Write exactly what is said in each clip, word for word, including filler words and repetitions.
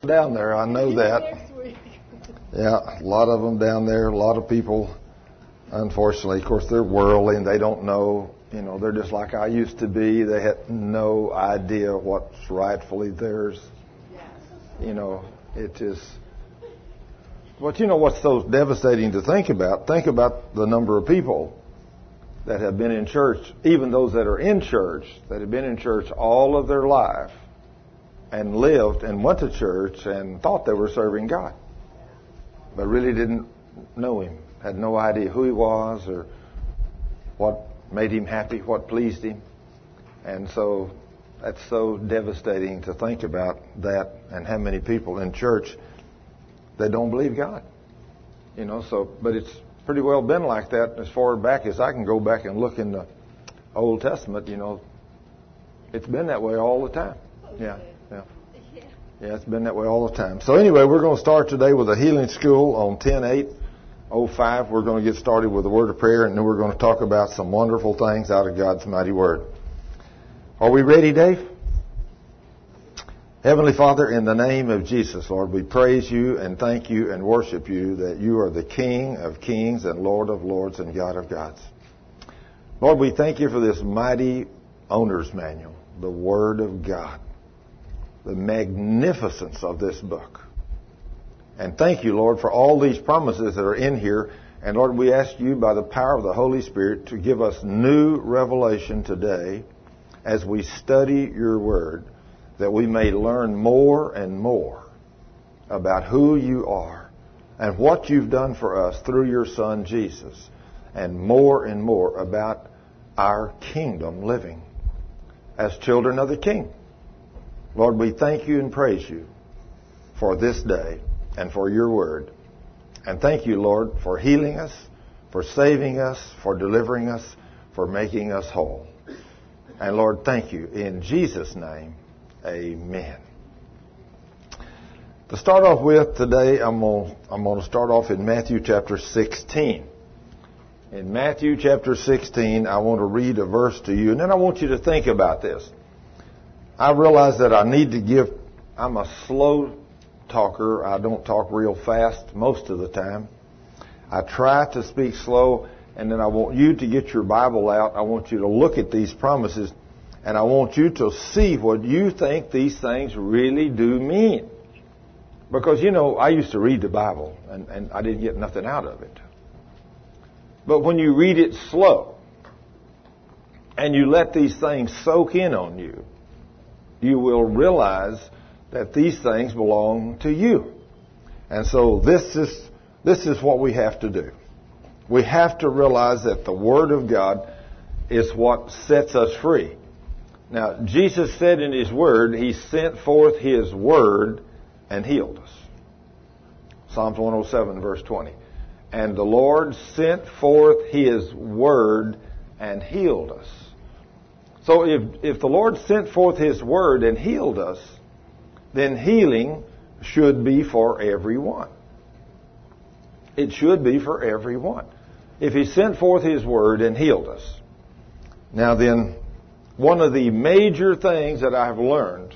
down there. I know that. Yeah, a lot of them down there. A lot of people, unfortunately, of course, they're worldly and they don't know. You know, they're just like I used to be. They had no idea what's rightfully theirs. You know, it is. But you know what's so devastating to think about? Think about the number of people that have been in church, even those that are in church, that have been in church all of their life and lived and went to church and thought they were serving God, but really didn't know Him, had no idea who He was or what made Him happy, what pleased Him. And so that's so devastating to think about that, and how many people in church that don't believe God. You know, so, but it's pretty well been like that as far back as I can go back and look in the Old Testament. You know, it's been that way all the time. Yeah, yeah. Yeah, it's been that way all the time. So anyway, we're going to start today with a healing school on ten eight oh five. We're going to get started with a word of prayer, and then we're going to talk about some wonderful things out of God's mighty word. Are we ready, Dave? Heavenly Father, in the name of Jesus, Lord, we praise you and thank you and worship you that you are the King of kings and Lord of lords and God of gods. Lord, we thank you for this mighty owner's manual, the Word of God, the magnificence of this book. And thank you, Lord, for all these promises that are in here. And Lord, we ask you by the power of the Holy Spirit to give us new revelation today as we study your Word, that we may learn more and more about who you are and what you've done for us through your Son, Jesus, and more and more about our kingdom living as children of the King. Lord, we thank you and praise you for this day and for your word. And thank you, Lord, for healing us, for saving us, for delivering us, for making us whole. And Lord, thank you in Jesus' name. Amen. To start off with today, I'm going to, I'm going to start off in Matthew chapter sixteen. In Matthew chapter sixteen, I want to read a verse to you, and then I want you to think about this. I realize that I need to give, I'm a slow talker. I don't talk real fast most of the time. I try to speak slow, and then I want you to get your Bible out. I want you to look at these promises, and I want you to see what you think these things really do mean. Because, you know, I used to read the Bible, and, and I didn't get nothing out of it. But when you read it slow, and you let these things soak in on you, you will realize that these things belong to you. And so this is, this is what we have to do. We have to realize that the Word of God is what sets us free. Now, Jesus said in His Word, He sent forth His Word and healed us. Psalms one oh seven, verse twenty. And the Lord sent forth His Word and healed us. So if, if the Lord sent forth His Word and healed us, then healing should be for everyone. It should be for everyone. If He sent forth His Word and healed us. Now then, one of the major things that I've learned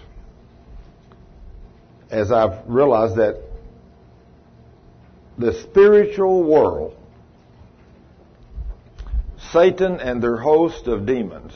as I've realized that the spiritual world, Satan and their host of demons,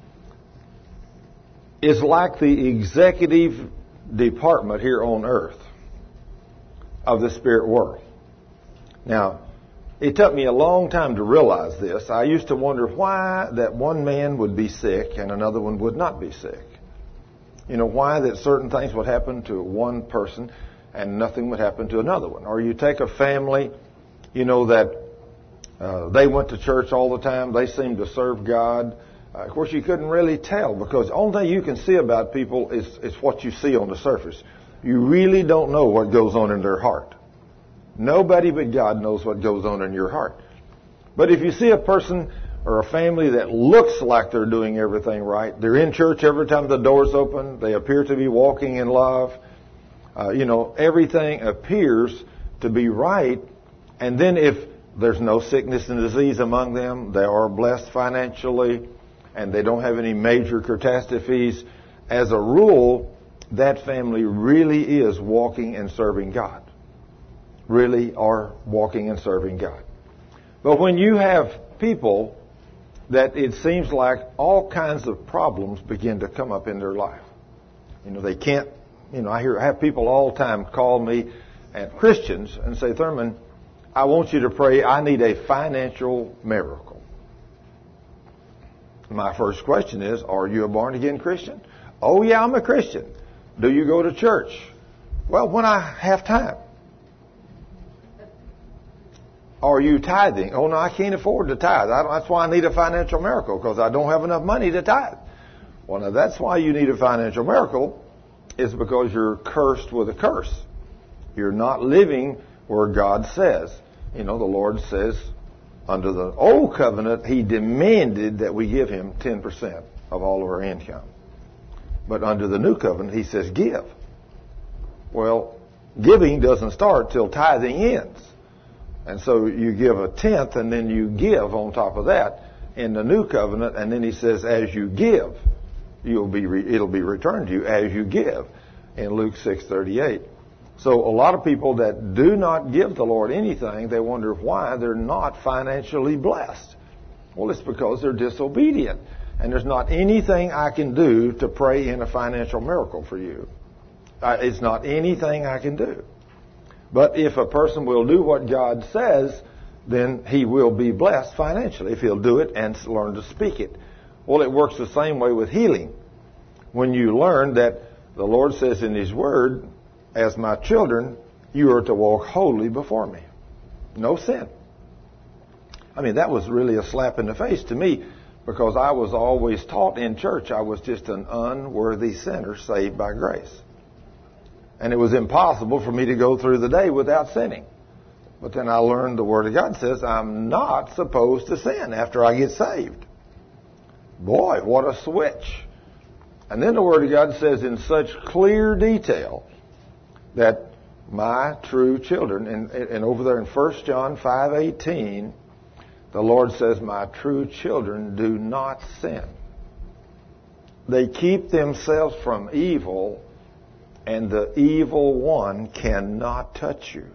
is like the executive department here on earth of the spirit world. Now, it took me a long time to realize this. I used to wonder why that one man would be sick and another one would not be sick. You know, why that certain things would happen to one person and nothing would happen to another one. Or you take a family, you know, that uh, they went to church all the time. They seemed to serve God. Uh, of course, you couldn't really tell because the only thing you can see about people is, is what you see on the surface. You really don't know what goes on in their heart. Nobody but God knows what goes on in your heart. But if you see a person or a family that looks like they're doing everything right, they're in church every time the door's open, they appear to be walking in love, uh, you know, everything appears to be right, and then if there's no sickness and disease among them, they are blessed financially, and they don't have any major catastrophes, as a rule, that family really is walking and serving God. Really are walking and serving God. But when you have people that it seems like all kinds of problems begin to come up in their life. You know, they can't, you know, I hear, I have people all the time call me, and Christians, and say, Thurman, I want you to pray, I need a financial miracle. My first question is, are you a born-again Christian? Oh, yeah, I'm a Christian. Do you go to church? Well, when I have time. Are you tithing? Oh, no, I can't afford to tithe. I that's why I need a financial miracle, because I don't have enough money to tithe. Well, now, that's why you need a financial miracle, is because you're cursed with a curse. You're not living where God says. You know, the Lord says, under the old covenant, He demanded that we give Him ten percent of all of our income. But under the new covenant, He says, give. Well, giving doesn't start till tithing ends. And so you give a tenth, and then you give on top of that in the new covenant. And then He says, as you give, you'll be re- it'll be returned to you as you give in Luke six thirty-eight. So a lot of people that do not give the Lord anything, they wonder why they're not financially blessed. Well, it's because they're disobedient. And there's not anything I can do to pray in a financial miracle for you. Uh, it's not anything I can do. But if a person will do what God says, then he will be blessed financially if he'll do it and learn to speak it. Well, it works the same way with healing. When you learn that the Lord says in His Word, as my children, you are to walk holy before me. No sin. I mean, that was really a slap in the face to me, because I was always taught in church I was just an unworthy sinner saved by grace. And it was impossible for me to go through the day without sinning. But then I learned the Word of God says I'm not supposed to sin after I get saved. Boy, what a switch. And then the Word of God says in such clear detail that my true children, and, and over there in First John five eighteen, the Lord says, my true children do not sin. They keep themselves from evil, and the evil one cannot touch you.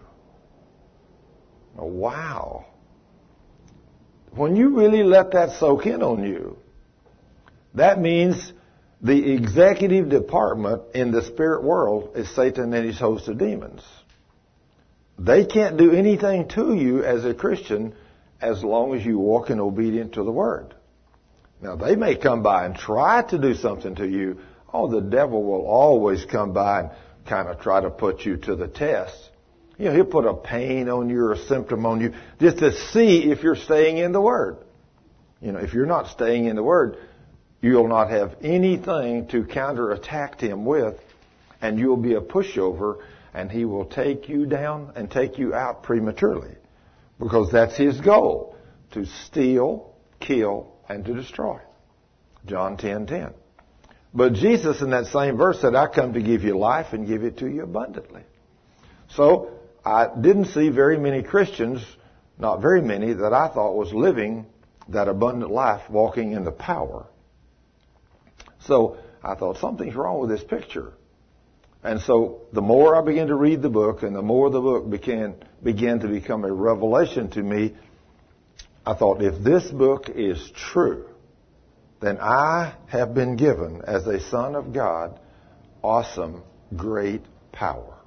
Wow. When you really let that soak in on you, that means the executive department in the spirit world is Satan and his host of demons. They can't do anything to you as a Christian as long as you walk in obedience to the Word. Now, they may come by and try to do something to you. Oh, the devil will always come by and kind of try to put you to the test. You know, he'll put a pain on you or a symptom on you just to see if you're staying in the Word. You know, if you're not staying in the Word, you'll not have anything to counterattack him with, and you'll be a pushover, and he will take you down and take you out prematurely, because that's his goal, to steal, kill, and to destroy. John ten ten. But Jesus in that same verse said, I come to give you life and give it to you abundantly. So I didn't see very many Christians, not very many, that I thought was living that abundant life, walking in the power. So I thought, something's wrong with this picture. And so the more I began to read the book, and the more the book began, began to become a revelation to me, I thought, if this book is true, then I have been given, as a son of God, awesome, great power.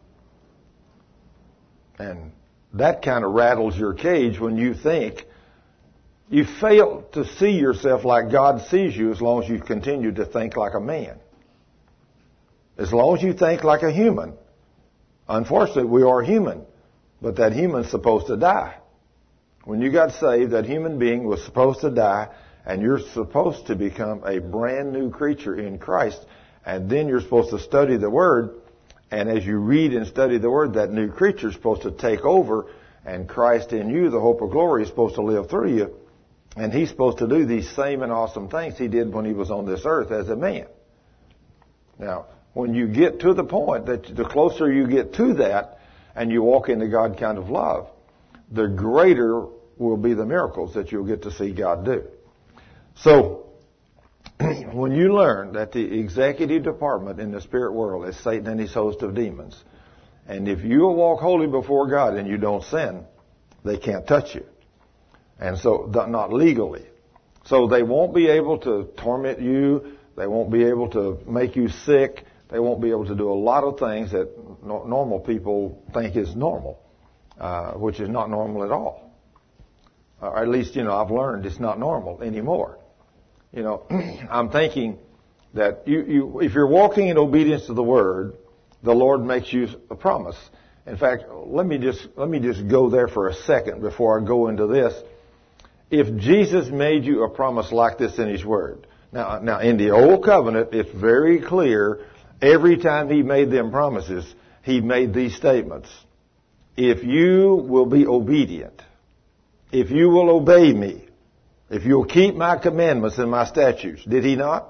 And that kind of rattles your cage when you think you fail to see yourself like God sees you as long as you continue to think like a man. As long as you think like a human. Unfortunately, we are human, but that human's supposed to die. When you got saved, that human being was supposed to die, and you're supposed to become a brand new creature in Christ, and then you're supposed to study the Word, and as you read and study the Word, that new creature is supposed to take over, and Christ in you, the hope of glory, is supposed to live through you. And He's supposed to do these same and awesome things He did when He was on this earth as a man. Now, when you get to the point that the closer you get to that and you walk into God kind of love, the greater will be the miracles that you'll get to see God do. So, when you learn that the executive department in the spirit world is Satan and his host of demons, and if you walk holy before God and you don't sin, they can't touch you. And so, not legally. So they won't be able to torment you. They won't be able to make you sick. They won't be able to do a lot of things that no, normal people think is normal, uh, which is not normal at all. Or at least, you know, I've learned it's not normal anymore. You know, I'm thinking that you, you, if you're walking in obedience to the Word, the Lord makes you a promise. In fact, let me just, let me just go there for a second before I go into this. If Jesus made you a promise like this in His Word, now, now in the Old Covenant, it's very clear, every time He made them promises, He made these statements. If you will be obedient, if you will obey me, if you'll keep my commandments and my statutes, did He not?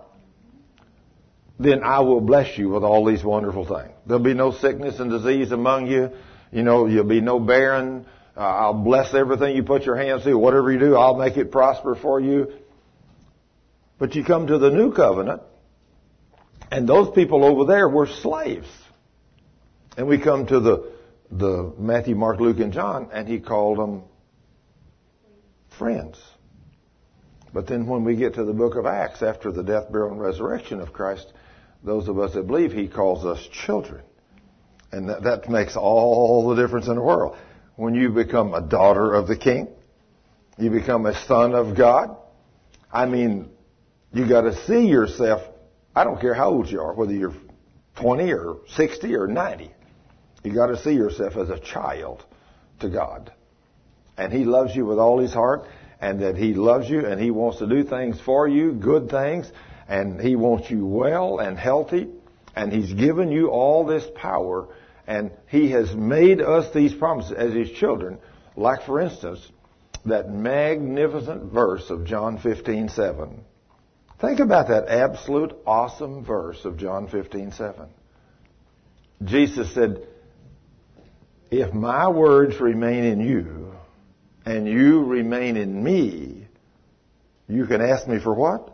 Then I will bless you with all these wonderful things. There'll be no sickness and disease among you. You know, you'll be no barren. Uh, I'll bless everything you put your hands to. Whatever you do, I'll make it prosper for you. But you come to the new covenant, and those people over there were slaves. And we come to the, the Matthew, Mark, Luke, and John, and He called them friends. But then when we get to the book of Acts, after the death, burial, and resurrection of Christ, those of us that believe, He calls us children. And that, that makes all the difference in the world. When you become a daughter of the King, you become a son of God. I mean, you got to see yourself, I don't care how old you are, whether you're twenty or sixty or ninety. You got to see yourself as a child to God. And He loves you with all His heart, and that He loves you, and He wants to do things for you, good things, and He wants you well and healthy, and He's given you all this power, and He has made us these promises as His children. Like, for instance, that magnificent verse of John fifteen seven. Think about that absolute awesome verse of John fifteen seven. Jesus said, if my words remain in you, and you remain in me, you can ask me for what?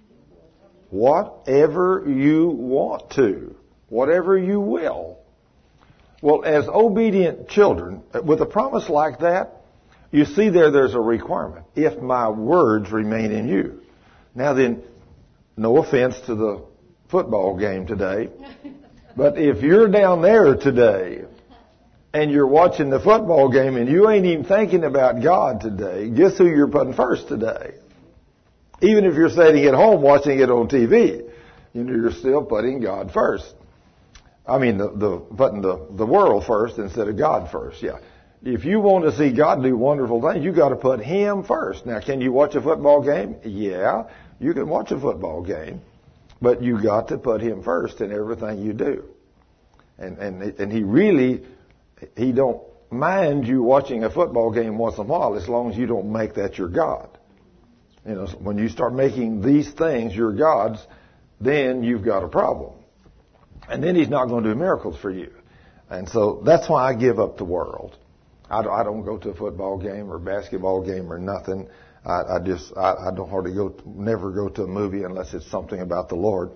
Whatever you want to. Whatever you will. Well, as obedient children, with a promise like that, you see there, there's a requirement. If my words remain in you. Now then, no offense to the football game today, but if you're down there today, and you're watching the football game and you ain't even thinking about God today, guess who you're putting first today? Even if you're sitting at home watching it on T V, you know, you're still putting God first. I mean, the, the putting the, the world first instead of God first, yeah. If you want to see God do wonderful things, you got to put Him first. Now, can you watch a football game? Yeah, you can watch a football game, but you got to put Him first in everything you do. And, and, and He really... He don't mind you watching a football game once in a while as long as you don't make that your God. You know, when you start making these things your gods, then you've got a problem. And then He's not going to do miracles for you. And so that's why I give up the world. I don't, I don't go to a football game or basketball game or nothing. I, I just, I, I don't hardly go, never go to a movie unless it's something about the Lord.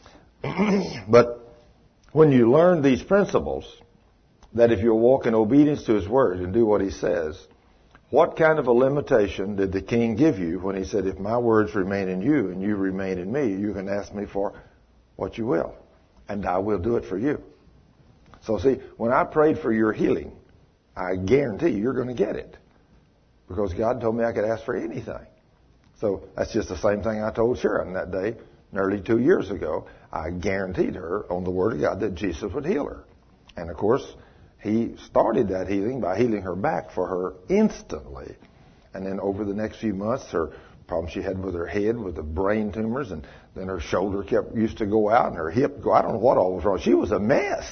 But when you learn these principles, that if you'll walk in obedience to His Word and do what He says, what kind of a limitation did the King give you when He said, if my words remain in you and you remain in me, you can ask me for what you will, and I will do it for you. So see, when I prayed for your healing, I guarantee you're going to get it, because God told me I could ask for anything. So that's just the same thing I told Sharon that day, nearly two years ago. I guaranteed her on the Word of God that Jesus would heal her. And of course, He started that healing by healing her back for her instantly. And then over the next few months, her problem she had with her head, with the brain tumors, and then her shoulder kept used to go out and her hip go. I don't know what all was wrong. She was a mess.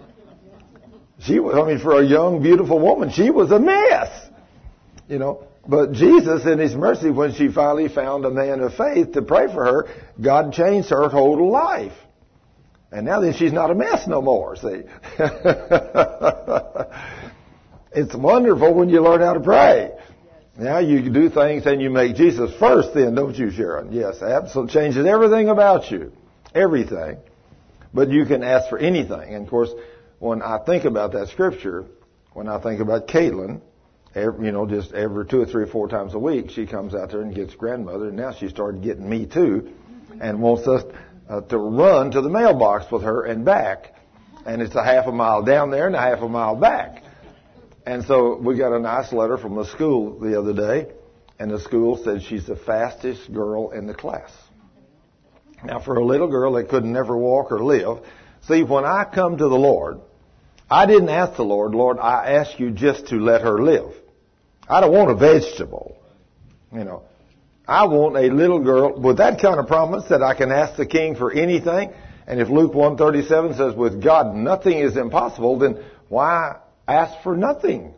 She was, I mean, for a young, beautiful woman, she was a mess. You know, but Jesus, in His mercy, when she finally found a man of faith to pray for her, God changed her total life. And now then she's not a mess no more, see. It's wonderful when you learn how to pray. Now you do things and you make Jesus first then, don't you, Sharon? Yes, absolutely. Changes everything about you. Everything. But you can ask for anything. And of course, when I think about that scripture, when I think about Caitlin, every, you know, just every two or three or four times a week, she comes out there and gets grandmother, and now she started getting me too, and wants us uh, to run to the mailbox with her and back. And it's a half a mile down there and a half a mile back. And so we got a nice letter from the school the other day, and the school said she's the fastest girl in the class. Now, for a little girl that could never walk or live, see, when I come to the Lord, I didn't ask the Lord, Lord, I ask you just to let her live. I don't want a vegetable. You know, I want a little girl with that kind of promise that I can ask the King for anything. And if Luke one thirty-seven says, with God nothing is impossible, then why ask for nothing?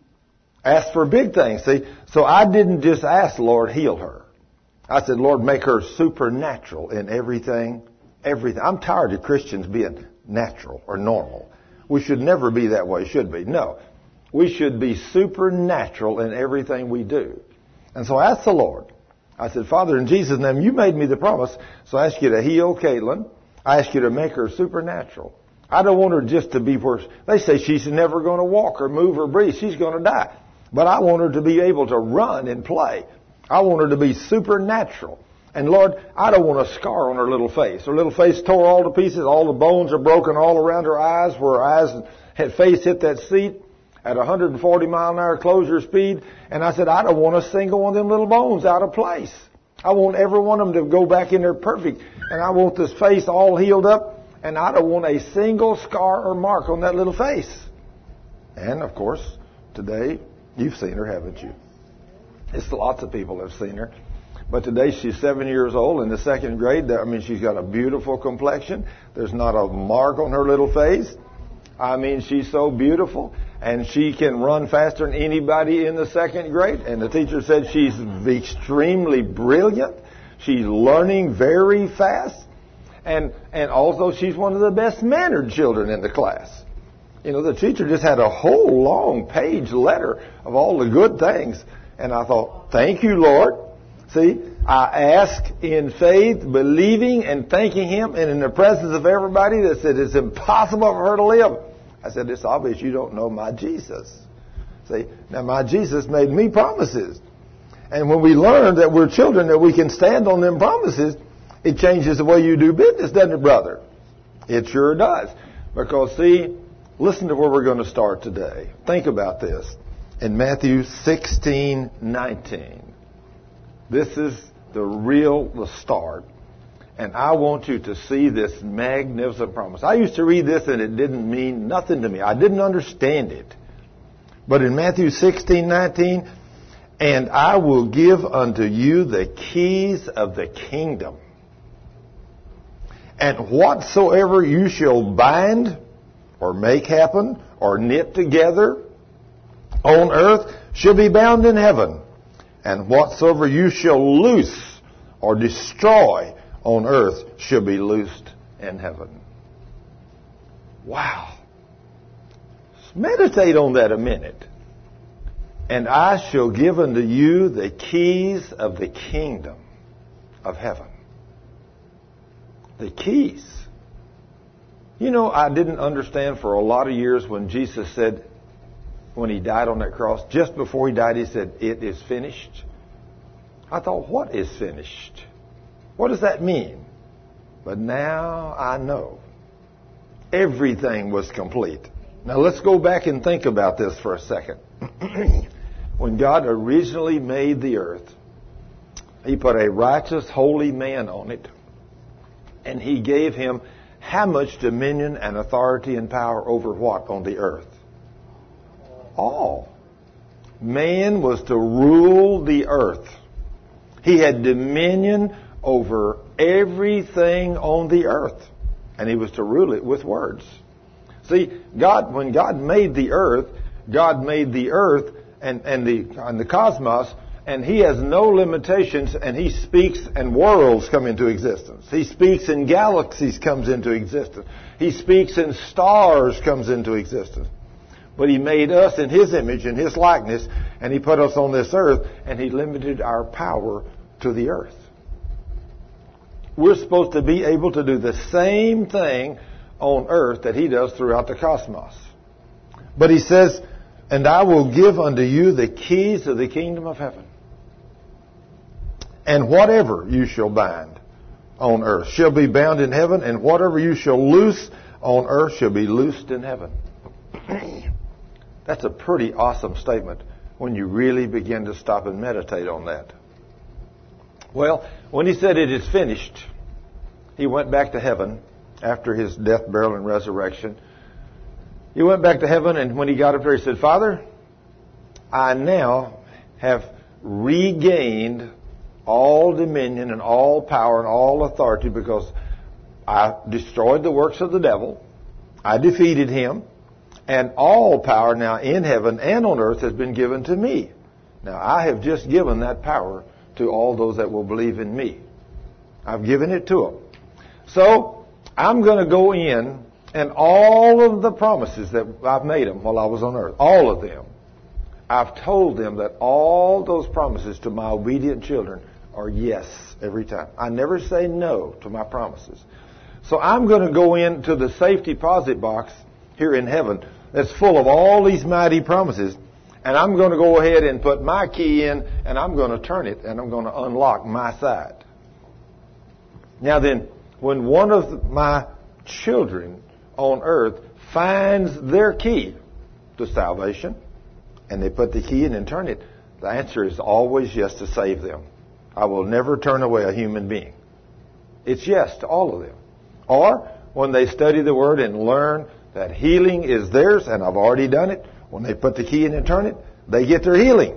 Ask for big things. See, so I didn't just ask, Lord, heal her. I said, Lord, make her supernatural in everything, everything. I'm tired of Christians being natural or normal. We should never be that way, should be. No. We should be supernatural in everything we do. And so I asked the Lord. I said, Father, in Jesus' name, you made me the promise, so I ask you to heal Caitlin. I ask you to make her supernatural. I don't want her just to be where they say she's never going to walk or move or breathe. She's going to die. But I want her to be able to run and play. I want her to be supernatural. And Lord, I don't want a scar on her little face. Her little face tore all to pieces. All the bones are broken all around her eyes, where her eyes had face hit that seat at one hundred forty mile an hour closure speed. And I said, I don't want a single one of them little bones out of place. I want every one of them to go back in there perfect. And I want this face all healed up. And I don't want a single scar or mark on that little face. And, of course, today, you've seen her, haven't you? It's lots of people have seen her. But today she's seven years old in the second grade. I mean, she's got a beautiful complexion. There's not a mark on her little face. I mean, she's so beautiful. And she can run faster than anybody in the second grade. And the teacher said she's extremely brilliant. She's learning very fast. And and also she's one of the best mannered children in the class. You know, the teacher just had a whole long page letter of all the good things. And I thought, thank you, Lord. See, I ask in faith, believing and thanking Him, and in the presence of everybody that said it's impossible for her to live. I said, it's obvious you don't know my Jesus. See, now my Jesus made me promises. And when we learn that we're children, that we can stand on them promises, it changes the way you do business, doesn't it, brother? It sure does. Because, see, listen to where we're going to start today. Think about this. In Matthew sixteen nineteen. This is the real, the start. And I want you to see this magnificent promise. I used to read this and it didn't mean nothing to me. I didn't understand it. But in Matthew sixteen nineteen, and I will give unto you the keys of the kingdom. And whatsoever you shall bind or make happen or knit together on earth shall be bound in heaven. And whatsoever you shall loose or destroy on earth shall be loosed in heaven. Wow. Meditate on that a minute. And I shall give unto you the keys of the kingdom of heaven. The keys. You know, I didn't understand for a lot of years when Jesus said, when He died on that cross, just before He died, He said, it is finished. I thought, what is finished? What does that mean? But now I know. Everything was complete. Now let's go back and think about this for a second. When God originally made the earth, He put a righteous, holy man on it. And He gave him how much dominion and authority and power over what on the earth? All. Man was to rule the earth. He had dominion over everything on the earth. And He was to rule it with words. See, God, when God made the earth, God made the earth and, and, the, and the cosmos, and He has no limitations, and He speaks and worlds come into existence. He speaks and galaxies comes into existence. He speaks and stars comes into existence. But He made us in His image, in His likeness, and He put us on this earth, and He limited our power to the earth. We're supposed to be able to do the same thing on earth that He does throughout the cosmos. But He says, and I will give unto you the keys of the kingdom of heaven. And whatever you shall bind on earth shall be bound in heaven, and whatever you shall loose on earth shall be loosed in heaven. That's a pretty awesome statement when you really begin to stop and meditate on that. Well, when He said it is finished, He went back to heaven after His death, burial, and resurrection. He went back to heaven, and when He got up there, He said, Father, I now have regained all dominion and all power and all authority because I destroyed the works of the devil. I defeated him. And all power now in heaven and on earth has been given to me. Now, I have just given that power to all those that will believe in me. I've given it to them. So, I'm going to go in, and all of the promises that I've made them while I was on earth, all of them, I've told them that all those promises to my obedient children are yes every time. I never say no to my promises. So I'm going to go into the safe deposit box here in heaven that's full of all these mighty promises, and I'm going to go ahead and put my key in, and I'm going to turn it, and I'm going to unlock my side. Now then, when one of my children on earth finds their key to salvation, and they put the key in and turn it, the answer is always yes to save them. I will never turn away a human being. It's yes to all of them. Or when they study the Word and learn that healing is theirs, and I've already done it, when they put the key in and turn it, they get their healing.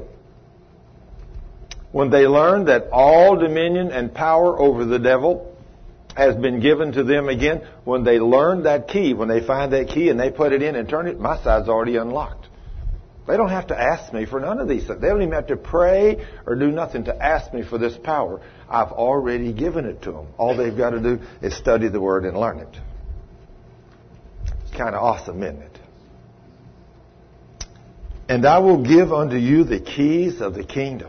When they learn that all dominion and power over the devil has been given to them again, when they learn that key, when they find that key and they put it in and turn it, my side's already unlocked. They don't have to ask me for none of these things. They don't even have to pray or do nothing to ask me for this power. I've already given it to them. All they've got to do is study the Word and learn it. It's kind of awesome, isn't it? And I will give unto you the keys of the kingdom.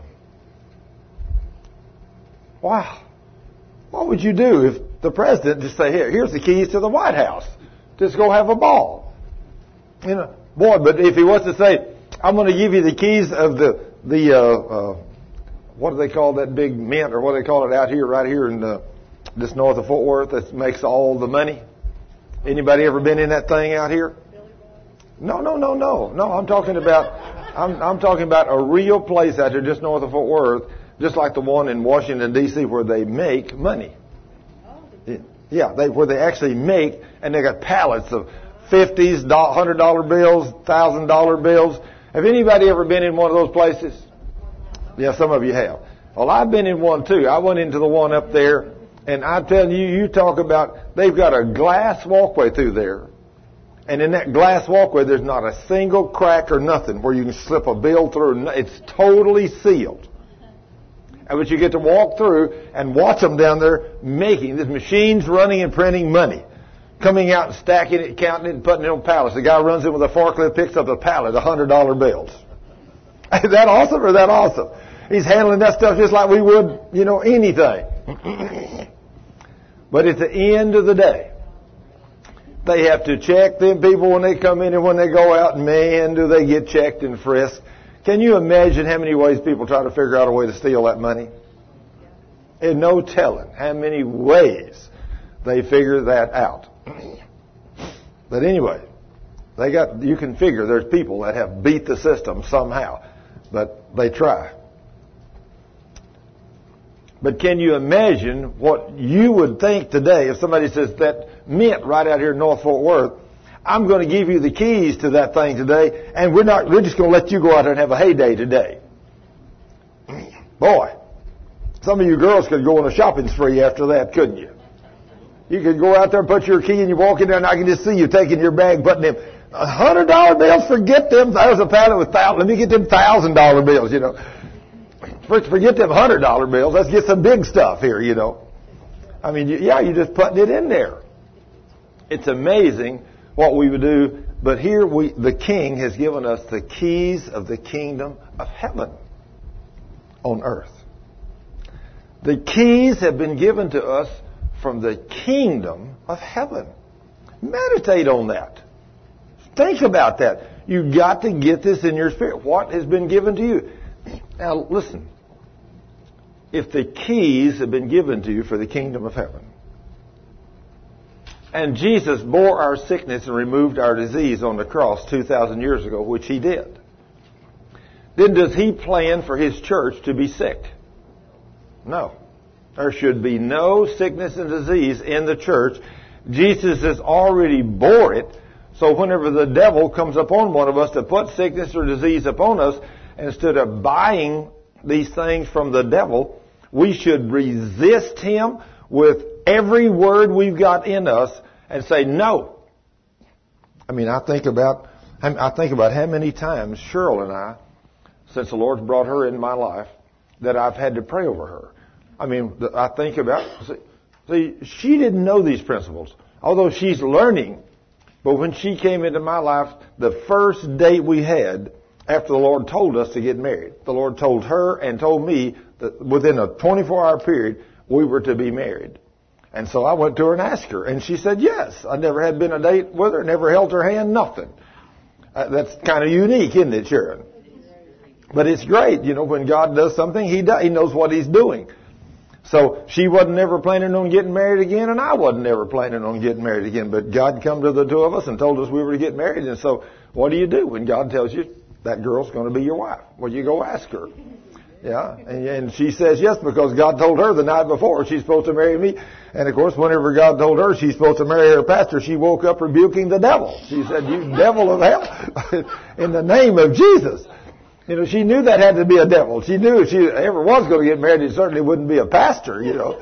Wow. What would you do if the president just say, here, here's the keys to the White House. Just go have a ball. You know, boy, but if he was to say, I'm going to give you the keys of the, the uh, uh, what do they call that big mint, or what do they call it out here, right here in uh, just north of Fort Worth that makes all the money? Anybody ever been in that thing out here? No, no, no, no. No, I'm talking about, I'm, I'm talking about a real place out here just north of Fort Worth, just like the one in Washington, D C, where they make money. Yeah, they, where they actually make, and they got pallets of fifties, one hundred dollar bills, one thousand dollar bills. Have anybody ever been in one of those places? Yeah, some of you have. Well, I've been in one too. I went into the one up there, and I'm telling you, you talk about, they've got a glass walkway through there. And in that glass walkway, there's not a single crack or nothing where you can slip a bill through. It's totally sealed. And but you get to walk through and watch them down there making, there's machines running and printing money. Coming out and stacking it, counting it, and putting it on pallets. The guy runs in with a forklift, picks up a pallet of one hundred dollar bills. Is that awesome or is that awesome? He's handling that stuff just like we would, you know, anything. But at the end of the day, they have to check them people when they come in and when they go out. Man, do they get checked and frisked. Can you imagine how many ways people try to figure out a way to steal that money? And no telling how many ways they figure that out. But anyway, they got, you can figure there's people that have beat the system somehow, but they try. But can you imagine what you would think today if somebody says that mint right out here in North Fort Worth, I'm going to give you the keys to that thing today, and we're not, we're just going to let you go out there and have a heyday today. Boy, some of you girls could go on a shopping spree after that, couldn't you? You could go out there and put your key and you walk in there and I can just see you taking your bag, putting them one hundred dollar bills, forget them. There's a pallet with thousand. Let me get them one thousand dollar bills, you know. Forget them one hundred dollar bills. Let's get some big stuff here, you know. I mean, yeah, you're just putting it in there. It's amazing what we would do But here we, the King has given us the keys of the kingdom of heaven on earth. The keys have been given to us from the kingdom of heaven. Meditate on that. Think about that. You've got to get this in your spirit. What has been given to you? Now, listen. If the keys have been given to you for the kingdom of heaven, and Jesus bore our sickness and removed our disease on the cross two thousand years ago, which He did, then does He plan for His church to be sick? No. There should be no sickness and disease in the church. Jesus has already bore it. So whenever the devil comes upon one of us to put sickness or disease upon us, instead of buying these things from the devil, we should resist him with every word we've got in us and say no. I mean, I think about I think about how many times Cheryl and I, since the Lord's brought her in my life, that I've had to pray over her. I mean, I think about, see, see, she didn't know these principles, although she's learning. But when she came into my life, the first date we had after the Lord told us to get married, the Lord told her and told me that within a twenty-four hour period, we were to be married. And so I went to her and asked her, and she said yes. I never had been a date with her, never held her hand, nothing. Uh, that's kind of unique, isn't it, Sharon? But it's great, you know, when God does something, He does, He knows what He's doing. So she wasn't never planning on getting married again, and I wasn't never planning on getting married again. But God come to the two of us and told us we were to get married. And so what do you do when God tells you that girl's going to be your wife? Well, you go ask her. Yeah, and, and she says yes because God told her the night before she's supposed to marry me. And, of course, whenever God told her she's supposed to marry her pastor, she woke up rebuking the devil. She said, "You devil of hell," in the name of Jesus. You know, she knew that had to be a devil. She knew if she ever was going to get married, it certainly wouldn't be a pastor, you know.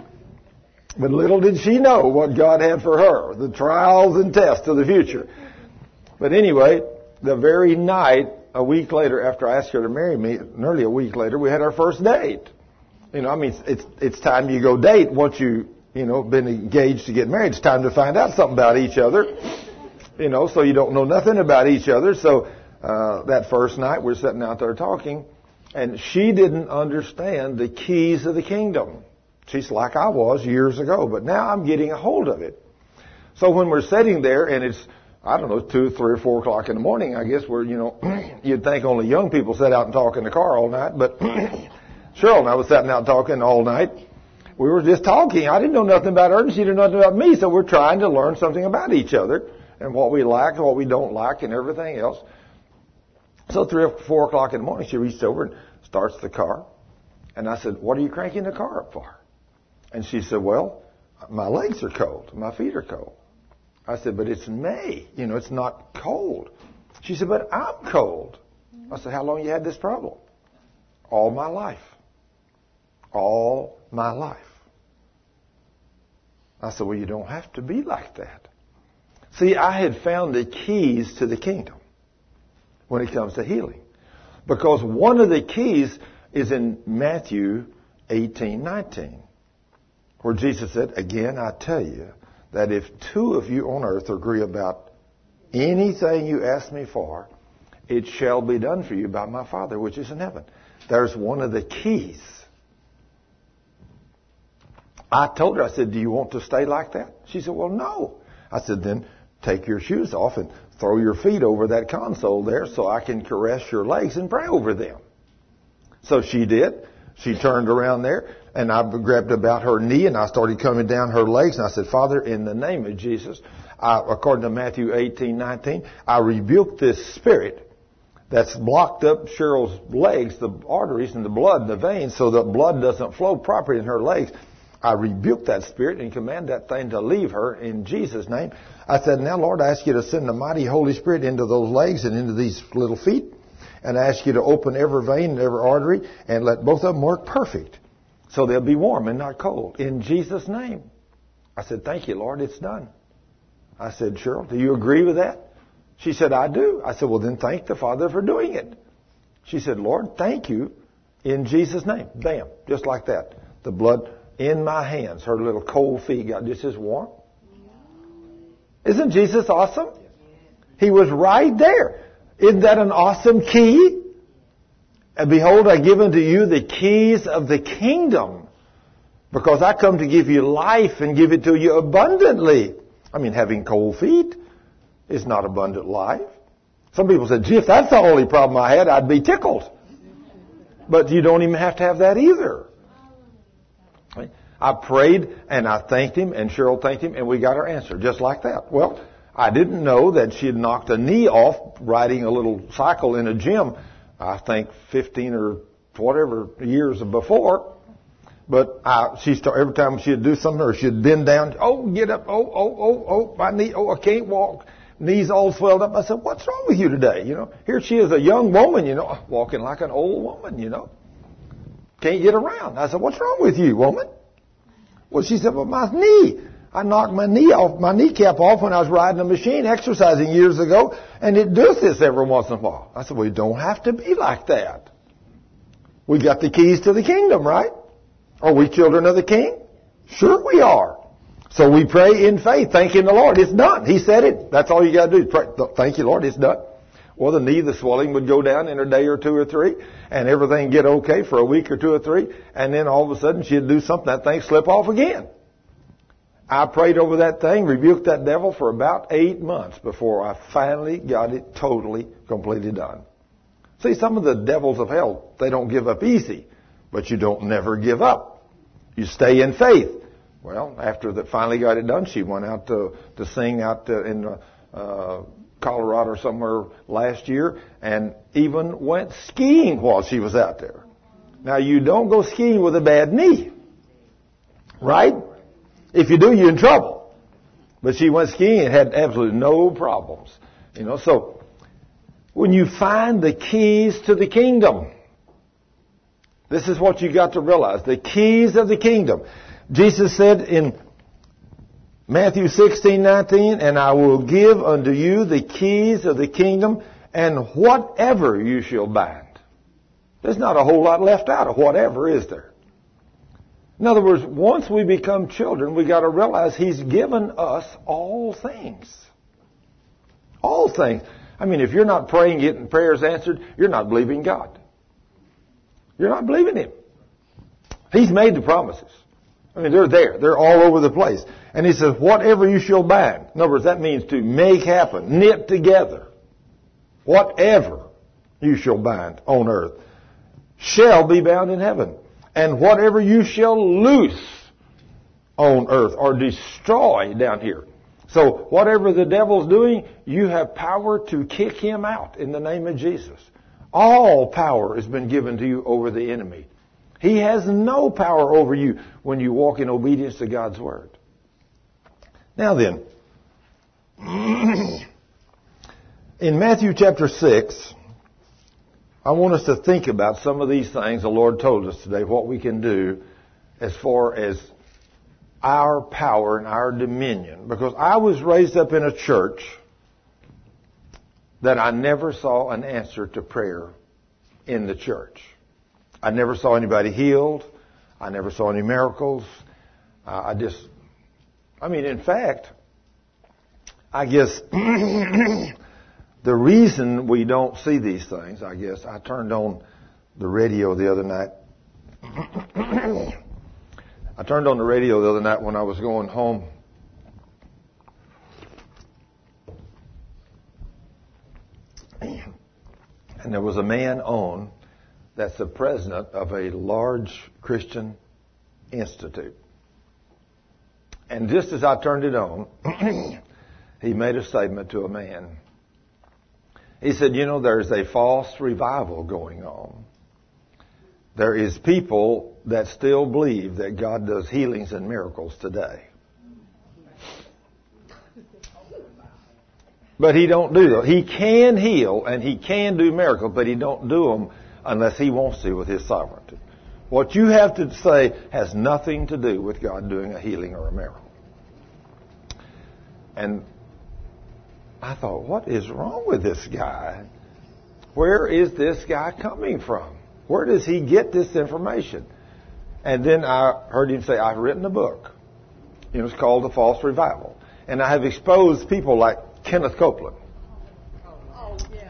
But little did she know what God had for her, the trials and tests of the future. But anyway, the very night, a week later, after I asked her to marry me, nearly a week later, we had our first date. You know, I mean, it's it's time you go date once you, you know, been engaged to get married. It's time to find out something about each other. You know, so you don't know nothing about each other. So uh, that first night, we're sitting out there talking, and she didn't understand the keys of the kingdom. She's like I was years ago, but now I'm getting a hold of it. So when we're sitting there, and it's, I don't know, two, three, or four o'clock in the morning, I guess, where, you know, you'd think only young people sit out and talk in the car all night, but Cheryl and I was sitting out talking all night. We were just talking. I didn't know nothing about her, and she didn't know nothing about me, so we're trying to learn something about each other and what we like and what we don't like and everything else. So three or four o'clock in the morning, she reached over and starts the car. And I said, "What are you cranking the car up for?" And she said, "Well, my legs are cold. My feet are cold." I said, "But it's May. You know, it's not cold." She said, "But I'm cold." I said, "How long you had this problem?" "All my life. All my life." I said, "Well, you don't have to be like that." See, I had found the keys to the kingdom when it comes to healing. Because one of the keys is in Matthew eighteen nineteen, where Jesus said, "Again, I tell you that if two of you on earth agree about anything you ask me for, it shall be done for you by my Father which is in heaven." There's one of the keys. I told her, I said, "Do you want to stay like that?" She said, "Well, no." I said, "Then take your shoes off and throw your feet over that console there so I can caress your legs and pray over them." So she did. She turned around there, and I grabbed about her knee, and I started coming down her legs, and I said, "Father, in the name of Jesus, I, according to Matthew eighteen nineteen, I rebuke this spirit that's blocked up Cheryl's legs, the arteries and the blood and the veins, so the blood doesn't flow properly in her legs. I rebuke that spirit and command that thing to leave her in Jesus' name." I said, "Now, Lord, I ask you to send the mighty Holy Spirit into those legs and into these little feet. And I ask you to open every vein and every artery and let both of them work perfect so they'll be warm and not cold. In Jesus' name." I said, "Thank you, Lord. It's done." I said, "Cheryl, do you agree with that?" She said, "I do." I said, "Well, then thank the Father for doing it." She said, "Lord, thank you in Jesus' name." Bam, just like that. The blood in my hands. Her little cold feet got just as warm. Isn't Jesus awesome? He was right there. Isn't that an awesome key? And behold, I give unto you the keys of the kingdom, because I come to give you life and give it to you abundantly. I mean, having cold feet is not abundant life. Some people said, gee, if that's the only problem I had, I'd be tickled. But you don't even have to have that either. I prayed and I thanked him, and Cheryl thanked him, and we got our answer just like that. Well, I didn't know that she had knocked a knee off riding a little cycle in a gym, I think fifteen or whatever years before. But I, she started, every time she'd do something or she'd bend down, oh, get up, oh, oh, oh, oh, my knee, oh, I can't walk. Knees all swelled up. I said, what's wrong with you today? You know, here she is, a young woman, you know, walking like an old woman, you know. Can't get around. I said, what's wrong with you, woman? Well, she said, well, my knee. I knocked my knee off, my kneecap off when I was riding a machine exercising years ago, and it does this every once in a while. I said, well, you don't have to be like that. We got the keys to the kingdom, right? Are we children of the King? Sure we are. So we pray in faith, thanking the Lord. It's done. He said it. That's all you got to do. Pray, thank you, Lord. It's done. Well, the knee, the swelling would go down in a day or two or three, and everything get okay for a week or two or three, and then all of a sudden she'd do something, that thing slip off again. I prayed over that thing, rebuked that devil for about eight months before I finally got it totally, completely done. See, some of the devils of hell, they don't give up easy, but you don't never give up. You stay in faith. Well, after that finally got it done, she went out to, to sing out to, in uh, Colorado or somewhere last year, and even went skiing while she was out there. Now, you don't go skiing with a bad knee, right? If you do, you're in trouble. But she went skiing and had absolutely no problems. You know, so when you find the keys to the kingdom, this is what you got to realize. The keys of the kingdom. Jesus said in Matthew sixteen nineteen, and I will give unto you the keys of the kingdom, and whatever you shall bind. There's not a whole lot left out of whatever, is there? In other words, once we become children, we got to realize He's given us all things. All things. I mean, if you're not praying, getting prayers answered, you're not believing God. You're not believing Him. He's made the promises. I mean, they're there. They're all over the place. And He says, whatever you shall bind. In other words, that means to make happen, knit together. Whatever you shall bind on earth shall be bound in heaven. And whatever you shall loose on earth or destroy down here. So whatever the devil's doing, you have power to kick him out in the name of Jesus. All power has been given to you over the enemy. He has no power over you when you walk in obedience to God's word. Now then, in Matthew chapter six, I want us to think about some of these things the Lord told us today, what we can do as far as our power and our dominion. Because I was raised up in a church that I never saw an answer to prayer in the church. I never saw anybody healed. I never saw any miracles. Uh, I just, I mean, in fact, I guess the reason we don't see these things, I guess, I turned on the radio the other night. I turned on the radio the other night when I was going home. And there was a man on that's the president of a large Christian institute. And just as I turned it on, he made a statement to a man. He said, you know, there's a false revival going on. There is people that still believe that God does healings and miracles today. But He don't do them. He can heal and He can do miracles, but He don't do them unless He wants to with His sovereignty. What you have to say has nothing to do with God doing a healing or a miracle. And I thought, what is wrong with this guy? Where is this guy coming from? Where does he get this information? And then I heard him say, I've written a book. You know, it's called The False Revival. And I have exposed people like Kenneth Copeland.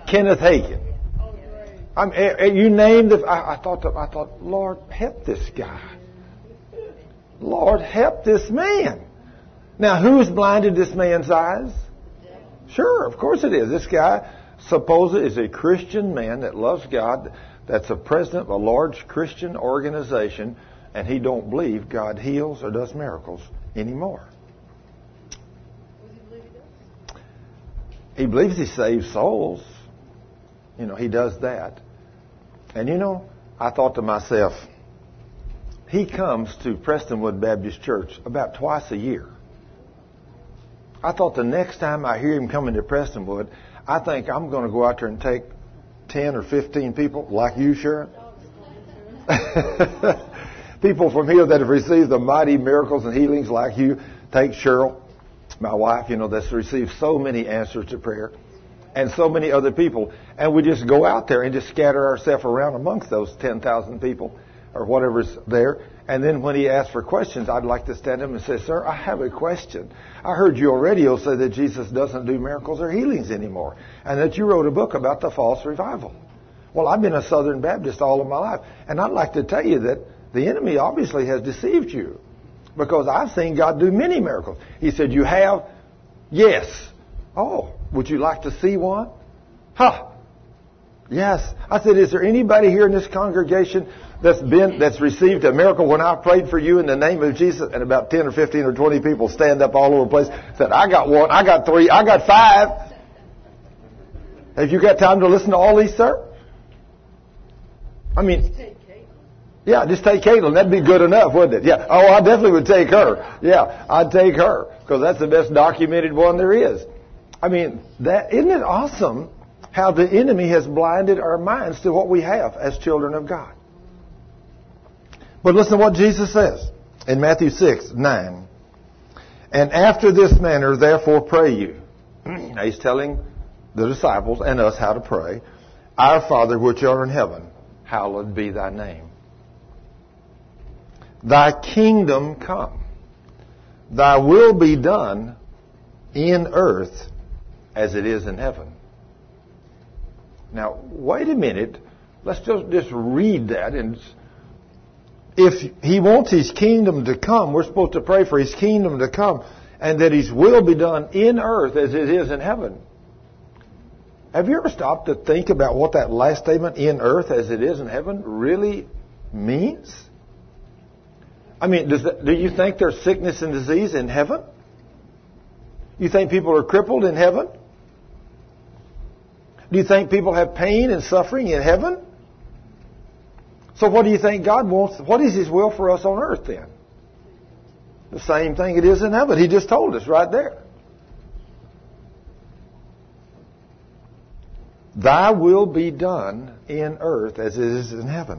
Kenneth Hagin. I'm, you named the. I, I thought. I thought, Lord, help this guy. Lord, help this man. Now, who's blinded this man's eyes? Sure, of course it is. This guy, supposed is a Christian man that loves God, that's a president of a large Christian organization, and he don't believe God heals or does miracles anymore. He believes he saves souls. You know, he does that. And you know, I thought to myself, he comes to Prestonwood Baptist Church about twice a year. I thought the next time I hear him coming to Prestonwood, I think I'm going to go out there and take ten or fifteen people, like you, Sharon. People from here that have received the mighty miracles and healings like you. Take Cheryl, my wife, you know, that's received so many answers to prayer. And so many other people. And we just go out there and just scatter ourselves around amongst those ten thousand people or whatever's there. And then when he asks for questions, I'd like to stand up and say, sir, I have a question. I heard you on radio say that Jesus doesn't do miracles or healings anymore. And that you wrote a book about the false revival. Well, I've been a Southern Baptist all of my life. And I'd like to tell you that the enemy obviously has deceived you. Because I've seen God do many miracles. He said, you have? Yes. Oh, would you like to see one? Huh. Yes. I said, is there anybody here in this congregation that's been, that's received a miracle when I prayed for you in the name of Jesus? And about ten or fifteen or twenty people stand up all over the place, said, I got one, I got three, I got five. Have you got time to listen to all these, sir? I mean, yeah, just take Caitlin. That'd be good enough, wouldn't it? Yeah. Oh, I definitely would take her. Yeah, I'd take her because that's the best documented one there is. I mean, that isn't it awesome how the enemy has blinded our minds to what we have as children of God. But listen to what Jesus says in Matthew six, nine. And after this manner, therefore, pray you. Now he's telling the disciples and us how to pray. Our Father which art in heaven, hallowed be thy name. Thy kingdom come. Thy will be done in earth as it is in heaven. Now, wait a minute. Let's just, just read that. And if he wants his kingdom to come, we're supposed to pray for his kingdom to come and that his will be done in earth as it is in heaven. Have you ever stopped to think about what that last statement, in earth as it is in heaven, really means? I mean, does that, do you think there's sickness and disease in heaven? You think people are crippled in heaven? Do you think people have pain and suffering in heaven? So what do you think God wants? What is his will for us on earth then? The same thing it is in heaven. He just told us right there. Thy will be done in earth as it is in heaven.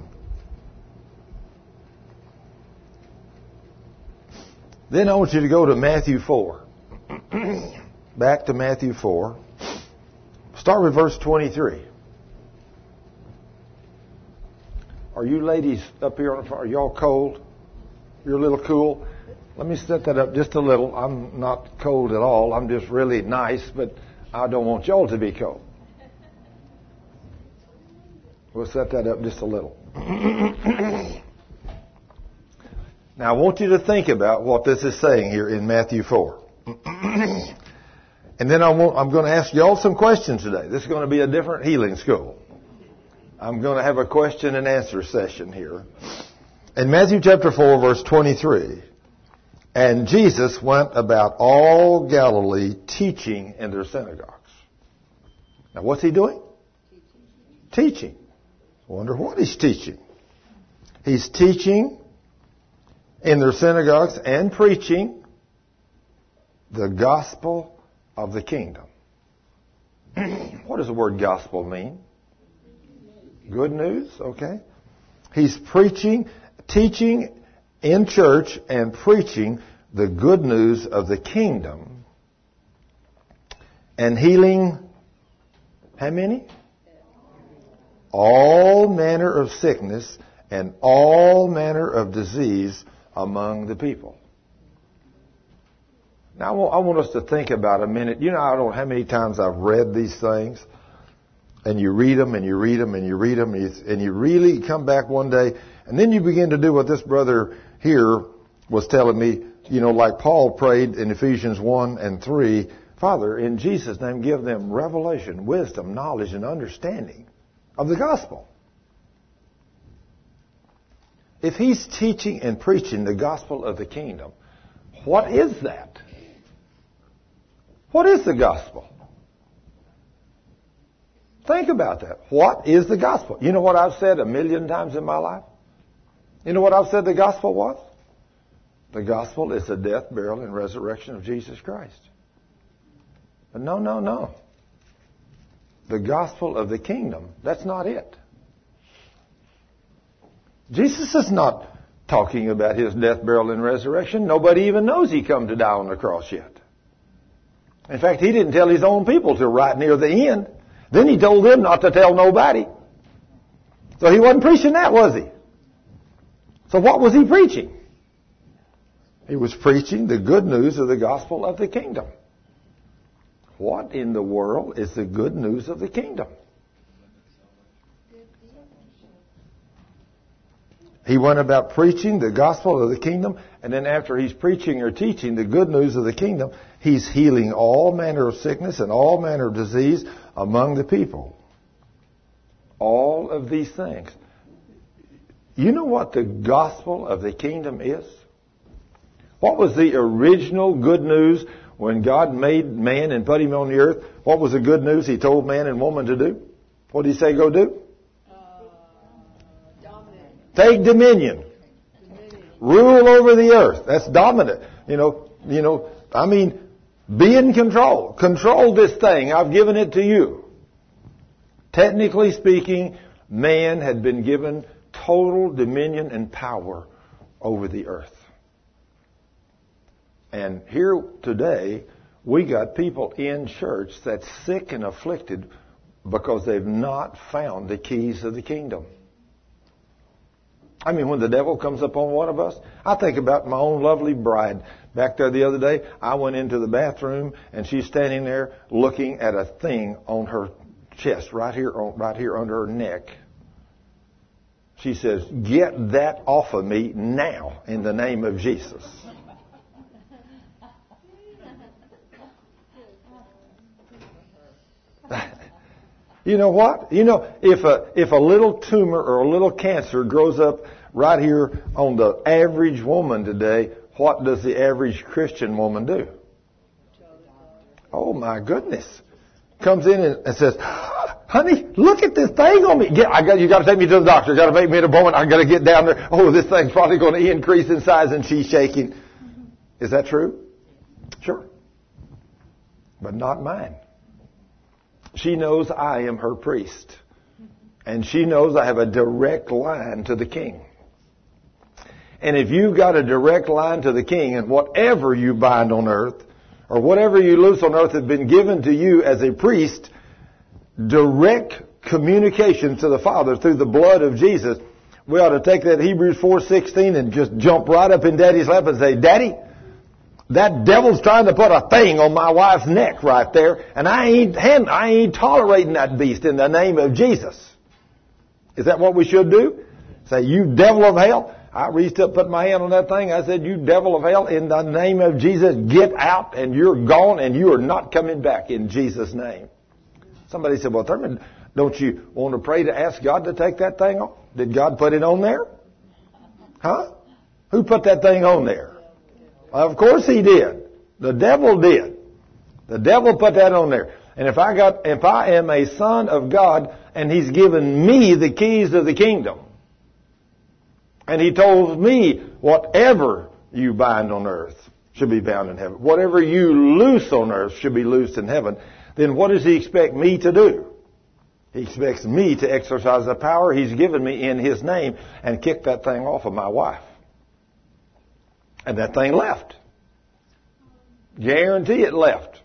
Then I want you to go to Matthew four. Back to Matthew four. Start with verse twenty-three. Are you ladies up here on the front, are y'all cold? You're a little cool? Let me set that up just a little. I'm not cold at all. I'm just really nice, but I don't want y'all to be cold. We'll set that up just a little. Now, I want you to think about what this is saying here in Matthew four. And then I want, I'm going to ask you all some questions today. This is going to be a different healing school. I'm going to have a question and answer session here. In Matthew chapter four, verse twenty-three, and Jesus went about all Galilee teaching in their synagogues. Now, what's he doing? Teaching. Teaching. I wonder what he's teaching. He's teaching in their synagogues and preaching the gospel of the kingdom. What does the word gospel mean? Good news, okay? He's preaching, teaching in church and preaching the good news of the kingdom and healing, how many? All manner of sickness and all manner of disease among the people. Now, I want, I want us to think about a minute. You know, I don't know how many times I've read these things. and you read them and you read them and you read them and you, and you really come back one day and then you begin to do what this brother here was telling me, you know, like Paul prayed in Ephesians one and three, Father, in Jesus' name, give them revelation, wisdom, knowledge, and understanding of the gospel. If he's teaching and preaching the gospel of the kingdom, what is that? What is the gospel? Think about that. What is the gospel? You know what I've said a million times in my life? You know what I've said the gospel was? The gospel is the death, burial, and resurrection of Jesus Christ. But no, no, no. The gospel of the kingdom, that's not it. Jesus is not talking about his death, burial, and resurrection. Nobody even knows he come to die on the cross yet. In fact, he didn't tell his own people till right near the end. Then he told them not to tell nobody. So he wasn't preaching that, was he? So what was he preaching? He was preaching the good news of the gospel of the kingdom. What in the world is the good news of the kingdom? He went about preaching the gospel of the kingdom, and then after he's preaching or teaching the good news of the kingdom, he's healing all manner of sickness and all manner of disease among the people. All of these things. You know what the gospel of the kingdom is? What was the original good news when God made man and put him on the earth? What was the good news he told man and woman to do? What did he say go do? Take dominion. dominion. Rule over the earth. That's dominant. You know, you know, I mean, be in control. Control this thing. I've given it to you. Technically speaking, man had been given total dominion and power over the earth. And here today, we got people in church that's sick and afflicted because they've not found the keys of the kingdom. I mean, when the devil comes upon one of us, I think about my own lovely bride. Back there the other day, I went into the bathroom, and she's standing there looking at a thing on her chest, right here, right here under her neck. She says, "Get that off of me now in the name of Jesus." You know what? You know, if a if a little tumor or a little cancer grows up right here on the average woman today, what does the average Christian woman do? Oh my goodness! Comes in and says, "Honey, look at this thing on me. Get, I got you. Got to take me to the doctor. Got to make me an appointment. I got to get down there. Oh, this thing's probably going to increase in size," and she's shaking. Is that true? Sure, but not mine. She knows I am her priest. And she knows I have a direct line to the king. And if you've got a direct line to the king, and whatever you bind on earth, or whatever you loose on earth has been given to you as a priest, direct communication to the Father through the blood of Jesus, we ought to take that Hebrews four sixteen and just jump right up in Daddy's lap and say, "Daddy, that devil's trying to put a thing on my wife's neck right there, and I ain't I ain't tolerating that beast in the name of Jesus." Is that what we should do? Say, "You devil of hell." I reached up, put my hand on that thing. I said, "You devil of hell, in the name of Jesus, get out, and you're gone, and you are not coming back in Jesus' name." Somebody said, "Well, Thurman, don't you want to pray to ask God to take that thing off?" Did God put it on there? Huh? Who put that thing on there? Of course he did. The devil did. The devil put that on there. And if I got, if I am a son of God and he's given me the keys of the kingdom, and he told me whatever you bind on earth should be bound in heaven, whatever you loose on earth should be loosed in heaven, then what does he expect me to do? He expects me to exercise the power he's given me in his name and kick that thing off of my wife. And that thing left. Guarantee it left.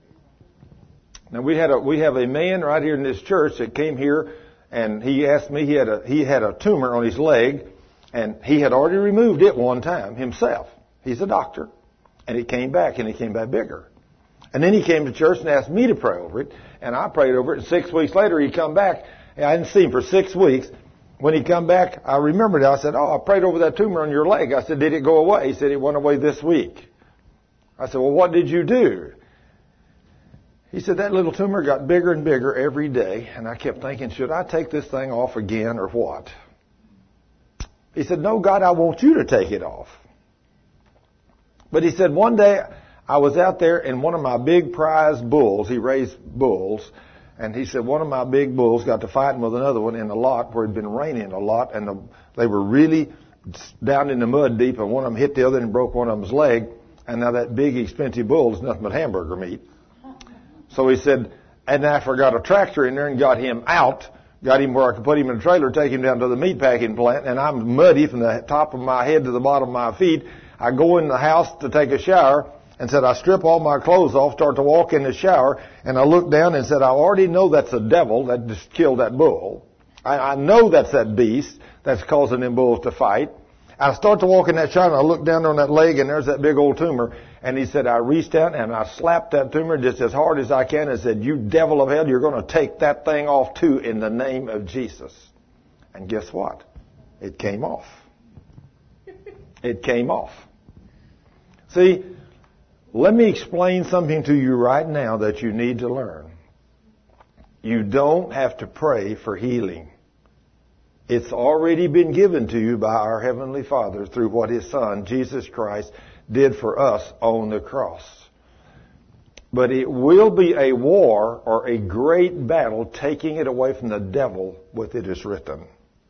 Now we had a we have a man right here in this church that came here, and he asked me he had a he had a tumor on his leg, and he had already removed it one time himself. He's a doctor, and it came back, and it came back bigger. And then he came to church and asked me to pray over it. And I prayed over it. And six weeks later, he come back. I didn't see him for six weeks. When he come back, I remembered it. I said, oh, I prayed over that tumor on your leg. I said, did it go away? He said, it went away this week. I said, well, what did you do? He said, that little tumor got bigger and bigger every day. And I kept thinking, should I take this thing off again or what? He said, no, God, I want you to take it off. But he said, one day I was out there and one of my big prize bulls, he raised bulls, and he said one of my big bulls got to fighting with another one in a lot where it had been raining a lot, and the, they were really down in the mud deep, and one of them hit the other and broke one of them's leg, and now that big expensive bull is nothing but hamburger meat. So he said, and I forgot a tractor in there and got him out, got him where I could put him in a trailer, take him down to the meat packing plant, and I'm muddy from the top of my head to the bottom of my feet. I go in the house to take a shower, and said, I strip all my clothes off, start to walk in the shower, and I look down and said, I already know that's a devil that just killed that bull. I, I know that's that beast that's causing them bulls to fight. I start to walk in that shower, and I look down on that leg, and there's that big old tumor. And he said, I reached out, and I slapped that tumor just as hard as I can, and said, you devil of hell, you're going to take that thing off too in the name of Jesus. And guess what? It came off. It came off. See, let me explain something to you right now that you need to learn. You don't have to pray for healing. It's already been given to you by our Heavenly Father through what His Son, Jesus Christ, did for us on the cross. But it will be a war or a great battle taking it away from the devil with it is written.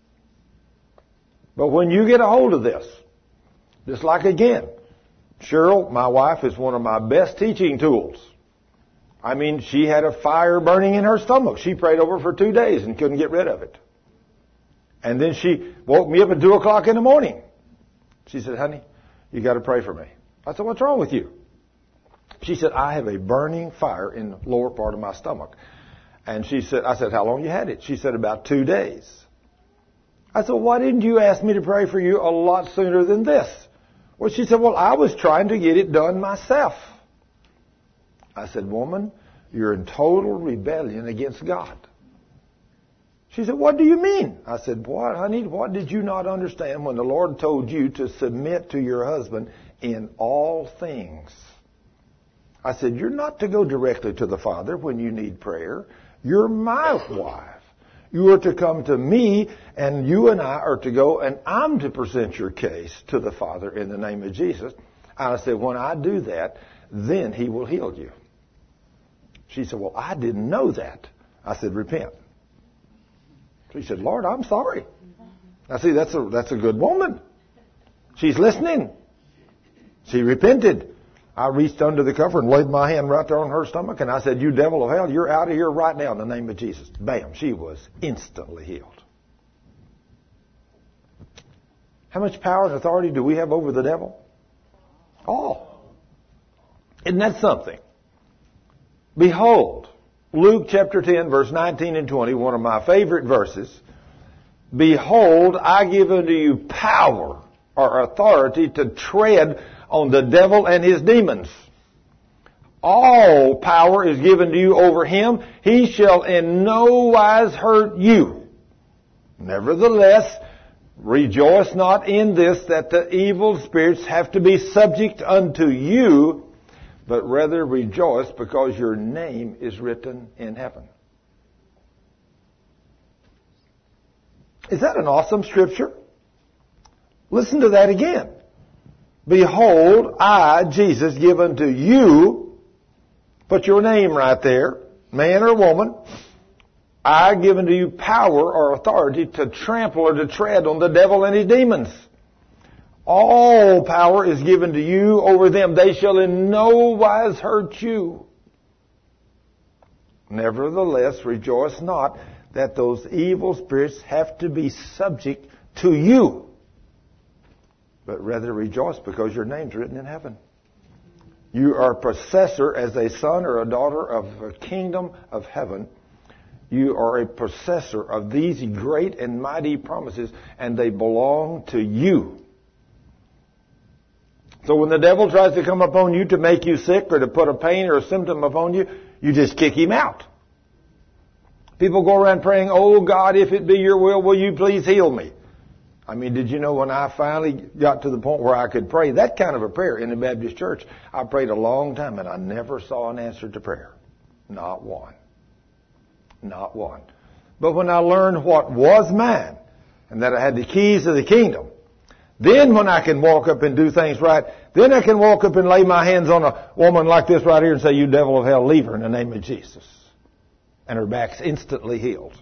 But when you get a hold of this, just like again, Cheryl, my wife, is one of my best teaching tools. I mean, she had a fire burning in her stomach. She prayed over it for two days and couldn't get rid of it. And then she woke me up at two o'clock in the morning. She said, honey, you got to pray for me. I said, what's wrong with you? She said, I have a burning fire in the lower part of my stomach. And she said, I said, how long you had it? She said, about two days. I said, why didn't you ask me to pray for you a lot sooner than this? Well, she said, well, I was trying to get it done myself. I said, woman, you're in total rebellion against God. She said, what do you mean? I said, what, honey, what did you not understand when the Lord told you to submit to your husband in all things? I said, you're not to go directly to the Father when you need prayer. You're my wife. You are to come to me, and you and I are to go, and I'm to present your case to the Father in the name of Jesus. And I said, when I do that, then He will heal you. She said, well, I didn't know that. I said, repent. She said, Lord, I'm sorry. I see, that's a, that's a good woman. She's listening. She repented. I reached under the cover and laid my hand right there on her stomach, and I said, you devil of hell, you're out of here right now in the name of Jesus. Bam, she was instantly healed. How much power and authority do we have over the devil? All. Isn't that something? Behold, Luke chapter ten, verse nineteen and twenty, one of my favorite verses. Behold, I give unto you power or authority to tread on the devil and his demons. All power is given to you over him. He shall in no wise hurt you. Nevertheless, rejoice not in this, that the evil spirits have to be subject unto you, but rather rejoice because your name is written in heaven. Is that an awesome scripture? Listen to that again. Behold, I, Jesus, give unto you, put your name right there, man or woman, I give unto you power or authority to trample or to tread on the devil and his demons. All power is given to you over them. They shall in no wise hurt you. Nevertheless, rejoice not that those evil spirits have to be subject to you, but rather rejoice because your name's written in heaven. You are a possessor as a son or a daughter of a kingdom of heaven. You are a possessor of these great and mighty promises, and they belong to you. So when the devil tries to come upon you to make you sick or to put a pain or a symptom upon you, you just kick him out. People go around praying, oh God, if it be your will, will you please heal me? I mean, did you know when I finally got to the point where I could pray that kind of a prayer in the Baptist church, I prayed a long time and I never saw an answer to prayer. Not one. Not one. But when I learned what was mine and that I had the keys of the kingdom, then when I can walk up and do things right, then I can walk up and lay my hands on a woman like this right here and say, you devil of hell, leave her in the name of Jesus. And her back's instantly healed.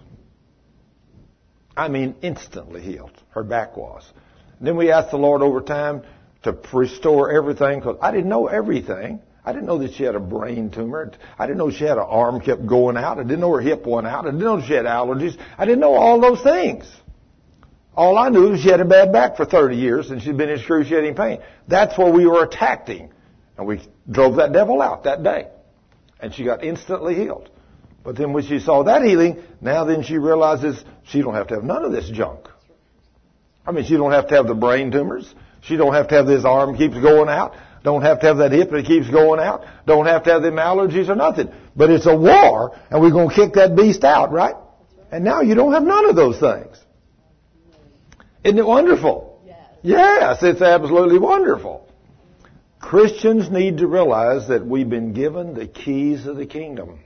I mean instantly healed. Her back was. And then we asked the Lord over time to restore everything because I didn't know everything. I didn't know that she had a brain tumor. I didn't know she had an arm kept going out. I didn't know her hip went out. I didn't know she had allergies. I didn't know all those things. All I knew was she had a bad back for thirty years and she'd been in excruciating pain. That's where we were attacking. And we drove that devil out that day. And she got instantly healed. But then when she saw that healing, now then she realizes she don't have to have none of this junk. I mean, she don't have to have the brain tumors. She don't have to have this arm keeps going out. Don't have to have that hip that keeps going out. Don't have to have them allergies or nothing. But it's a war, and we're going to kick that beast out, right? And now you don't have none of those things. Isn't it wonderful? Yes. Yes, it's absolutely wonderful. Christians need to realize that we've been given the keys of the kingdom.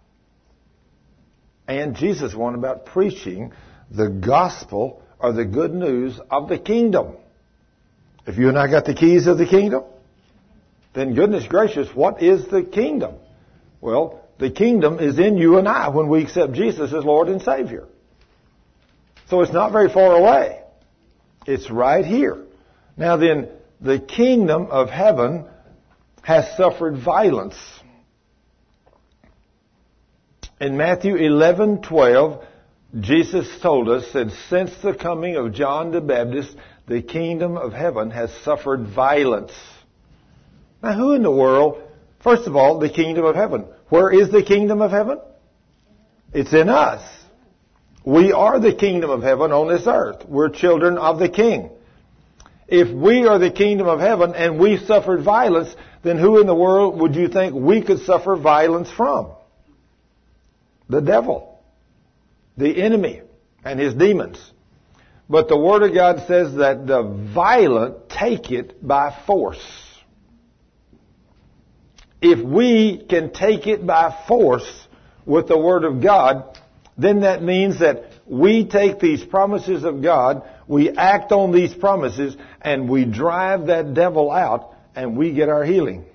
And Jesus went about preaching the gospel or the good news of the kingdom. If you and I got the keys of the kingdom, then goodness gracious, what is the kingdom? Well, the kingdom is in you and I when we accept Jesus as Lord and Savior. So it's not very far away. It's right here. Now then, the kingdom of heaven has suffered violence. In Matthew eleven twelve, Jesus told us that since the coming of John the Baptist, the kingdom of heaven has suffered violence. Now, who in the world? First of all, the kingdom of heaven. Where is the kingdom of heaven? It's in us. We are the kingdom of heaven on this earth. We're children of the King. If we are the kingdom of heaven and we suffered violence, then who in the world would you think we could suffer violence from? The devil, the enemy, and his demons. But the Word of God says that the violent take it by force. If we can take it by force with the Word of God, then that means that we take these promises of God, we act on these promises, and we drive that devil out, and we get our healing.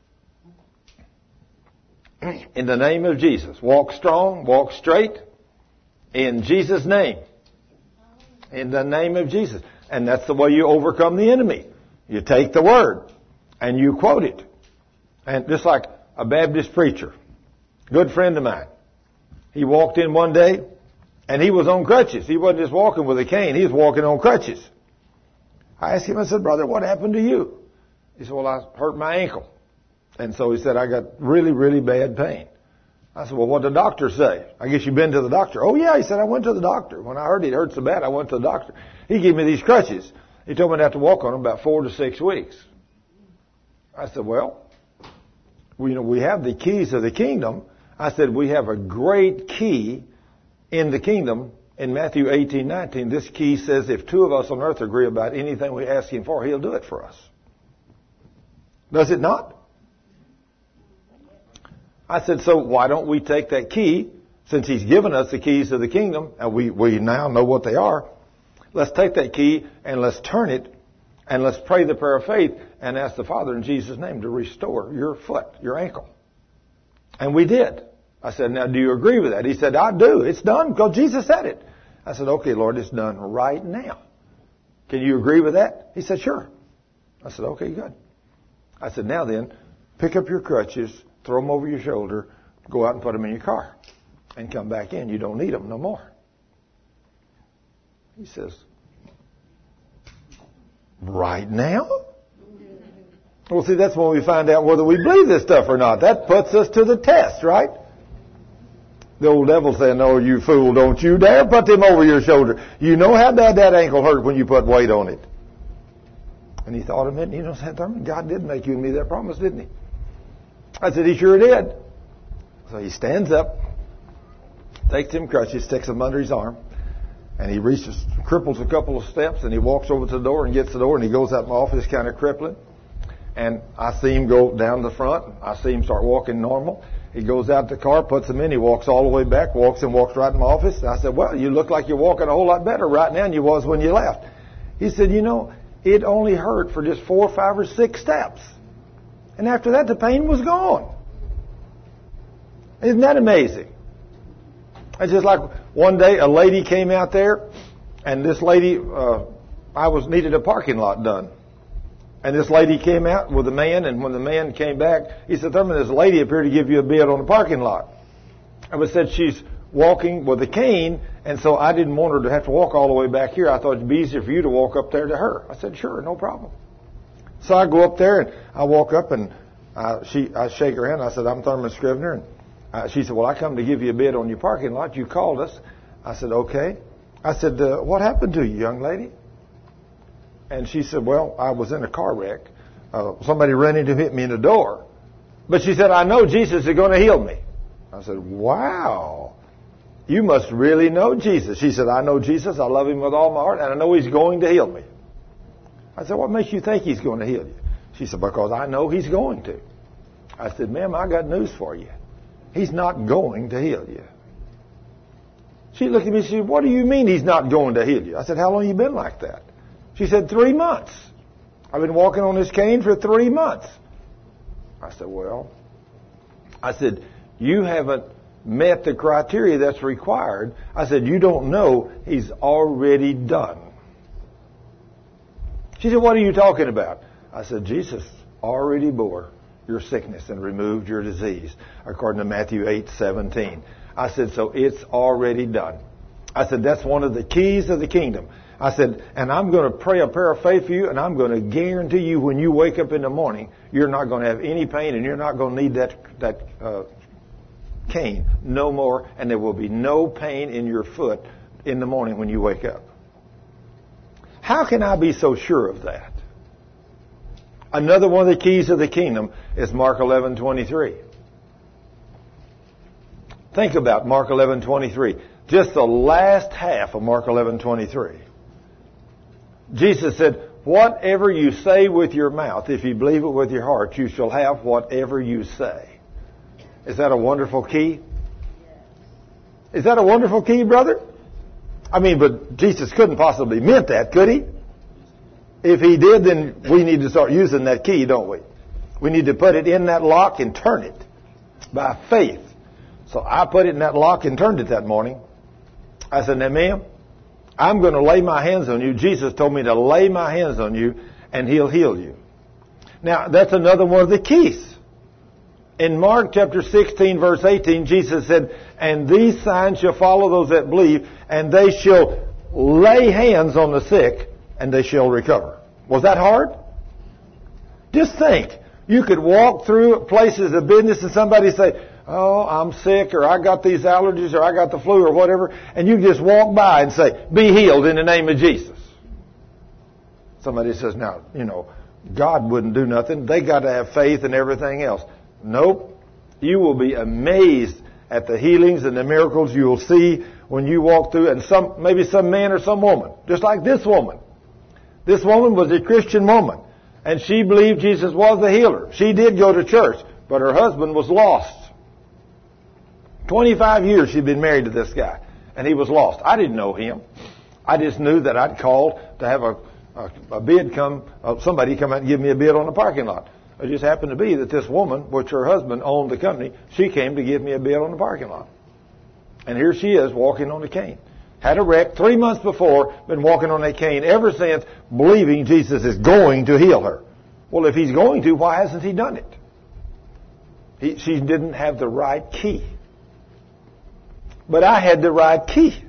In the name of Jesus. Walk strong, walk straight. In Jesus' name. In the name of Jesus. And that's the way you overcome the enemy. You take the Word, and you quote it. And just like a Baptist preacher, good friend of mine, he walked in one day, and he was on crutches. He wasn't just walking with a cane. He was walking on crutches. I asked him, I said, brother, what happened to you? He said, well, I hurt my ankle. And so he said, I got really, really bad pain. I said, well, what did the doctor say? I guess you've been to the doctor. Oh, yeah. He said, I went to the doctor. When I heard it hurt so bad, I went to the doctor. He gave me these crutches. He told me I'd have to walk on them about four to six weeks. I said, well, we, you know, we have the keys of the kingdom. I said, we have a great key in the kingdom. In Matthew eighteen nineteen, this key says if two of us on earth agree about anything we ask Him for, He'll do it for us. Does it not? I said, so why don't we take that key, since He's given us the keys of the kingdom, and we, we now know what they are, let's take that key and let's turn it, and let's pray the prayer of faith and ask the Father in Jesus' name to restore your foot, your ankle. And we did. I said, now do you agree with that? He said, I do. It's done because Jesus said it. I said, okay, Lord, it's done right now. Can you agree with that? He said, sure. I said, okay, good. I said, now then, pick up your crutches, throw them over your shoulder, go out and put them in your car, and come back in. You don't need them no more. He says, right now? Well, see, that's when we find out whether we believe this stuff or not. That puts us to the test, right? The old devil saying, no, you fool, don't you dare put them over your shoulder. You know how bad that ankle hurt when you put weight on it. And he thought a minute. You know, said, Thurman, God did make you and me that promise, didn't he? I said, he sure did. So he stands up, takes him crutches, sticks them under his arm, and he reaches, cripples a couple of steps, and he walks over to the door and gets the door, and he goes out in my office kind of crippling. And I see him go down the front. I see him start walking normal. He goes out to the car, puts them in. He walks all the way back, walks and walks right in my office. And I said, well, you look like you're walking a whole lot better right now than you was when you left. He said, you know, it only hurt for just four, five, or six steps. And after that, the pain was gone. Isn't that amazing? It's just like one day a lady came out there, and this lady, uh, I was needed a parking lot done. And this lady came out with a man, and when the man came back, he said, Thurman, this lady appeared to give you a bid on the parking lot. I said, she's walking with a cane, and so I didn't want her to have to walk all the way back here. I thought it'd be easier for you to walk up there to her. I said, sure, no problem. So I go up there, and I walk up, and I, she, I shake her hand. I said, I'm Thurman Scrivener. And uh, she said, well, I come to give you a bid on your parking lot. You called us. I said, okay. I said, uh, what happened to you, young lady? And she said, well, I was in a car wreck. Uh, somebody ran into hit me in the door. But she said, I know Jesus is going to heal me. I said, wow, you must really know Jesus. She said, I know Jesus. I love him with all my heart, and I know he's going to heal me. I said, what makes you think he's going to heal you? She said, because I know he's going to. I said, ma'am, I got news for you. He's not going to heal you. She looked at me and said, what do you mean he's not going to heal you? I said, how long have you been like that? She said, three months. I've been walking on this cane for three months. I said, well, I said, you haven't met the criteria that's required. I said, you don't know he's already done. She said, what are you talking about? I said, Jesus already bore your sickness and removed your disease, according to Matthew eight seventeen. I said, so it's already done. I said, that's one of the keys of the kingdom. I said, and I'm going to pray a prayer of faith for you, and I'm going to guarantee you when you wake up in the morning, you're not going to have any pain, and you're not going to need that that uh, cane no more, and there will be no pain in your foot in the morning when you wake up. How can I be so sure of that? Another one of the keys of the kingdom is Mark eleven twenty-three. Think about Mark eleven twenty-three. Just the last half of Mark eleven twenty-three. Jesus said, whatever you say with your mouth, if you believe it with your heart, you shall have whatever you say. Is that a wonderful key? Is that a wonderful key, brother? I mean, but Jesus couldn't possibly meant that, could he? If he did, then we need to start using that key, don't we? We need to put it in that lock and turn it by faith. So I put it in that lock and turned it that morning. I said, now, ma'am, I'm going to lay my hands on you. Jesus told me to lay my hands on you, and he'll heal you. Now, that's another one of the keys. In Mark chapter sixteen, verse eighteen, Jesus said, and these signs shall follow those that believe, and they shall lay hands on the sick, and they shall recover. Was that hard? Just think. You could walk through places of business and somebody say, oh, I'm sick, or I got these allergies, or I got the flu, or whatever, and you just walk by and say, be healed in the name of Jesus. Somebody says, now, you know, God wouldn't do nothing. They got to have faith and everything else. Nope. You will be amazed at the healings and the miracles you will see when you walk through, and some, maybe some man or some woman, just like this woman. This woman was a Christian woman, and she believed Jesus was the healer. She did go to church, but her husband was lost. twenty-five years she'd been married to this guy, and he was lost. I didn't know him. I just knew that I'd called to have a, a, a bid come, uh, somebody come out and give me a bid on the parking lot. It just happened to be that this woman, which her husband owned the company, she came to give me a bid on the parking lot. And here she is walking on a cane. Had a wreck three months before, been walking on a cane ever since, believing Jesus is going to heal her. Well, if he's going to, why hasn't he done it? He, she didn't have the right key. But I had the right key.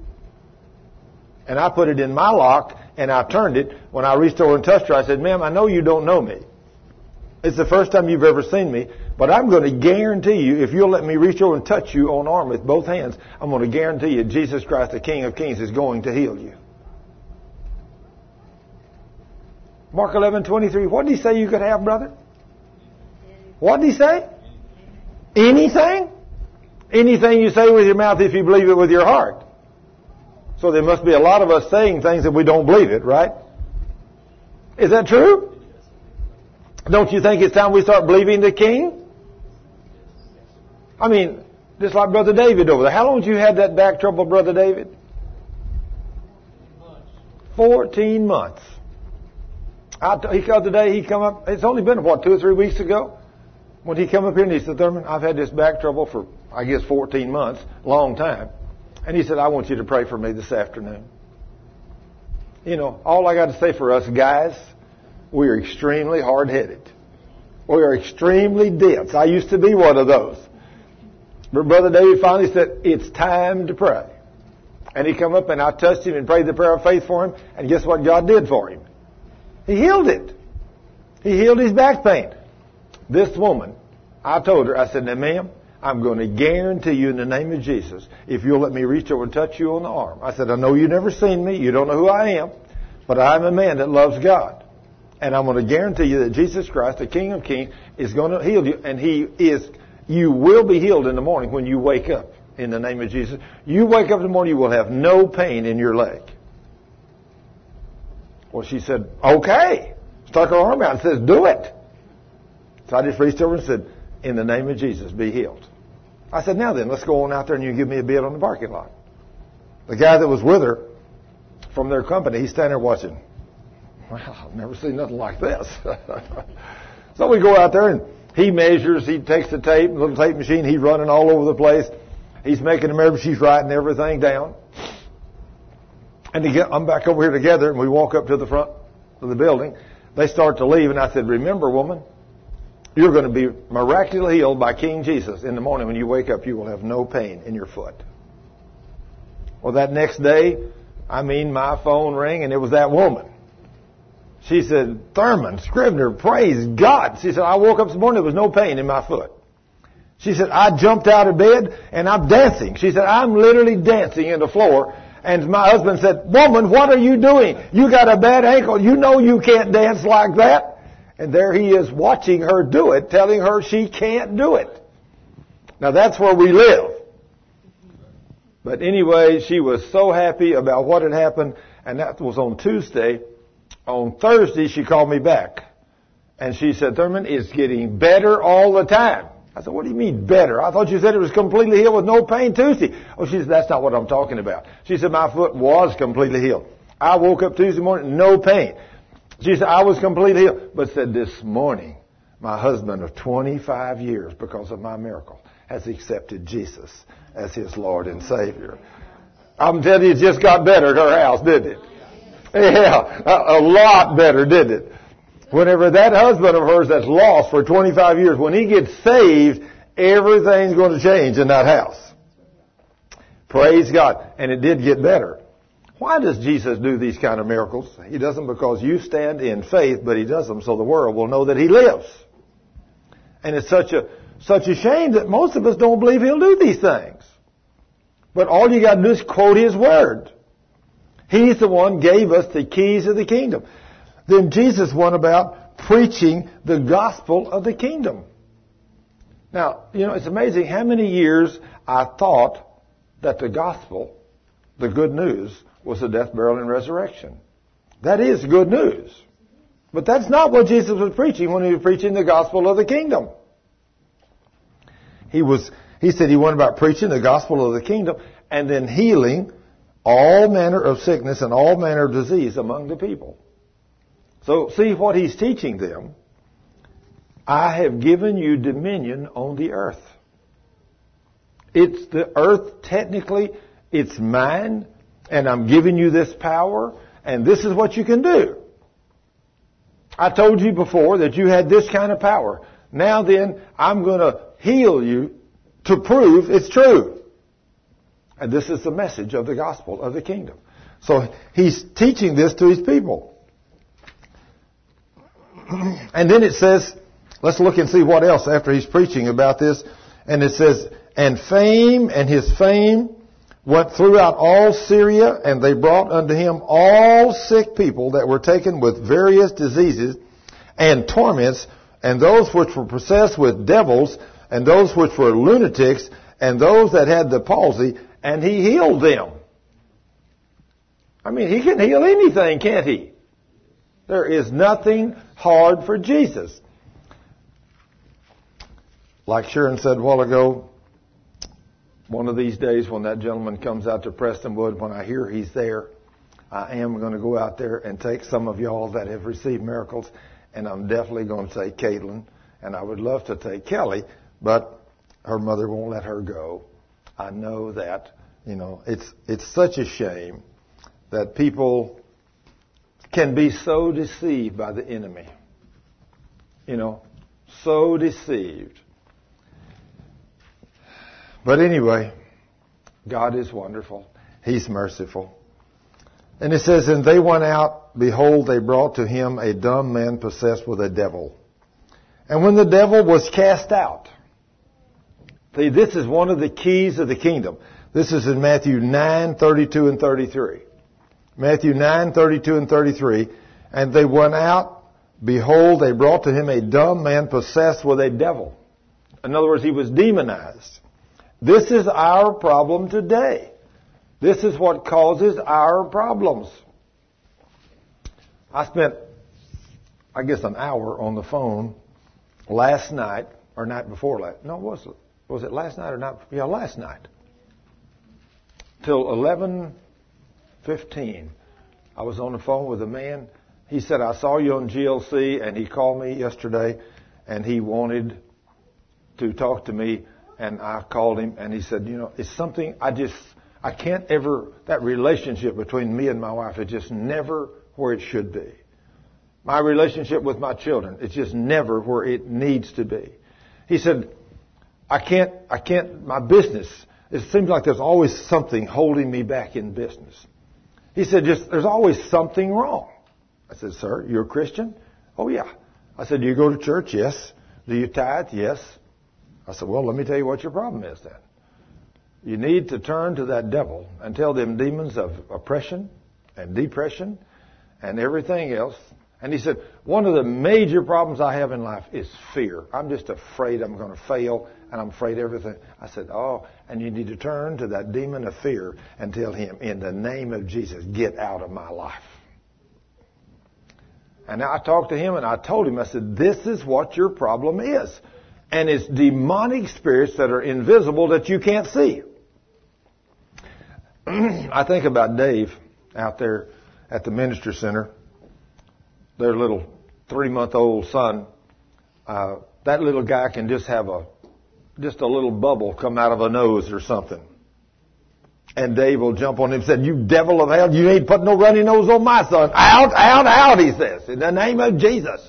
And I put it in my lock, and I turned it. When I reached over and touched her, I said, ma'am, I know you don't know me. It's the first time you've ever seen me, but I'm going to guarantee you, if you'll let me reach over and touch you on the arm with both hands, I'm going to guarantee you Jesus Christ, the King of Kings, is going to heal you. Mark eleven twenty-three. What did he say you could have, brother? What did he say? Anything? Anything you say with your mouth if you believe it with your heart. So there must be a lot of us saying things that we don't believe it, right? Is that true? Don't you think it's time we start believing the King? I mean, just like Brother David over there. How long did you have that back trouble, Brother David? Fourteen months. I t- he called today, he come up, it's only been, what, two or three weeks ago? When he come up here and he said, Thurman, I've had this back trouble for, I guess, fourteen months, long time. And he said, I want you to pray for me this afternoon. You know, all I got to say for us guys, we are extremely hard-headed. We are extremely dense. I used to be one of those. But Brother David finally said, it's time to pray. And he come up and I touched him and prayed the prayer of faith for him. And guess what God did for him? He healed it. He healed his back pain. This woman, I told her, I said, now ma'am, I'm going to guarantee you in the name of Jesus, if you'll let me reach over and touch you on the arm. I said, I know you've never seen me. You don't know who I am. But I'm a man that loves God. And I'm going to guarantee you that Jesus Christ, the King of Kings, is going to heal you. And He is, you will be healed in the morning when you wake up in the name of Jesus. You wake up in the morning, you will have no pain in your leg. Well, she said, okay. Stuck her arm out and says, do it. So I just reached over and said, in the name of Jesus, be healed. I said, now then, let's go on out there and you give me a bid on the parking lot. The guy that was with her from their company, he's standing there watching. Well, I've never seen nothing like this. So we go out there and he measures, he takes the tape, little tape machine, he's running all over the place. He's making them every, she's writing everything down. And to get, I'm back over here together and we walk up to the front of the building. They start to leave and I said, remember woman, you're going to be miraculously healed by King Jesus. In the morning when you wake up, you will have no pain in your foot. Well, that next day, I mean, my phone rang and it was that woman. She said, Thurman, Scrivener, praise God. She said, I woke up this morning, there was no pain in my foot. She said, I jumped out of bed and I'm dancing. She said, I'm literally dancing in the floor. And my husband said, woman, what are you doing? You got a bad ankle. You know you can't dance like that. And there he is watching her do it, telling her she can't do it. Now that's where we live. But anyway, she was so happy about what had happened. And that was on Tuesday. On Thursday, she called me back. And she said, Thurman, it's getting better all the time. I said, what do you mean better? I thought you said it was completely healed with no pain Tuesday. Oh, she said, that's not what I'm talking about. She said, my foot was completely healed. I woke up Tuesday morning, no pain. She said, I was completely healed. But said, this morning, my husband of twenty-five years, because of my miracle, has accepted Jesus as his Lord and Savior. I'm telling you, it just got better at her house, didn't it? Yeah, a, a lot better, didn't it? Whenever that husband of hers that's lost for twenty-five years, when he gets saved, everything's going to change in that house. Praise God. And it did get better. Why does Jesus do these kind of miracles? He does them because you stand in faith, but he does them so the world will know that he lives. And it's such a, such a shame that most of us don't believe he'll do these things. But all you got to do is quote his word. He's the one gave us the keys of the kingdom. Then Jesus went about preaching the gospel of the kingdom. Now, you know, it's amazing how many years I thought that the gospel, the good news, was the death, burial, and resurrection. That is good news. But that's not what Jesus was preaching when he was preaching the gospel of the kingdom. He was, he said he went about preaching the gospel of the kingdom and then healing all manner of sickness and all manner of disease among the people. So see what he's teaching them. I have given you dominion on the earth. It's the earth technically, it's mine, and I'm giving you this power, and this is what you can do. I told you before that you had this kind of power. Now then, I'm going to heal you to prove it's true. And this is the message of the gospel of the kingdom. So he's teaching this to his people. And then it says, let's look and see what else after he's preaching about this. And it says, and fame and his fame went throughout all Syria, and they brought unto him all sick people that were taken with various diseases and torments, and those which were possessed with devils, and those which were lunatics, and those that had the palsy, and he healed them. I mean, he can heal anything, can't he? There is nothing hard for Jesus. Like Sharon said a while ago, one of these days when that gentleman comes out to Prestonwood, when I hear he's there, I am going to go out there and take some of y'all that have received miracles, and I'm definitely going to take Caitlin, and I would love to take Kelly, but her mother won't let her go. I know that. You know, it's it's such a shame that people can be so deceived by the enemy. You know, so deceived. But anyway, God is wonderful. He's merciful. And it says, and they went out, behold, they brought to him a dumb man possessed with a devil. And when the devil was cast out, see, this is one of the keys of the kingdom. This is in Matthew nine, thirty-two and thirty-three. Matthew nine, thirty-two and thirty-three. And they went out, behold, they brought to him a dumb man possessed with a devil. In other words, he was demonized. This is our problem today. This is what causes our problems. I spent, I guess, an hour on the phone last night, or night before last. No, was it? Was it last night or not? Yeah, last night. Till eleven fifteen. I was on the phone with a man. He said, I saw you on G L C, and he called me yesterday, and he wanted to talk to me. And I called him, and he said, you know, it's something I just, I can't ever, that relationship between me and my wife is just never where it should be. My relationship with my children, it's just never where it needs to be. He said, I can't, I can't, my business, it seems like there's always something holding me back in business. He said, just, there's always something wrong. I said, sir, you're a Christian? Oh, yeah. I said, do you go to church? Yes. Do you tithe? Yes. I said, well, let me tell you what your problem is then. You need to turn to that devil and tell them demons of oppression and depression and everything else. And he said, one of the major problems I have in life is fear. I'm just afraid I'm going to fail, and I'm afraid everything. I said, oh, and you need to turn to that demon of fear and tell him, in the name of Jesus, get out of my life. And I talked to him, and I told him, I said, this is what your problem is. And it's demonic spirits that are invisible that you can't see. I think about Dave out there at the ministry center. Their little three-month-old son. Uh, that little guy can just have a, just a little bubble come out of a nose or something. And Dave will jump on him and say, you devil of hell, you ain't put no runny nose on my son. Out, out, out, he says, in the name of Jesus.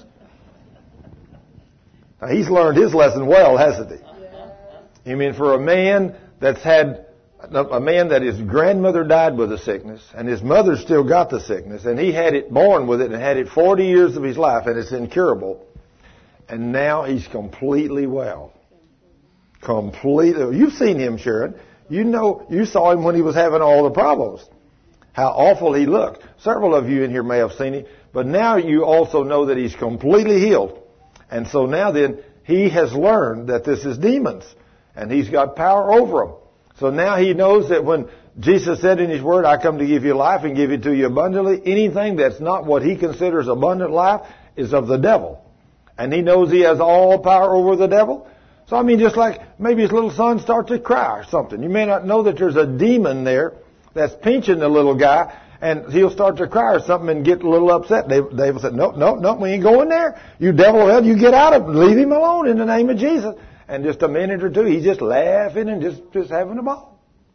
Now, he's learned his lesson well, hasn't he? You mean for a man that's had, a man that his grandmother died with a sickness, and his mother still got the sickness, and he had it born with it and had it forty years of his life, and it's incurable. And now he's completely well. Completely. You've seen him, Sharon. You know, you saw him when he was having all the problems. How awful he looked. Several of you in here may have seen him, but now you also know that he's completely healed. And so now then, he has learned that this is demons. And he's got power over them. So now he knows that when Jesus said in his word, I come to give you life and give it to you abundantly, anything that's not what he considers abundant life is of the devil. And he knows he has all power over the devil. So I mean, just like maybe his little son starts to cry or something. You may not know that there's a demon there that's pinching the little guy, and he'll start to cry or something and get a little upset. David, David said, no, no, no, we ain't going there. You devil of hell, you get out of it. Leave him alone in the name of Jesus. And just a minute or two, he's just laughing and just, just having a ball.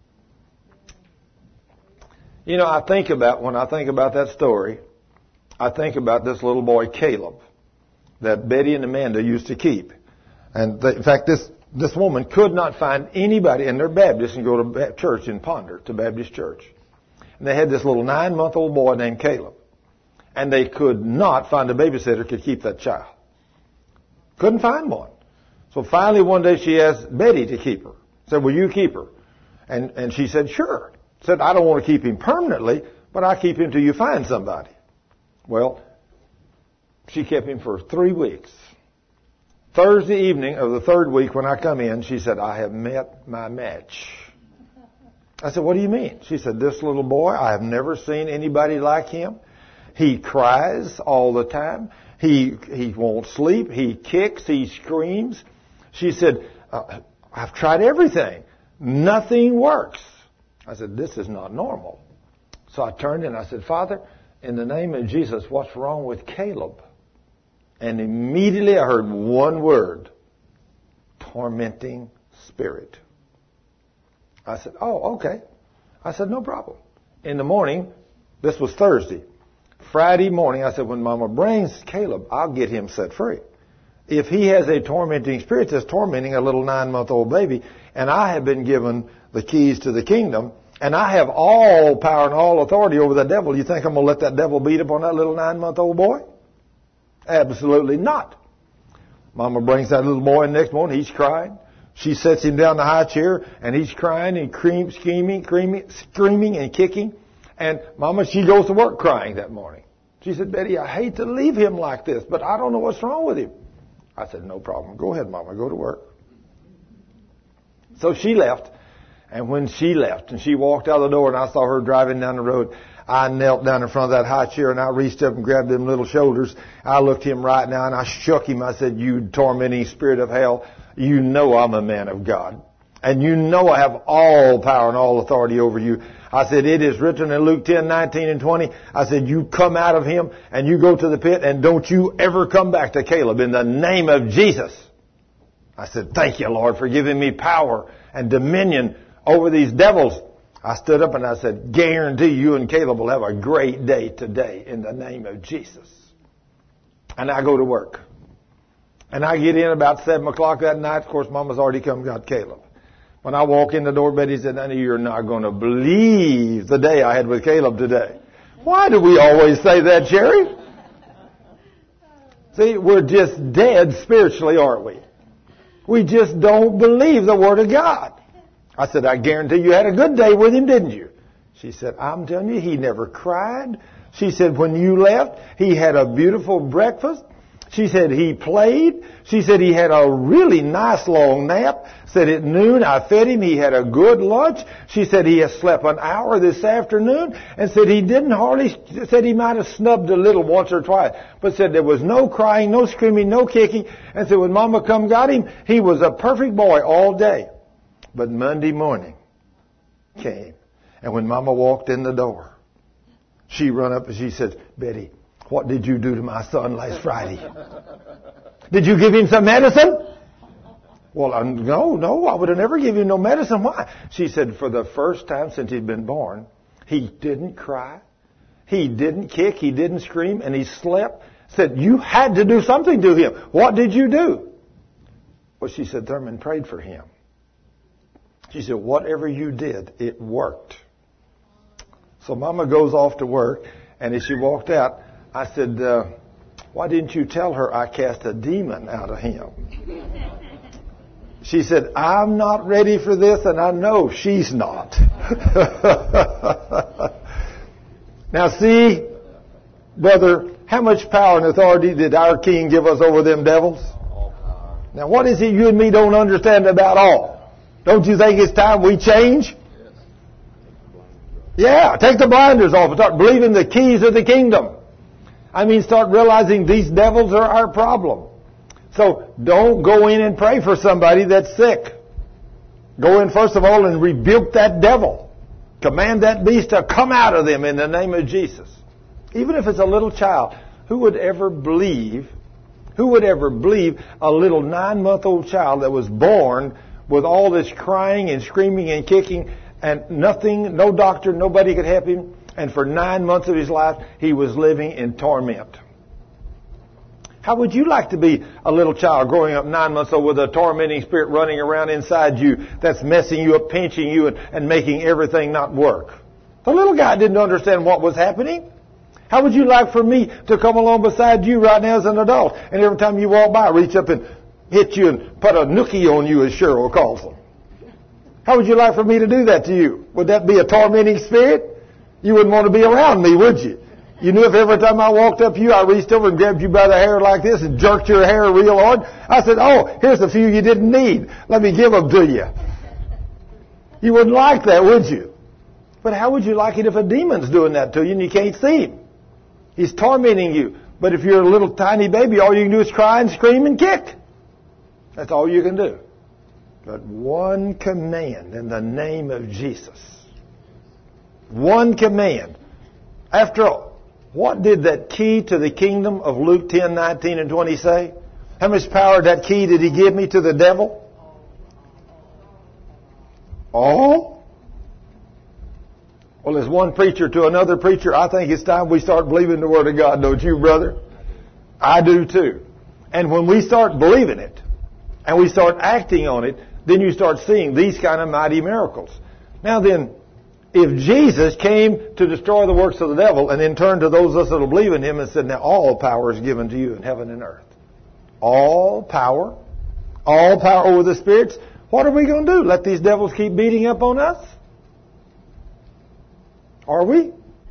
You know, I think about, when I think about that story, I think about this little boy, Caleb, that Betty and Amanda used to keep. And they, in fact, this, this woman could not find anybody, and they're Baptists and go to church in Ponder, to Baptist church. And they had this little nine-month-old boy named Caleb. And they could not find a babysitter who could keep that child. Couldn't find one. So finally one day she asked Betty to keep her. Said, will you keep her? And, and she said, sure. Said, I don't want to keep him permanently, but I keep him till you find somebody. Well, she kept him for three weeks. Thursday evening of the third week when I come in, she said, I have met my match. I said, what do you mean? She said, this little boy, I have never seen anybody like him. He cries all the time. He he won't sleep. He kicks. He screams. She said, uh, I've tried everything. Nothing works. I said, this is not normal. So I turned and I said, Father, in the name of Jesus, what's wrong with Caleb? And immediately I heard one word, tormenting spirit. I said, oh, okay. I said, no problem. In the morning, this was Thursday. Friday morning, I said, when Mama brings Caleb, I'll get him set free. If he has a tormenting spirit that's tormenting a little nine-month-old baby, and I have been given the keys to the kingdom, and I have all power and all authority over the devil, you think I'm going to let that devil beat up on that little nine-month-old boy? Absolutely not. Mama brings that little boy in the next morning. He's crying. She sets him down in the high chair, and he's crying and screaming, screaming, screaming and kicking. And Mama, she goes to work crying that morning. She said, Betty, I hate to leave him like this, but I don't know what's wrong with him. I said, no problem. Go ahead, Mama. Go to work. So she left. And when she left and she walked out the door and I saw her driving down the road, I knelt down in front of that high chair and I reached up and grabbed them little shoulders. I looked him right now and I shook him. I said, you tormenting spirit of hell, you know I'm a man of God. And you know I have all power and all authority over you. I said, it is written in Luke ten, nineteen and twenty. I said, you come out of him and you go to the pit and don't you ever come back to Caleb in the name of Jesus. I said, thank you, Lord, for giving me power and dominion over these devils. I stood up and I said, guarantee you and Caleb will have a great day today in the name of Jesus. And I go to work. And I get in about seven o'clock that night. Of course, Mama's already come and got Caleb. When I walk in the door, Betty said, honey, you're not going to believe the day I had with Caleb today. Why do we always say that, Jerry? See, we're just dead spiritually, aren't we? We just don't believe the Word of God. I said, I guarantee you had a good day with him, didn't you? She said, I'm telling you, he never cried. She said, when you left, he had a beautiful breakfast. She said he played. She said he had a really nice long nap. Said at noon I fed him. He had a good lunch. She said he has slept an hour this afternoon. And said he didn't hardly, said he might have snubbed a little once or twice. But said there was no crying, no screaming, no kicking. And said when Mama come got him, he was a perfect boy all day. But Monday morning came. And when Mama walked in the door, she run up and she said, Betty, what did you do to my son last Friday? Did you give him some medicine? Well, uh, no, no, I would have never given him no medicine. Why? She said, for the first time since he'd been born, he didn't cry. He didn't kick. He didn't scream. And he slept. Said, you had to do something to him. What did you do? Well, she said, Thurman prayed for him. She said, whatever you did, it worked. So Mama goes off to work. And as she walked out, I said, uh, why didn't you tell her I cast a demon out of him? She said, I'm not ready for this, and I know she's not. Now see, brother, how much power and authority did our King give us over them devils? Now what is it you and me don't understand about all? Don't you think it's time we change? Yeah, take the blinders off and start believing the keys of the kingdom. I mean, start realizing these devils are our problem. So don't go in and pray for somebody that's sick. Go in first of all and rebuke that devil. Command that beast to come out of them in the name of Jesus. Even if it's a little child, who would ever believe, who would ever believe a little nine-month-old child that was born with all this crying and screaming and kicking and nothing, no doctor, nobody could help him. And for nine months of his life, he was living in torment. How would you like to be a little child growing up nine months old with a tormenting spirit running around inside you that's messing you up, pinching you, and, and making everything not work? The little guy didn't understand what was happening. How would you like for me to come along beside you right now as an adult, and every time you walk by, reach up and hit you and put a nookie on you, as Cheryl calls them? How would you like for me to do that to you? Would that be a tormenting spirit? You wouldn't want to be around me, would you? You knew if every time I walked up to you, I reached over and grabbed you by the hair like this and jerked your hair real hard. I said, oh, here's a few you didn't need. Let me give them to you. You wouldn't like that, would you? But how would you like it if a demon's doing that to you and you can't see him? He's tormenting you. But if you're a little tiny baby, all you can do is cry and scream and kick. That's all you can do. But one command in the name of Jesus. One command. After all, what did that key to the kingdom of Luke ten, nineteen, and twenty say? How much power that key did he give me to the devil? All? Well, as one preacher to another preacher, I think it's time we start believing the Word of God, don't you, brother? I do too. And when we start believing it, and we start acting on it, then you start seeing these kind of mighty miracles. Now then, if Jesus came to destroy the works of the devil and then turned to those of us that will believe in Him and said, now all power is given to you in heaven and earth. All power, all power over the spirits. What are we going to do? Let these devils keep beating up on us? Are we?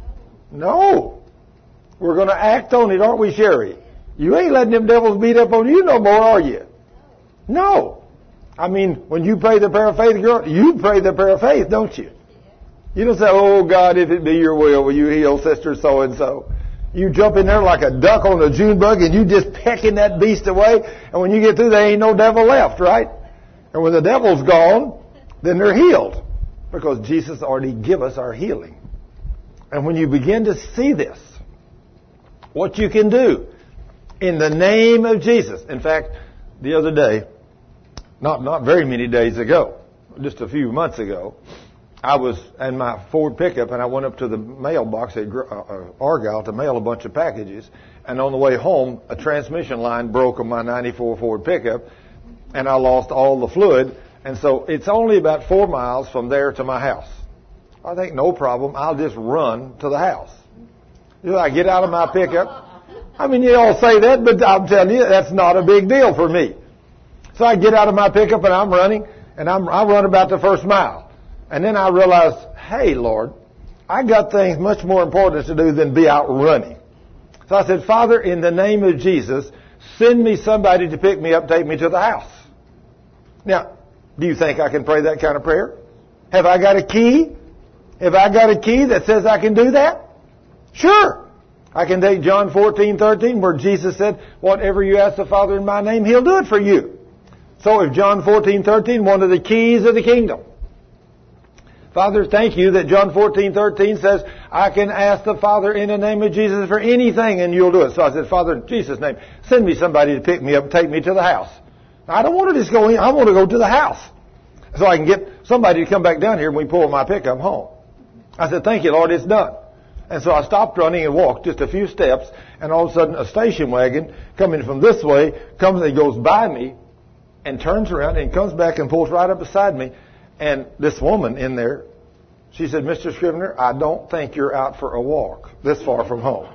No. We're going to act on it, aren't we, Sherry? You ain't letting them devils beat up on you no more, are you? No. I mean, when you pray the prayer of faith, girl, you pray the prayer of faith, don't you? You don't say, oh, God, if it be your will, will you heal sister so-and-so? You jump in there like a duck on a June bug and you just pecking that beast away. And when you get through, there ain't no devil left, right? And when the devil's gone, then they're healed. Because Jesus already give us our healing. And when you begin to see this, what you can do in the name of Jesus. In fact, the other day, not, not very many days ago, just a few months ago, I was in my Ford pickup and I went up to the mailbox at Argyle to mail a bunch of packages. And on the way home, a transmission line broke on my ninety-four Ford pickup and I lost all the fluid. And so it's only about four miles from there to my house. I think no problem. I'll just run to the house. You know, I get out of my pickup. I mean, you all say that, but I'm telling you, that's not a big deal for me. So I get out of my pickup and I'm running and I'm, I run about the first mile. And then I realized, hey, Lord, I got things much more important to do than be out running. So I said, Father, in the name of Jesus, send me somebody to pick me up, take me to the house. Now, do you think I can pray that kind of prayer? Have I got a key? Have I got a key that says I can do that? Sure. I can take John fourteen thirteen where Jesus said, whatever you ask the Father in my name, He'll do it for you. So if John fourteen thirteen, one of the keys of the kingdom. Father, thank you that John fourteen thirteen says, I can ask the Father in the name of Jesus for anything and you'll do it. So I said, Father, in Jesus' name, send me somebody to pick me up and take me to the house. Now, I don't want to just go in. I want to go to the house so I can get somebody to come back down here when we pull my pickup home. I said, thank you, Lord, it's done. And so I stopped running and walked just a few steps, and all of a sudden a station wagon coming from this way comes and goes by me and turns around and comes back and pulls right up beside me. And this woman in there, she said, Mister Scrivener, I don't think you're out for a walk this far from home.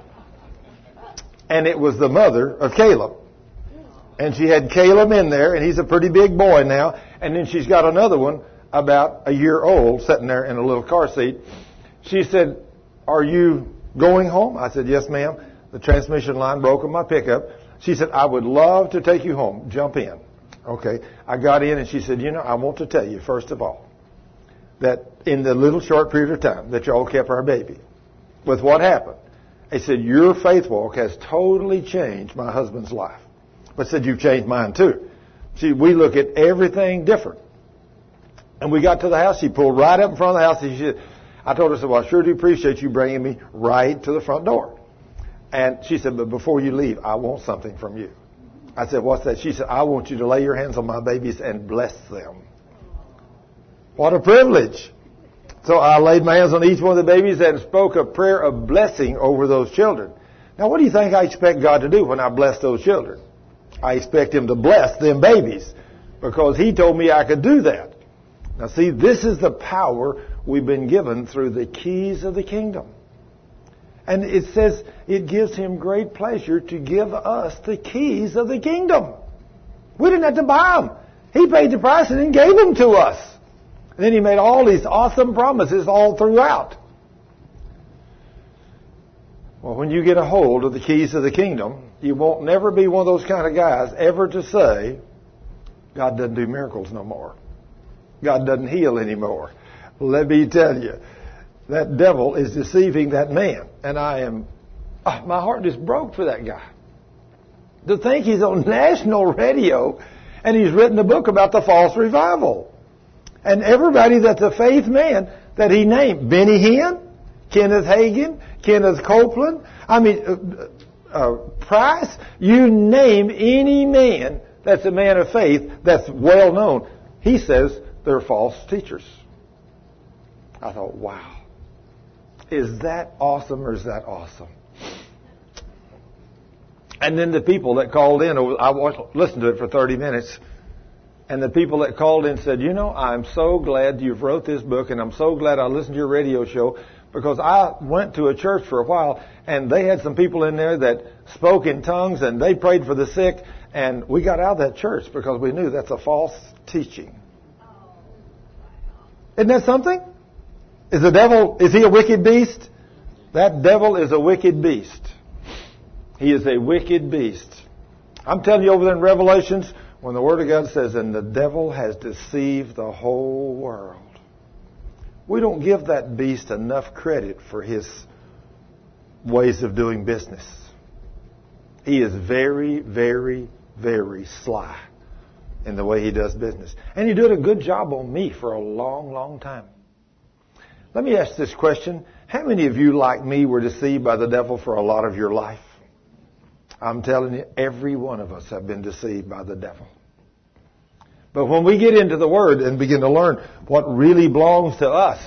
And it was the mother of Caleb. And she had Caleb in there, and he's a pretty big boy now. And then she's got another one about a year old sitting there in a little car seat. She said, are you going home? I said, yes, ma'am. The transmission line broke on my pickup. She said, I would love to take you home. Jump in. Okay. I got in and she said, you know, I want to tell you, first of all, that in the little short period of time that y'all kept our baby, with what happened, I said, your faith walk has totally changed my husband's life. But said, you've changed mine too. See, we look at everything different. And we got to the house. She pulled right up in front of the house. And she said, I told her, I said, well, I sure do appreciate you bringing me right to the front door. And she said, but before you leave, I want something from you. I said, what's that? She said, I want you to lay your hands on my babies and bless them. What a privilege. So I laid my hands on each one of the babies and spoke a prayer of blessing over those children. Now, what do you think I expect God to do when I bless those children? I expect Him to bless them babies because He told me I could do that. Now, see, this is the power we've been given through the keys of the kingdom. And it says it gives Him great pleasure to give us the keys of the kingdom. We didn't have to buy them. He paid the price and then gave them to us. And then he made all these awesome promises all throughout. Well, when you get a hold of the keys of the kingdom, you won't never be one of those kind of guys ever to say, God doesn't do miracles no more. God doesn't heal anymore. Let me tell you, that devil is deceiving that man. And I am, oh, my heart just broke for that guy. To think he's on national radio and he's written a book about the false revival. And everybody that's a faith man that he named, Benny Hinn, Kenneth Hagin, Kenneth Copeland, I mean, uh, uh, Price, you name any man that's a man of faith that's well known, he says they're false teachers. I thought, wow, is that awesome or is that awesome? And then the people that called in, I listened to it for thirty minutes, and the people that called in said, you know, I'm so glad you've wrote this book, and I'm so glad I listened to your radio show, because I went to a church for a while, and they had some people in there that spoke in tongues, and they prayed for the sick, and we got out of that church because we knew that's a false teaching. Isn't that something? Is the devil, is he a wicked beast? That devil is a wicked beast. He is a wicked beast. I'm telling you over there in Revelations, when the Word of God says, and the devil has deceived the whole world. We don't give that beast enough credit for his ways of doing business. He is very, very, very sly in the way he does business. And he did a good job on me for a long, long time. Let me ask this question. How many of you, like me, were deceived by the devil for a lot of your life? I'm telling you, every one of us have been deceived by the devil. But when we get into the Word and begin to learn what really belongs to us,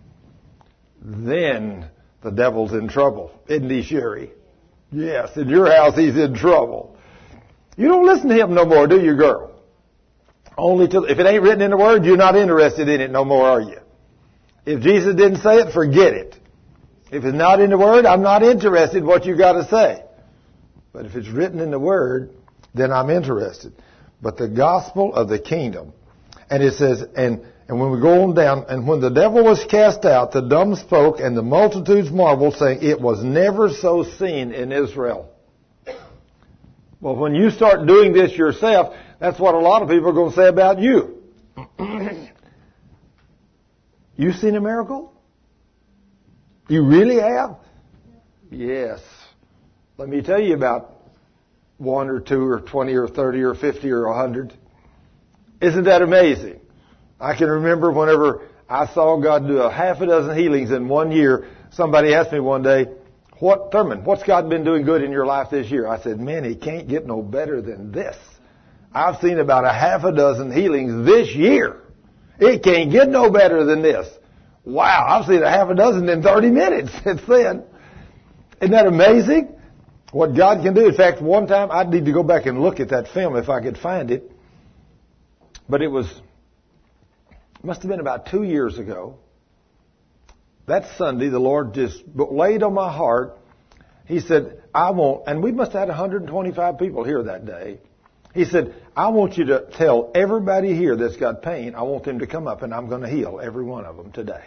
then the devil's in trouble. Isn't he, Sherry? Yes, in your house he's in trouble. You don't listen to him no more, do you, girl? Only till, if it ain't written in the Word, you're not interested in it no more, are you? If Jesus didn't say it, forget it. If it's not in the Word, I'm not interested in what you got to say. But if it's written in the Word, then I'm interested. But the gospel of the kingdom. And it says, and, and when we go on down, and when the devil was cast out, the dumb spoke, and the multitudes marveled, saying, it was never so seen in Israel. Well, when you start doing this yourself, that's what a lot of people are going to say about you. You seen a miracle? You really have? Yes. Let me tell you about one or two or twenty or thirty or fifty or a hundred. Isn't that amazing? I can remember whenever I saw God do a half a dozen healings in one year, somebody asked me one day, "What, Thurman, what's God been doing good in your life this year?" I said, man, He can't get no better than this. I've seen about a half a dozen healings this year. It can't get no better than this. Wow, I've seen a half a dozen in thirty minutes since then. Isn't that amazing? What God can do. In fact, one time, I'd need to go back and look at that film if I could find it. But it was, must have been about two years ago. That Sunday, the Lord just laid on my heart. He said, I want, and we must have had one hundred twenty-five people here that day. He said, I want you to tell everybody here that's got pain, I want them to come up and I'm going to heal every one of them today.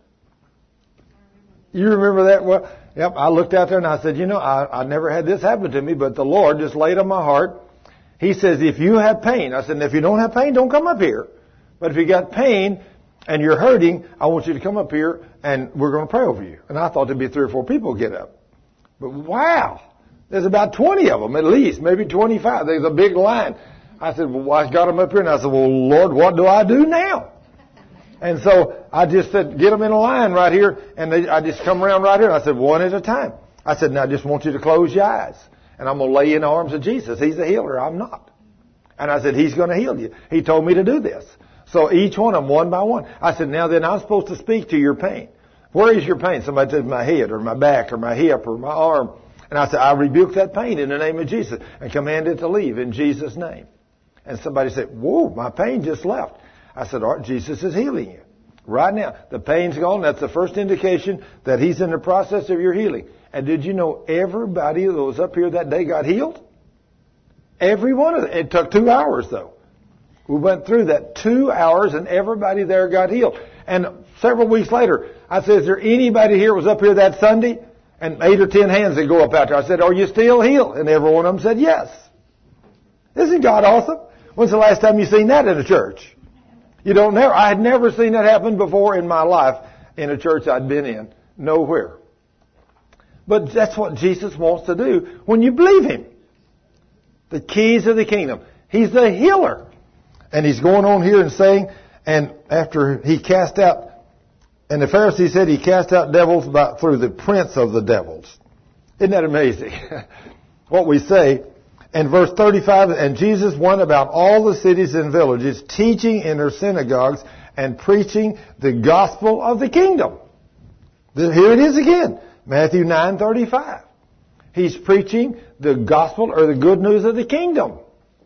You remember that? Well, yep, I looked out there and I said, you know, I, I never had this happen to me, but the Lord just laid on my heart. He says, if you have pain, I said, if you don't have pain, don't come up here. But if you got pain and you're hurting, I want you to come up here and we're going to pray over you. And I thought there'd be three or four people get up. But wow, there's about twenty of them at least, maybe twenty-five. There's a big line. I said, well, I got them up here and I said, well, Lord, what do I do now? And so I just said, get them in a line right here. And they, I just come around right here. And I said, one at a time. I said, now I just want you to close your eyes. And I'm going to lay you in the arms of Jesus. He's a healer. I'm not. And I said, He's going to heal you. He told me to do this. So each one of them, one by one. I said, now then I'm supposed to speak to your pain. Where is your pain? Somebody said my head or my back or my hip or my arm. And I said, I rebuke that pain in the name of Jesus and command it to leave in Jesus' name. And somebody said, whoa, my pain just left. I said, all right, Jesus is healing you. Right now, the pain's gone. That's the first indication that He's in the process of your healing. And did you know everybody that was up here that day got healed? Every one of them. It took two hours, though. We went through that two hours and everybody there got healed. And several weeks later, I said, is there anybody here that was up here that Sunday? And eight or ten hands would go up out there. I said, are you still healed? And every one of them said yes. Isn't God awesome? When's the last time you seen that in a church? You don't never. I had never seen that happen before in my life in a church I'd been in. Nowhere. But that's what Jesus wants to do when you believe Him. The keys of the kingdom. He's the healer. And He's going on here and saying, and after He cast out, and the Pharisees said He cast out devils by, through the prince of the devils. Isn't that amazing? What we say. And verse thirty-five, and Jesus went about all the cities and villages, teaching in their synagogues and preaching the gospel of the kingdom. Here it is again. Matthew nine thirty-five. He's preaching the gospel or the good news of the kingdom.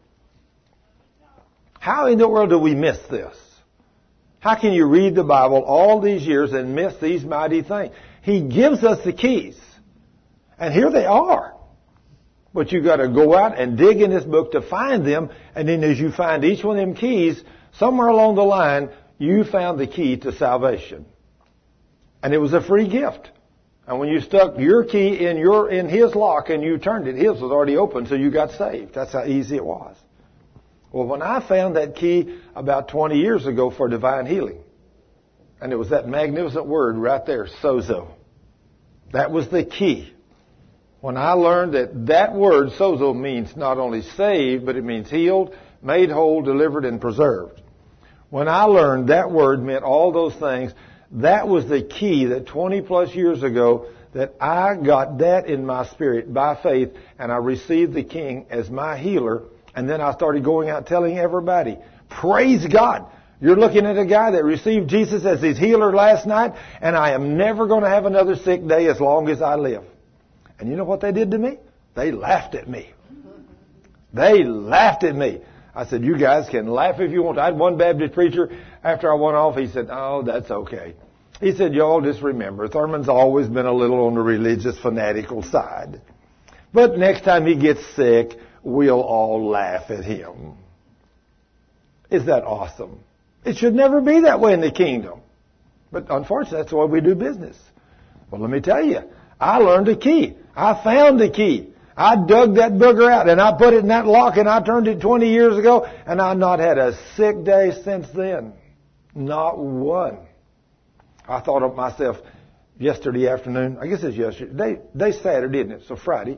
How in the world do we miss this? How can you read the Bible all these years and miss these mighty things? He gives us the keys. And here they are. But you've got to go out and dig in this book to find them. And then as you find each one of them keys, somewhere along the line, you found the key to salvation. And it was a free gift. And when you stuck your key in your in his lock and you turned it, his was already open, so you got saved. That's how easy it was. Well, when I found that key about twenty years ago for divine healing, and it was that magnificent word right there, sozo. That was the key. When I learned that that word, sozo, means not only saved, but it means healed, made whole, delivered, and preserved. When I learned that word meant all those things, that was the key that twenty plus years ago that I got that in my spirit by faith, and I received the King as my healer. And then I started going out telling everybody, praise God. You're looking at a guy that received Jesus as his healer last night, and I am never going to have another sick day as long as I live. And you know what they did to me? They laughed at me. They laughed at me. I said, you guys can laugh if you want. I had one Baptist preacher, after I went off, he said, oh, that's okay. He said, y'all just remember, Thurman's always been a little on the religious fanatical side. But next time he gets sick, we'll all laugh at him. Is that awesome? It should never be that way in the kingdom. But unfortunately, that's the way we do business. Well, let me tell you, I learned a key. I found the key. I dug that booger out and I put it in that lock and I turned it twenty years ago and I've not had a sick day since then. Not one. I thought of myself yesterday afternoon. I guess it's yesterday. Day, day Saturday, isn't it? So Friday.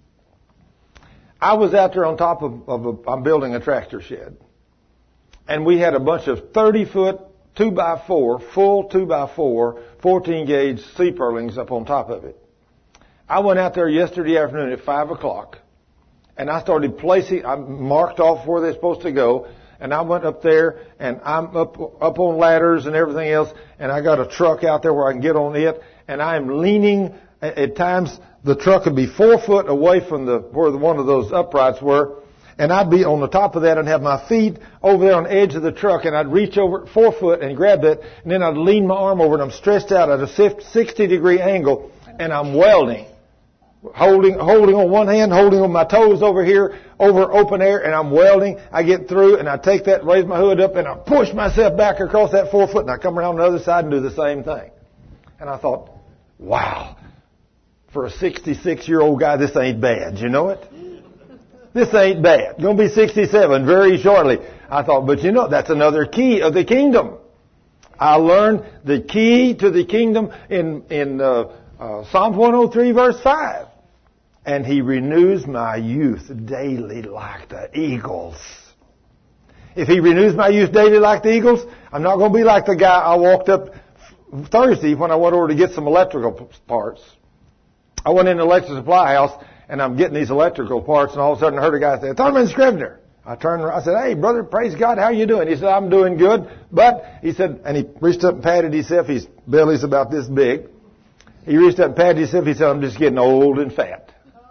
I was out there on top of, of a, I'm building a tractor shed. And we had a bunch of thirty foot, two by four, full two by four, fourteen gauge C-purlings up on top of it. I went out there yesterday afternoon at five o'clock. And I started placing, I marked off where they're supposed to go. And I went up there and I'm up, up on ladders and everything else. And I got a truck out there where I can get on it. And I am leaning, at times the truck would be four foot away from the, where the, one of those uprights were. And I'd be on the top of that and have my feet over there on the edge of the truck. And I'd reach over four foot and grab that. And then I'd lean my arm over and I'm stretched out at a sixty degree angle. And I'm welding. Holding, holding on one hand, holding on my toes over here, over open air, and I'm welding. I get through, and I take that, raise my hood up, and I push myself back across that four foot, and I come around the other side and do the same thing. And I thought, wow, for a sixty-six-year-old guy, this ain't bad. You know it? This ain't bad. Going to be sixty-seven very shortly. I thought, but you know, that's another key of the kingdom. I learned the key to the kingdom in in uh, uh, Psalm one oh three, verse five. And He renews my youth daily like the eagles. If He renews my youth daily like the eagles, I'm not going to be like the guy I walked up Thursday when I went over to get some electrical parts. I went in the electrical supply house, and I'm getting these electrical parts, and all of a sudden I heard a guy say, Thurman Scrivener. I turned around, I said, hey, brother, praise God, how you doing? He said, I'm doing good, but, he said, and he reached up and patted himself, his belly's about this big. He reached up and patted himself, he said, I'm just getting old and fat.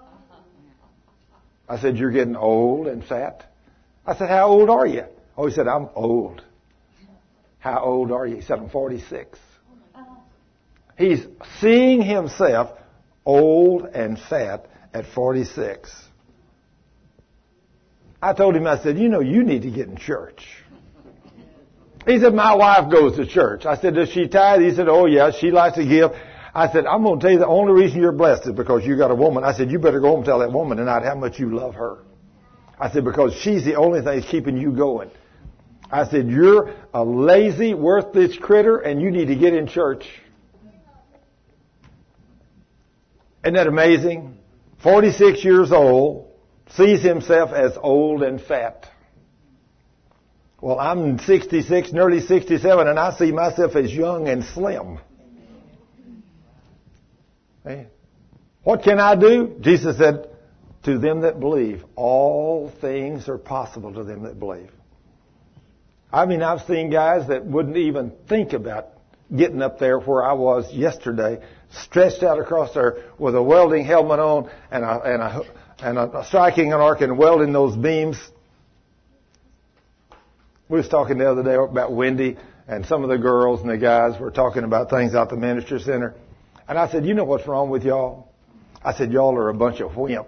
I said, you're getting old and fat? I said, how old are you? Oh, he said, I'm old. How old are you? He said, I'm forty-six. He's seeing himself old and fat at forty-six. I told him, I said, you know, you need to get in church. He said, my wife goes to church. I said, does she tithe? He said, oh yeah, she likes to give. I said, I'm going to tell you the only reason you're blessed is because you got a woman. I said, you better go home and tell that woman tonight how much you love her. I said, because she's the only thing keeping you going. I said, you're a lazy, worthless critter and you need to get in church. Isn't that amazing? forty-six years old, sees himself as old and fat. Well, I'm sixty-six, nearly sixty-seven, and I see myself as young and slim. Hey, what can I do? Jesus said, to them that believe, all things are possible to them that believe. I mean, I've seen guys that wouldn't even think about getting up there where I was yesterday, stretched out across there with a welding helmet on and a, and a, and a striking an arc and welding those beams. We was talking the other day about Wendy and some of the girls and the guys were talking about things out the ministry center. And I said, you know what's wrong with y'all? I said, y'all are a bunch of wimps.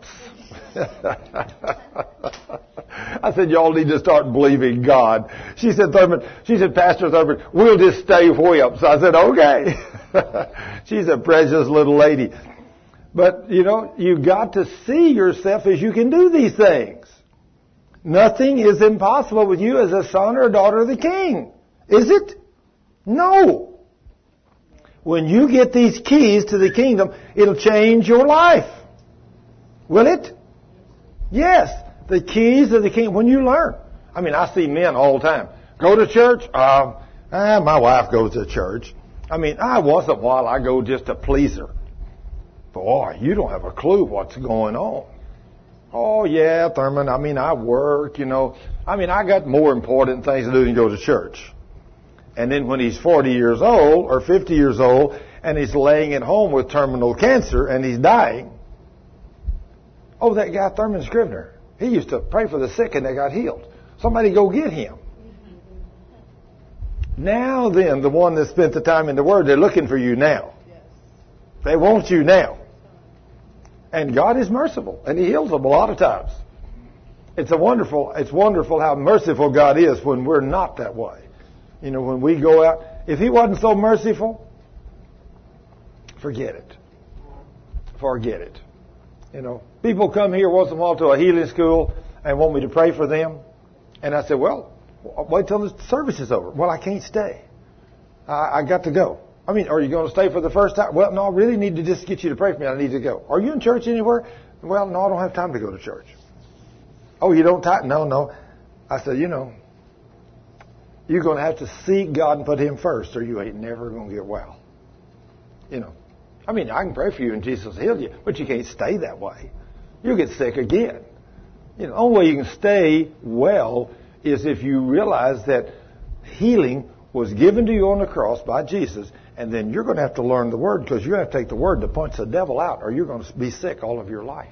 I said, y'all need to start believing God. She said, Thurman, she said, Pastor Thurman, we'll just stay wimps. I said, okay. She's a precious little lady. But, you know, you've got to see yourself as you can do these things. Nothing is impossible with you as a son or a daughter of the King. Is it? No. When you get these keys to the kingdom, it'll change your life. Will it? Yes. The keys of the kingdom. When you learn. I mean, I see men all the time. Go to church? Uh, eh, my wife goes to church. I mean, I once in a while I go just to please her. Boy, you don't have a clue what's going on. Oh, yeah, Thurman, I mean, I work, you know. I mean, I got more important things to do than go to church. And then when he's forty years old or fifty years old and he's laying at home with terminal cancer and he's dying. Oh, that guy Thurman Scrivener, he used to pray for the sick and they got healed. Somebody go get him. Now then, the one that spent the time in the Word, they're looking for you now. They want you now. And God is merciful, and He heals them a lot of times. It's a wonderful, it's wonderful how merciful God is when we're not that way. You know, when we go out, if He wasn't so merciful, forget it. Forget it. You know, people come here once in a while to a healing school and want me to pray for them. And I said, well, wait till the service is over. Well, I can't stay. I, I got to go. I mean, are you going to stay for the first time? Well, no, I really need to just get you to pray for me. I need to go. Are you in church anywhere? Well, no, I don't have time to go to church. Oh, you don't time? No, no. I said, you know, you're going to have to seek God and put Him first or you ain't never going to get well. You know, I mean, I can pray for you and Jesus will heal you, but you can't stay that way. You'll get sick again. You know, the only way you can stay well is if you realize that healing was given to you on the cross by Jesus, and then you're going to have to learn the Word because you're going to have to take the Word to punch the devil out or you're going to be sick all of your life.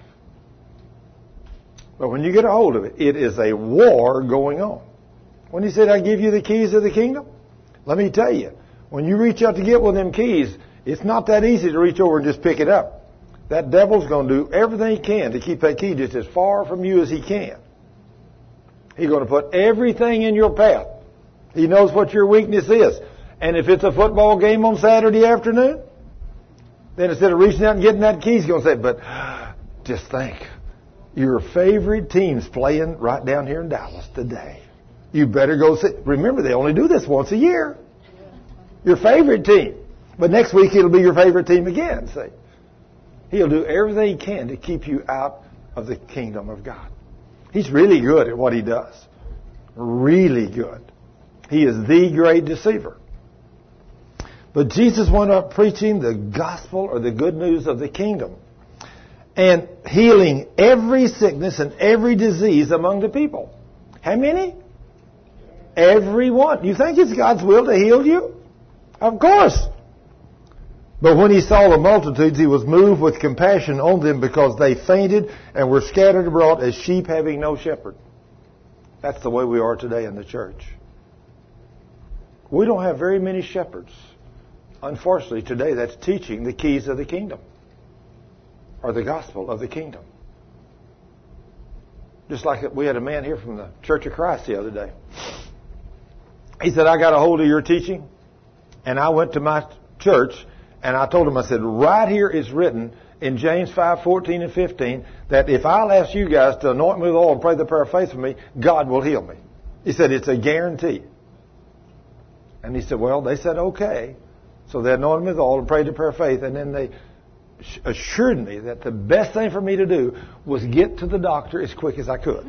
But when you get a hold of it, it is a war going on. When He said, I give you the keys of the kingdom, let me tell you, when you reach out to get one of them keys, it's not that easy to reach over and just pick it up. That devil's going to do everything he can to keep that key just as far from you as he can. He's going to put everything in your path. He knows what your weakness is. And if it's a football game on Saturday afternoon, then instead of reaching out and getting that key, he's going to say, but just think, your favorite team's playing right down here in Dallas today. You better go see. Remember, they only do this once a year. Your favorite team. But next week it'll be your favorite team again, see. He'll do everything he can to keep you out of the kingdom of God. He's really good at what he does. Really good. He is the great deceiver. But Jesus went up preaching the gospel or the good news of the kingdom and healing every sickness and every disease among the people. How many? Every one. You think it's God's will to heal you? Of course. But when He saw the multitudes, He was moved with compassion on them because they fainted and were scattered abroad as sheep having no shepherd. That's the way we are today in the church. We don't have very many shepherds. Unfortunately, today that's teaching the keys of the kingdom or the gospel of the kingdom. Just like we had a man here from the Church of Christ the other day. He said, I got a hold of your teaching, and I went to my church, and I told him, I said, right here is written in James five, fourteen and fifteen, that if I'll ask you guys to anoint me with oil and pray the prayer of faith for me, God will heal me. He said, it's a guarantee. And he said, well, they said, okay. So they anointed me with oil and prayed the prayer of faith, and then they assured me that the best thing for me to do was get to the doctor as quick as I could.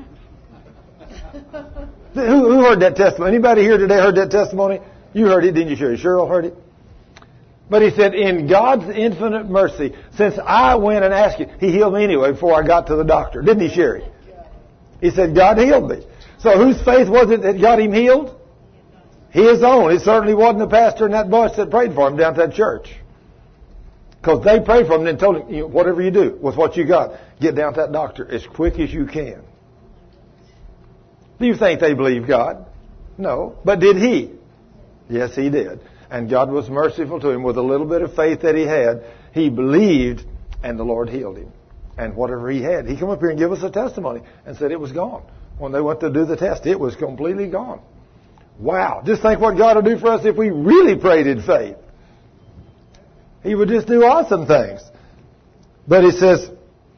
who, who heard that testimony? Anybody here today heard that testimony? You heard it, didn't you, Sherry? Cheryl heard it? But he said, in God's infinite mercy, since I went and asked him, he healed me anyway before I got to the doctor. Didn't he, Sherry? He said, God healed me. So whose faith was it that got him healed? His own. It certainly wasn't the pastor and that boss that prayed for him down at that church. Because they prayed for him and told him, you know, whatever you do with what you got, get down to that doctor as quick as you can. Do you think they believed God? No. But did he? Yes, he did. And God was merciful to him with a little bit of faith that he had. He believed, and the Lord healed him. And whatever he had, he came up here and gave us a testimony and said it was gone. When they went to do the test, it was completely gone. Wow. Just think what God would do for us if we really prayed in faith. He would just do awesome things. But he says,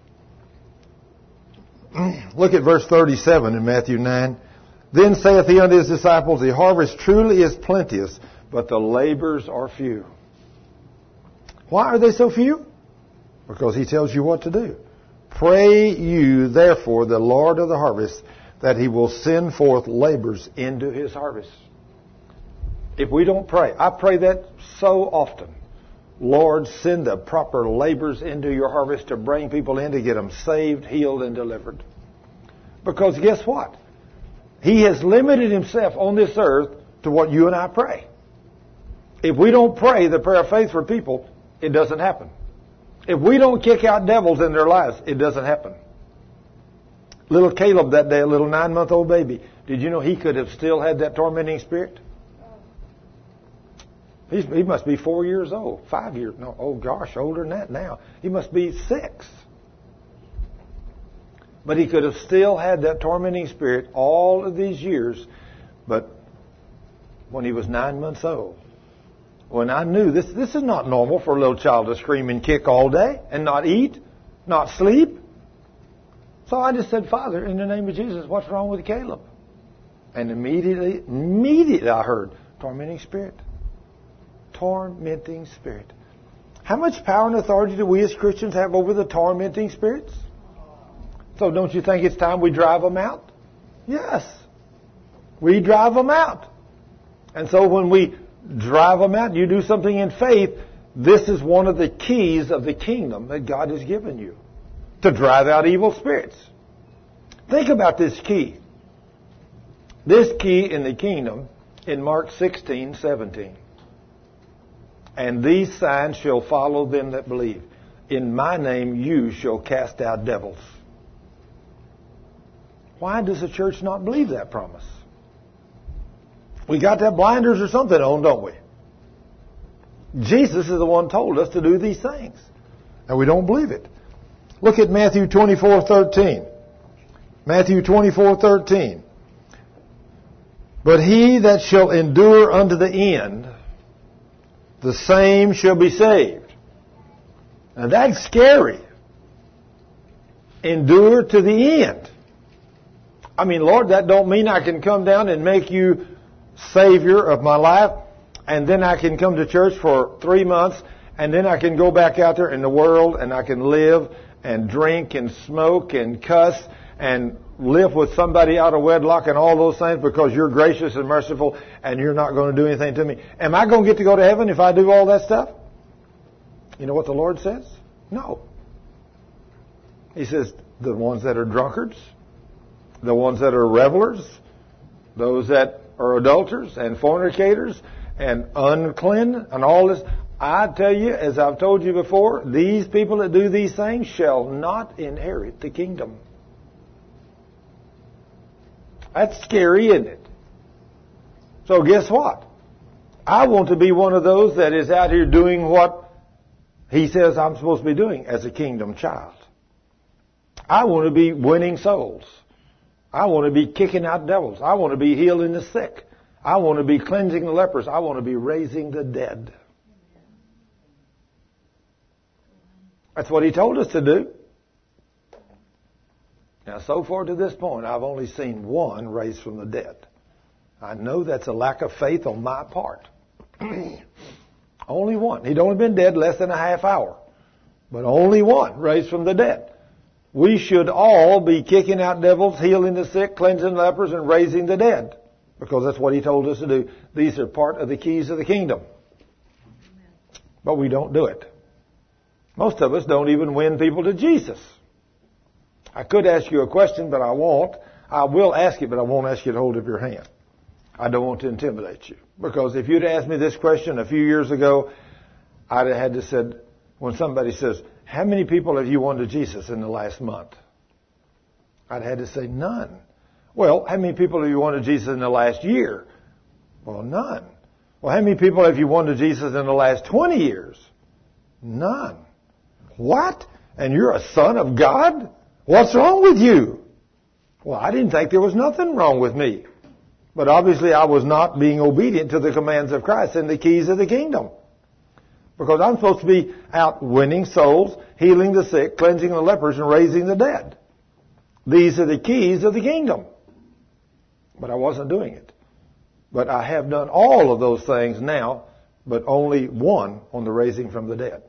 look at verse thirty-seven in Matthew nine. Then saith he unto his disciples, the harvest truly is plenteous, but the labors are few. Why are they so few? Because he tells you what to do. Pray you, therefore, the Lord of the harvest, that he will send forth laborers into his harvest. If we don't pray, I pray that so often. Lord, send the proper laborers into your harvest to bring people in to get them saved, healed, and delivered. Because guess what? He has limited himself on this earth to what you and I pray. If we don't pray the prayer of faith for people, it doesn't happen. If we don't kick out devils in their lives, it doesn't happen. Little Caleb that day, a little nine-month-old baby, did you know he could have still had that tormenting spirit? He's, he must be four years old, five years, no, oh gosh, older than that now. He must be six. But he could have still had that tormenting spirit all of these years, but when he was nine months old, when I knew this, this is not normal for a little child to scream and kick all day and not eat, not sleep. So I just said, Father, in the name of Jesus, what's wrong with Caleb? And immediately, immediately I heard, tormenting spirit. Tormenting spirit. How much power and authority do we as Christians have over the tormenting spirits? So don't you think it's time we drive them out? Yes. We drive them out. And so when we drive them out, you do something in faith, this is one of the keys of the kingdom that God has given you. To drive out evil spirits. Think about this key. This key in the kingdom in Mark sixteen, seventeen. And these signs shall follow them that believe. In my name you shall cast out devils. Why does the church not believe that promise? We got that blinders or something on, don't we? Jesus is the one who told us to do these things. And we don't believe it. Look at Matthew twenty-four, thirteen. Matthew twenty-four, thirteen. But he that shall endure unto the end, the same shall be saved. Now that's scary. Endure to the end. I mean, Lord, that don't mean I can come down and make you Savior of my life, and then I can come to church for three months, and then I can go back out there in the world, and I can live and drink and smoke and cuss and live with somebody out of wedlock and all those things because you're gracious and merciful and you're not going to do anything to me. Am I going to get to go to heaven if I do all that stuff? You know what the Lord says? No. He says the ones that are drunkards, the ones that are revelers, those that are adulterers and fornicators and unclean and all this. I tell you, as I've told you before, these people that do these things shall not inherit the kingdom. That's scary, isn't it? So guess what? I want to be one of those that is out here doing what he says I'm supposed to be doing as a kingdom child. I want to be winning souls. I want to be kicking out devils. I want to be healing the sick. I want to be cleansing the lepers. I want to be raising the dead. That's what He told us to do. Now, so far to this point, I've only seen one raised from the dead. I know that's a lack of faith on my part. Only one. He'd only been dead less than a half hour. But only one raised from the dead. We should all be kicking out devils, healing the sick, cleansing lepers, and raising the dead. Because that's what He told us to do. These are part of the keys of the kingdom. But we don't do it. Most of us don't even win people to Jesus. I could ask you a question, but I won't. I will ask it, but I won't ask you to hold up your hand. I don't want to intimidate you. Because if you'd asked me this question a few years ago, I'd have had to said, when somebody says, how many people have you won to Jesus in the last month? I'd had to say, none. Well, how many people have you won to Jesus in the last year? Well, none. Well, how many people have you won to Jesus in the last twenty years? None. What? And you're a son of God? What's wrong with you? Well, I didn't think there was nothing wrong with me. But obviously I was not being obedient to the commands of Christ and the keys of the kingdom. Because I'm supposed to be out winning souls, healing the sick, cleansing the lepers, and raising the dead. These are the keys of the kingdom. But I wasn't doing it. But I have done all of those things now, but only one on the raising from the dead.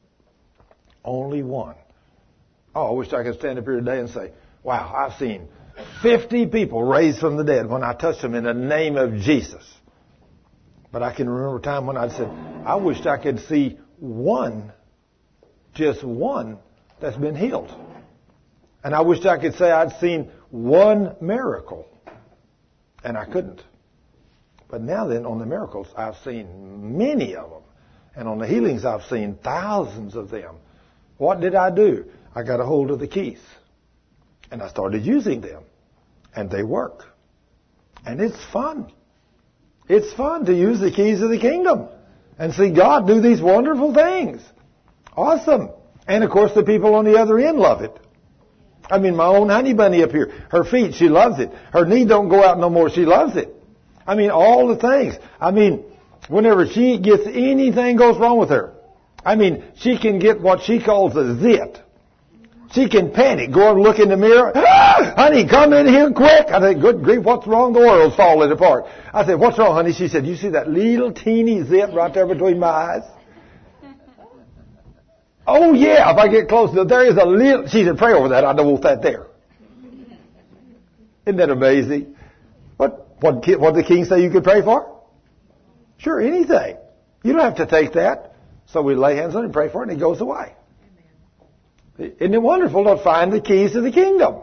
Only one. Oh, I wish I could stand up here today and say, wow, I've seen fifty people raised from the dead when I touched them in the name of Jesus. But I can remember a time when I said, I wished I could see one, just one, that's been healed. And I wished I could say I'd seen one miracle. And I couldn't. But now then, on the miracles, I've seen many of them. And on the healings, I've seen thousands of them. What did I do? I got a hold of the keys. And I started using them. And they work. And it's fun. It's fun to use the keys of the kingdom. And see God do these wonderful things. Awesome. And of course the people on the other end love it. I mean, my own honey bunny up here. Her feet, she loves it. Her knee don't go out no more. She loves it. I mean, all the things. I mean, whenever she gets anything goes wrong with her. I mean, she can get what she calls a zit. She can panic, go and look in the mirror. Ah, honey, come in here quick. I said, good grief, what's wrong? The world's falling apart. I said, what's wrong, honey? She said, you see that little teeny zit right there between my eyes? Oh, yeah, if I get close to it, there is a little... She said, pray over that. I don't want that there. Isn't that amazing? What what what did the king say you could pray for? Sure, anything. You don't have to take that. So we lay hands on it and pray for it, and it goes away. Isn't it wonderful to find the keys to the kingdom?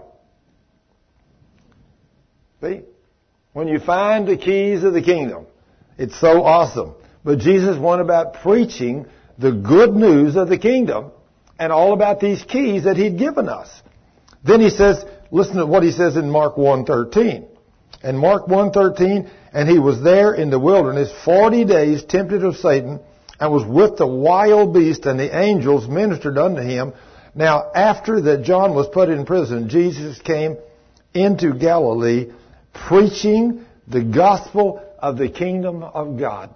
See? When you find the keys of the kingdom, it's so awesome. But Jesus went about preaching the good news of the kingdom and all about these keys that He'd given us. Then He says, listen to what He says in Mark one thirteen. In Mark one thirteen, and He was there in the wilderness forty days tempted of Satan and was with the wild beast, and the angels ministered unto Him. Now, after that John was put in prison, Jesus came into Galilee preaching the gospel of the kingdom of God.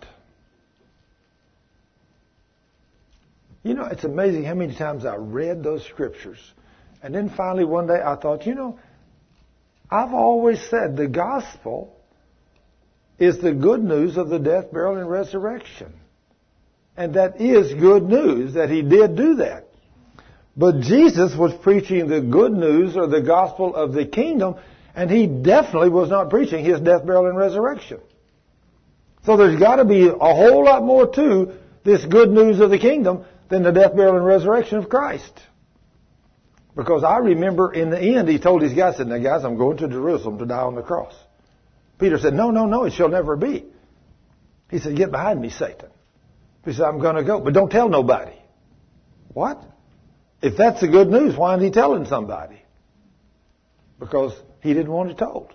You know, it's amazing how many times I read those scriptures. And then finally one day I thought, you know, I've always said the gospel is the good news of the death, burial, and resurrection. And that is good news that He did do that. But Jesus was preaching the good news or the gospel of the kingdom, and He definitely was not preaching His death, burial, and resurrection. So there's got to be a whole lot more to this good news of the kingdom than the death, burial, and resurrection of Christ. Because I remember in the end, He told His guys, said, now guys, I'm going to Jerusalem to die on the cross. Peter said, no, no, no, it shall never be. He said, get behind me, Satan. He said, I'm going to go, but don't tell nobody. What? If that's the good news, why isn't He telling somebody? Because He didn't want it told.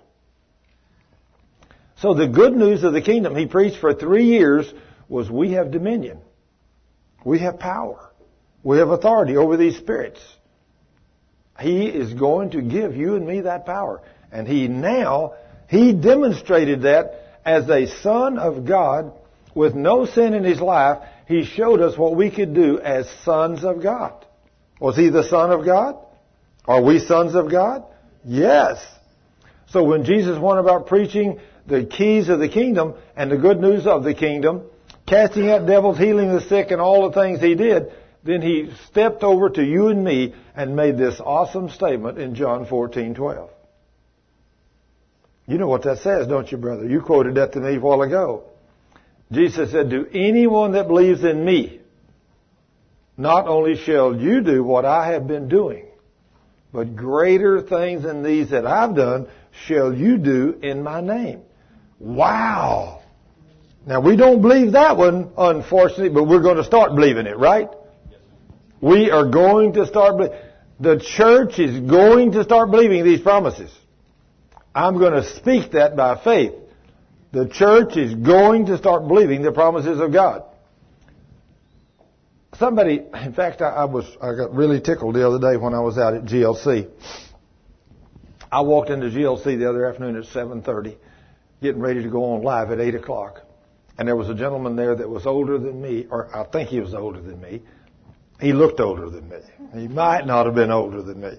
So the good news of the kingdom He preached for three years was we have dominion. We have power. We have authority over these spirits. He is going to give you and me that power. And He now, He demonstrated that as a son of God with no sin in his life, he showed us what we could do as sons of God. Was he the Son of God? Are we sons of God? Yes. So when Jesus went about preaching the keys of the kingdom and the good news of the kingdom, casting out devils, healing the sick, and all the things he did, then he stepped over to you and me and made this awesome statement in John fourteen twelve. You know what that says, don't you, brother? You quoted that to me a while ago. Jesus said, "To anyone that believes in me, not only shall you do what I have been doing, but greater things than these that I've done shall you do in my name." Wow! Now, we don't believe that one, unfortunately, but we're going to start believing it, right? We are going to start believing. The church is going to start believing these promises. I'm going to speak that by faith. The church is going to start believing the promises of God. Somebody, in fact, I, I was, I got really tickled the other day when I was out at G L C. I walked into G L C the other afternoon at seven thirty, getting ready to go on live at eight o'clock. And there was a gentleman there that was older than me, or I think he was older than me. He looked older than me. He might not have been older than me.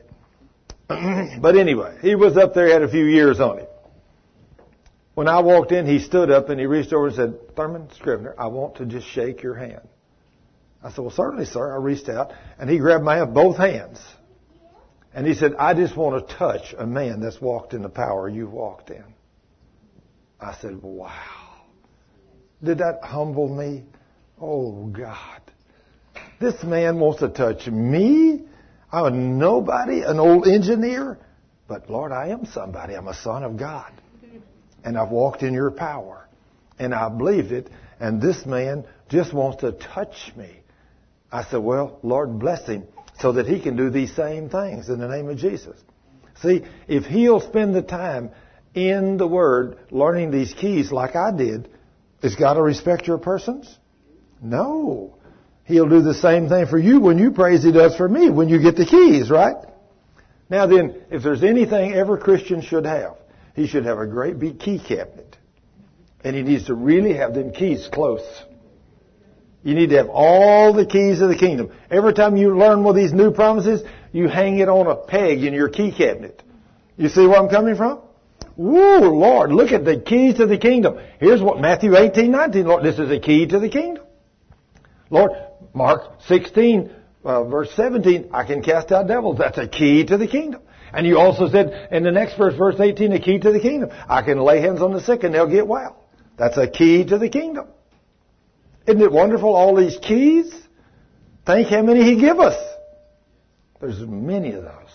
But anyway, he was up there, had a few years on him. When I walked in, he stood up and he reached over and said, "Thurman Scrivener, I want to just shake your hand." I said, "Well, certainly, sir." I reached out, and he grabbed my hand, both hands. And he said, "I just want to touch a man that's walked in the power you walked in." I said, "Wow." Did that humble me? Oh, God. This man wants to touch me? I'm a nobody, an old engineer. But, Lord, I am somebody. I'm a son of God. And I've walked in your power. And I believed it. And this man just wants to touch me. I said, "Well, Lord, bless him so that he can do these same things in the name of Jesus." See, if he'll spend the time in the Word learning these keys like I did, is God to respect your persons? No. He'll do the same thing for you when you pray as he does for me when you get the keys, right? Now then, if there's anything every Christian should have, he should have a great big key cabinet. And he needs to really have them keys close. You need to have all the keys of the kingdom. Every time you learn one of these new promises, you hang it on a peg in your key cabinet. You see where I'm coming from? Woo, Lord, look at the keys to the kingdom. Here's what Matthew eighteen nineteen, Lord, this is a key to the kingdom. Lord, Mark sixteen, uh, verse seventeen, I can cast out devils. That's a key to the kingdom. And you also said in the next verse, verse eighteen, a key to the kingdom. I can lay hands on the sick and they'll get well. That's a key to the kingdom. Isn't it wonderful, all these keys? Think how many he give us. There's many of those.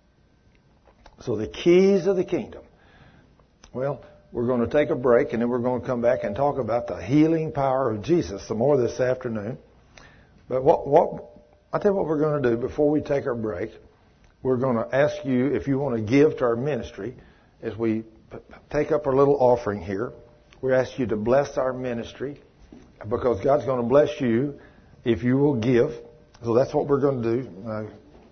So the keys of the kingdom. Well, we're going to take a break and then we're going to come back and talk about the healing power of Jesus some more this afternoon. But what, what, I'll tell you what we're going to do before we take our break. We're going to ask you if you want to give to our ministry as we take up our little offering here. We ask you to bless our ministry because God's going to bless you if you will give. So that's what we're going to do. Uh,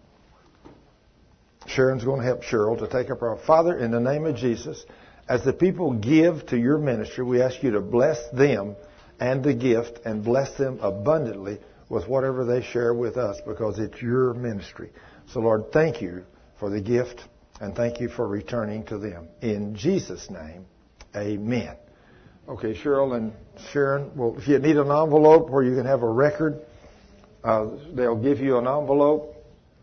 Sharon's going to help Cheryl to take up our Father in the name of Jesus. As the people give to your ministry, we ask you to bless them and the gift and bless them abundantly with whatever they share with us because it's your ministry. So, Lord, thank you for the gift and thank you for returning to them. In Jesus' name, amen. Okay, Cheryl and Sharon, well, if you need an envelope where you can have a record, uh, they'll give you an envelope.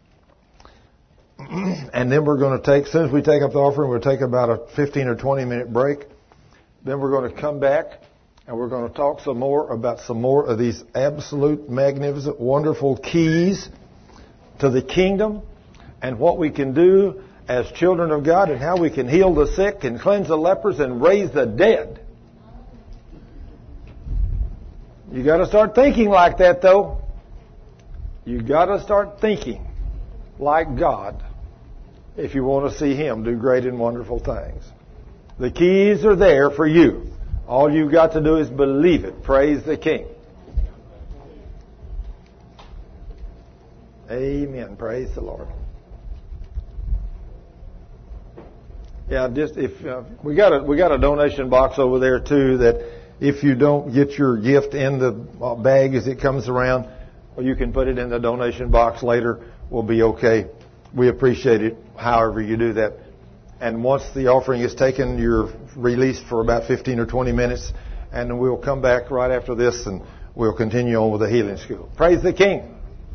And then we're going to take, as soon as we take up the offering, we'll take about a fifteen or twenty minute break. Then we're going to come back and we're going to talk some more about some more of these absolute, magnificent, wonderful keys to the kingdom and what we can do as children of God and how we can heal the sick and cleanse the lepers and raise the dead. You got to start thinking like that, though. You got to start thinking like God if you want to see Him do great and wonderful things. The keys are there for you. All you've got to do is believe it. Praise the King. Amen. Praise the Lord. Yeah, just if uh, we got a we got a donation box over there too. That if you don't get your gift in the bag as it comes around, or you can put it in the donation box later. We'll be okay. We appreciate it. However you do that. And once the offering is taken, you're released for about fifteen or twenty minutes, and we'll come back right after this, and we'll continue on with the healing school. Praise the King.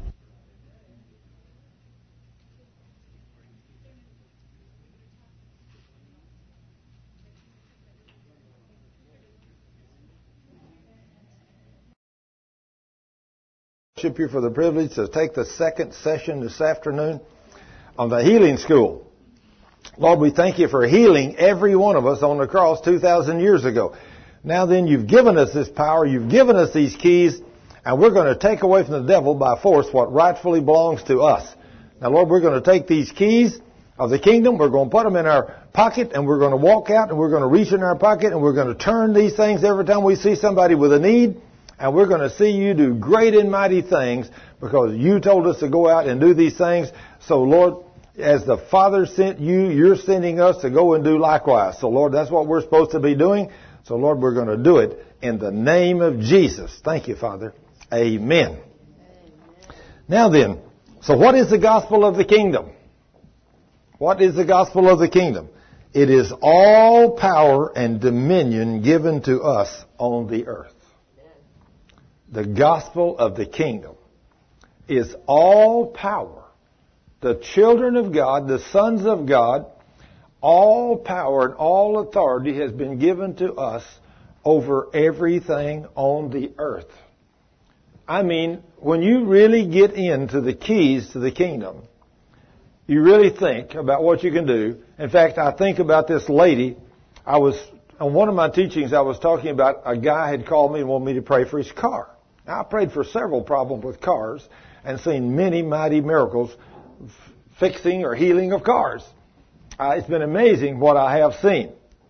You for the privilege to take the second session this afternoon on the healing school. Lord, we thank you for healing every one of us on the cross two thousand years ago. Now then, you've given us this power, you've given us these keys, and we're going to take away from the devil by force what rightfully belongs to us. Now, Lord, we're going to take these keys of the kingdom, we're going to put them in our pocket, and we're going to walk out, and we're going to reach in our pocket, and we're going to turn these things every time we see somebody with a need. And we're going to see you do great and mighty things because you told us to go out and do these things. So, Lord, as the Father sent you, you're sending us to go and do likewise. So, Lord, that's what we're supposed to be doing. So, Lord, we're going to do it in the name of Jesus. Thank you, Father. Amen. Amen. Now then, so what is the gospel of the kingdom? What is the gospel of the kingdom? It is all power and dominion given to us on the earth. The gospel of the kingdom is all power. The children of God, the sons of God, all power and all authority has been given to us over everything on the earth. I mean, when you really get into the keys to the kingdom, you really think about what you can do. In fact, I think about this lady. I was, on one of my teachings, I was talking about a guy had called me and wanted me to pray for his car. Now, I prayed for several problems with cars and seen many mighty miracles f- fixing or healing of cars. Uh, it's been amazing what I have seen.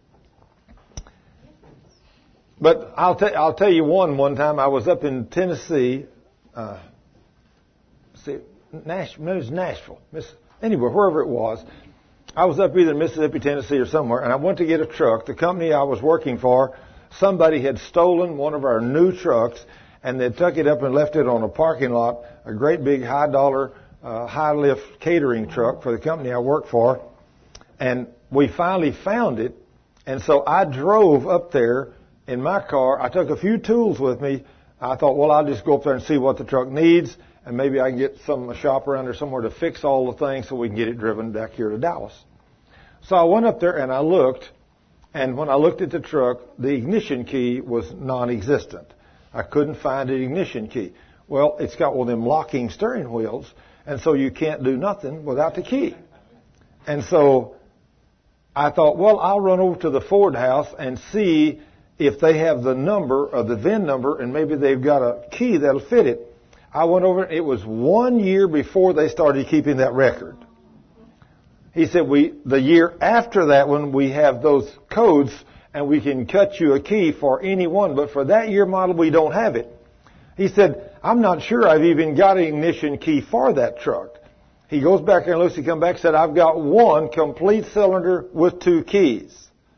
But I'll, t- I'll tell you one. One time I was up in Tennessee. Uh, see, Nashville, it was Nashville. Miss, anywhere, wherever it was. I was up either in Mississippi, Tennessee, or somewhere, and I went to get a truck. The company I was working for, somebody had stolen one of our new trucks, and they took it up and left it on a parking lot, a great big high dollar, uh, high lift catering truck for the company I worked for. And we finally found it. And so I drove up there in my car. I took a few tools with me. I thought, well, I'll just go up there and see what the truck needs. And maybe I can get some a shop around there somewhere to fix all the things so we can get it driven back here to Dallas. So I went up there and I looked. And when I looked at the truck, the ignition key was non-existent. I couldn't find an ignition key. Well, it's got one of them locking steering wheels, and so you can't do nothing without the key. And so I thought, well, I'll run over to the Ford house and see if they have the number or the V I N number, and maybe they've got a key that'll fit it. I went over, it was one year before they started keeping that record. He said, we the year after that, when we have those codes, and we can cut you a key for any one, but for that year model, we don't have it. He said, I'm not sure I've even got an ignition key for that truck. He goes back there and looks, he come back and said, I've got one complete cylinder with two keys.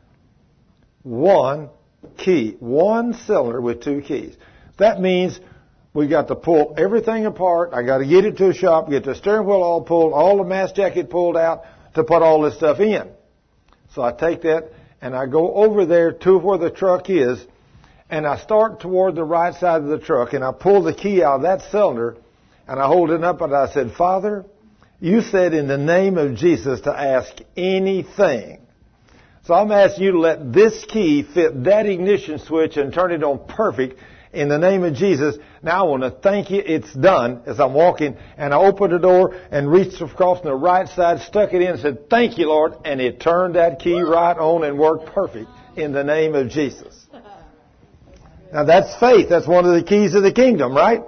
One key. One cylinder with two keys. That means we got to pull everything apart. I got to get it to a shop, get the steering wheel all pulled, all the mast jacket pulled out to put all this stuff in. So I take that and I go over there to where the truck is, and I start toward the right side of the truck, and I pull the key out of that cylinder, and I hold it up, and I said, Father, you said in the name of Jesus to ask anything. So I'm asking you to let this key fit that ignition switch and turn it on perfect in the name of Jesus. Now I want to thank you. It's done as I'm walking, and I opened the door and reached across on the right side, stuck it in and said, thank you, Lord. And it turned that key right on and worked perfect in the name of Jesus. Now that's faith. That's one of the keys of the kingdom, right?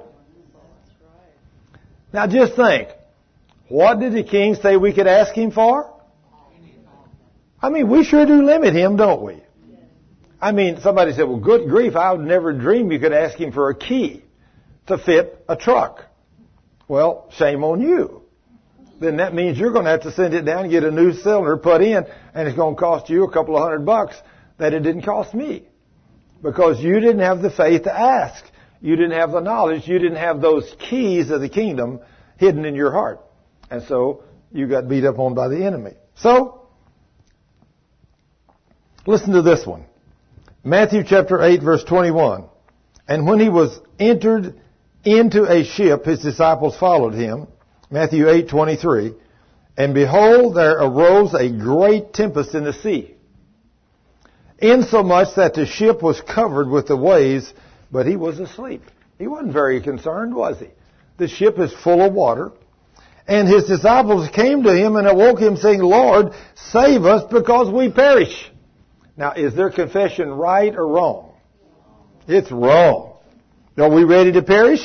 Now just think. What did the king say we could ask him for? I mean, we sure do limit him, don't we? I mean, somebody said, well, good grief, I would never dream you could ask him for a key to fit a truck. Well, shame on you. then that means you're going to have to send it down and get a new cylinder put in, and it's going to cost you a couple of hundred bucks that it didn't cost me. Because you didn't have the faith to ask. You didn't have the knowledge. You didn't have those keys of the kingdom hidden in your heart. And so you got beat up on by the enemy. So, listen to this one. Matthew chapter eight, verse twenty-one. And when he was entered into a ship, his disciples followed him. Matthew eight, twenty-three. And behold, there arose a great tempest in the sea, insomuch that the ship was covered with the waves, but he was asleep. He wasn't very concerned, was he? The ship is full of water. And his disciples came to him and awoke him, saying, Lord, save us, because we perish. Now, is their confession right or wrong? It's wrong. Are we ready to perish?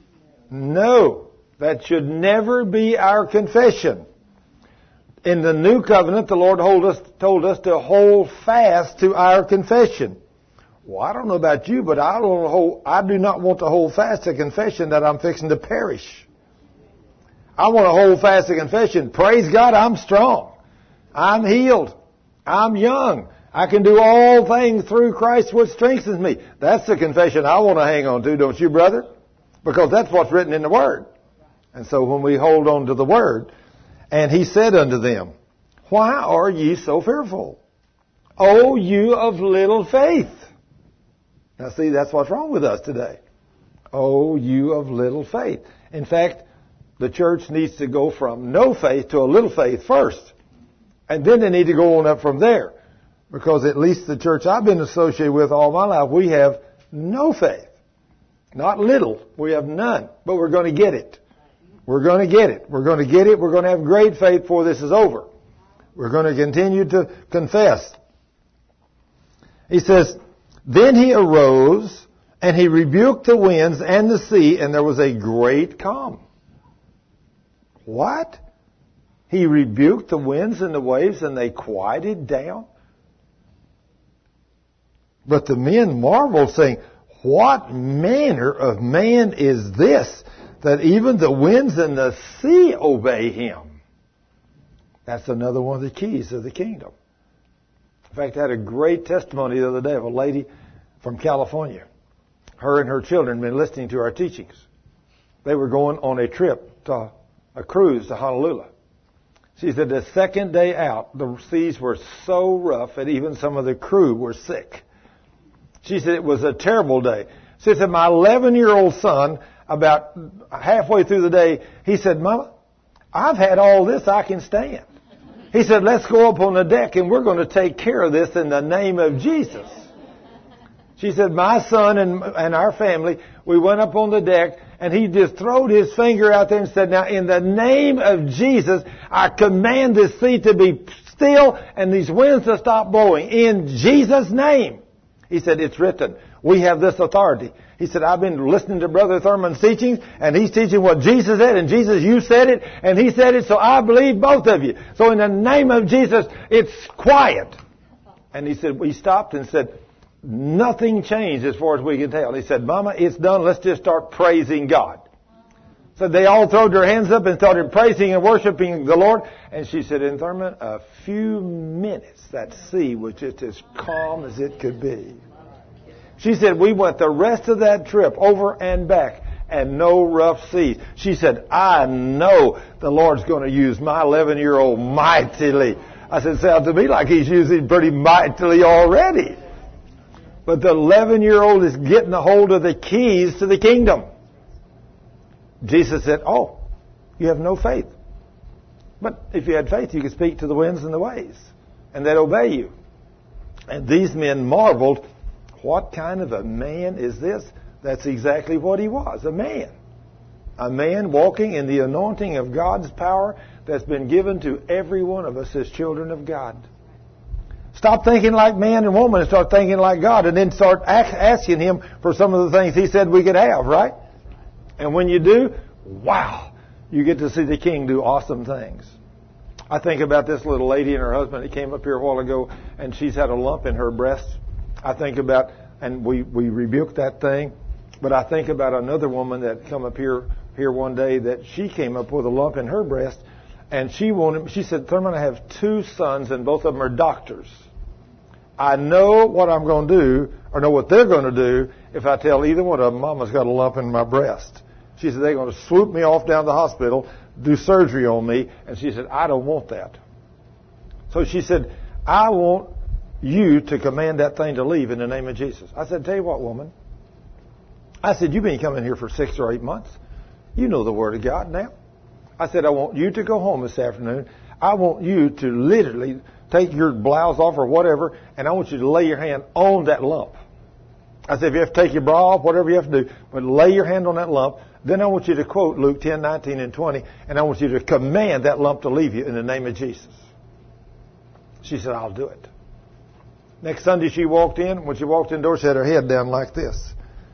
No. That should never be our confession. In the new covenant, the Lord told us, told us to hold fast to our confession. Well, I don't know about you, but I don't hold, I do not want to hold fast to confession that I'm fixing to perish. I want to hold fast to confession. Praise God, I'm strong. I'm healed. I'm young. I can do all things through Christ which strengthens me. That's the confession I want to hang on to, don't you, brother? Because that's what's written in the Word. And so when we hold on to the Word, and he said unto them, Why are ye so fearful? O you of little faith. Now see, that's what's wrong with us today. O you of little faith. In fact, the church needs to go from no faith to a little faith first. And then they need to go on up from there. Because at least the church I've been associated with all my life, we have no faith. Not little. We have none. But we're going to get it. We're going to get it. We're going to get it. We're going to have great faith before this is over. We're going to continue to confess. He says, Then he arose, and he rebuked the winds and the sea, and there was a great calm. What? He rebuked the winds and the waves, and they quieted down? But the men marveled, saying, What manner of man is this, that even the winds and the sea obey him? That's another one of the keys of the kingdom. In fact, I had a great testimony the other day of a lady from California. Her and her children had been listening to our teachings. They were going on a trip, to a cruise to Honolulu. She said the second day out, the seas were so rough that even some of the crew were sick. She said it was a terrible day. She said, my eleven-year-old son, about halfway through the day, he said, Mama, I've had all this I can stand. He said, let's go up on the deck and we're going to take care of this in the name of Jesus. She said, my son and, and our family, we went up on the deck and he just throwed his finger out there and said, now in the name of Jesus, I command this sea to be still and these winds to stop blowing. In Jesus' name. He said, it's written. We have this authority. He said, I've been listening to Brother Thurman's teaching, and he's teaching what Jesus said, and Jesus, you said it, and he said it, so I believe both of you. So in the name of Jesus, it's quiet. And he said, we stopped and said, nothing changed as far as we can tell. And he said, Mama, it's done. Let's just start praising God. So they all threw their hands up and started praising and worshiping the Lord. And she said, in Thurman, a few minutes, that sea was just as calm as it could be. She said, we went the rest of that trip over and back and no rough seas. She said, I know the Lord's going to use my eleven-year-old mightily. I said, sounds to me like he's using pretty mightily already. But the eleven-year-old is getting a hold of the keys to the kingdom. Jesus said, oh, you have no faith. But if you had faith, you could speak to the winds and the waves, and they'd obey you. And these men marveled, what kind of a man is this? That's exactly what he was, a man. A man walking in the anointing of God's power that's been given to every one of us as children of God. Stop thinking like man and woman and start thinking like God, and then start asking Him for some of the things He said we could have, right? And when you do, wow, you get to see the King do awesome things. I think about this little lady and her husband that came up here a while ago, and she's had a lump in her breast. I think about, and we, we rebuked that thing, but I think about another woman that come up here here one day that she came up with a lump in her breast, And she wanted, she said, Thurman, I have two sons and both of them are doctors. I know what I'm going to do, or know what they're going to do, if I tell either one of them, Mama's got a lump in my breast. She said, they're going to swoop me off down to the hospital, do surgery on me. And she said, I don't want that. So she said, I want you to command that thing to leave in the name of Jesus. I said, tell you what, woman. I said, you've been coming here for six or eight months. You know the Word of God now. I said, I want you to go home this afternoon. I want you to literally take your blouse off or whatever, and I want you to lay your hand on that lump. I said, if you have to take your bra off, whatever you have to do, but lay your hand on that lump. Then I want you to quote Luke ten, nineteen, and twenty, and I want you to command that lump to leave you in the name of Jesus. She said, I'll do it. Next Sunday she walked in. When she walked in the door, she had her head down like this.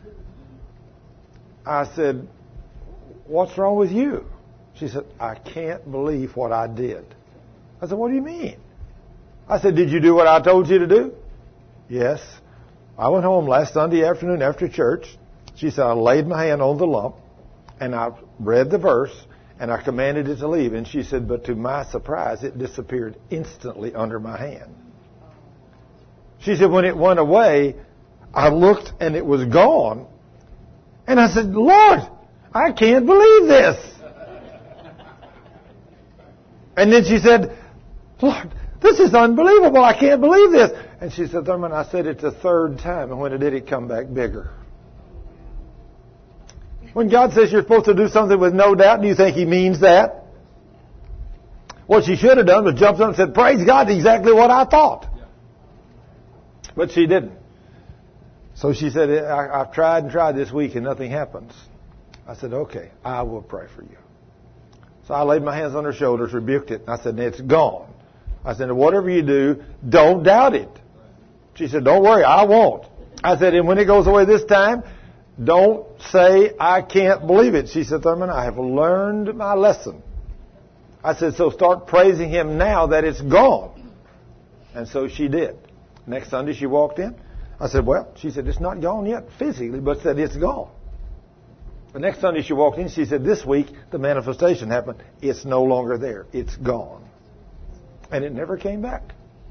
I said, what's wrong with you? She said, I can't believe what I did. I said, what do you mean? I said, did you do what I told you to do? Yes. I went home last Sunday afternoon after church. She said, I laid my hand on the lump, and I read the verse, and I commanded it to leave. And she said, but to my surprise, it disappeared instantly under my hand. She said, when it went away, I looked, and it was gone. And I said, Lord, I can't believe this. And then she said, Lord, this is unbelievable. I can't believe this. And she said, Thurman, I said it the third time, and when it did, it come back bigger. When God says you're supposed to do something with no doubt, do you think He means that? What she should have done was jumped up and said, praise God, exactly what I thought. But she didn't. So she said, I, I've tried and tried this week and nothing happens. I said, okay, I will pray for you. So I laid my hands on her shoulders, rebuked it, and I said, it's gone. I said, whatever you do, don't doubt it. She said, don't worry, I won't. I said, and when it goes away this time, don't say, I can't believe it. She said, Thurman, I have learned my lesson. I said, so start praising Him now that it's gone. And so she did. Next Sunday she walked in. I said, well, she said, it's not gone yet physically, but said it's gone. The next Sunday she walked in, she said, this week the manifestation happened. It's no longer there. It's gone. And it never came back.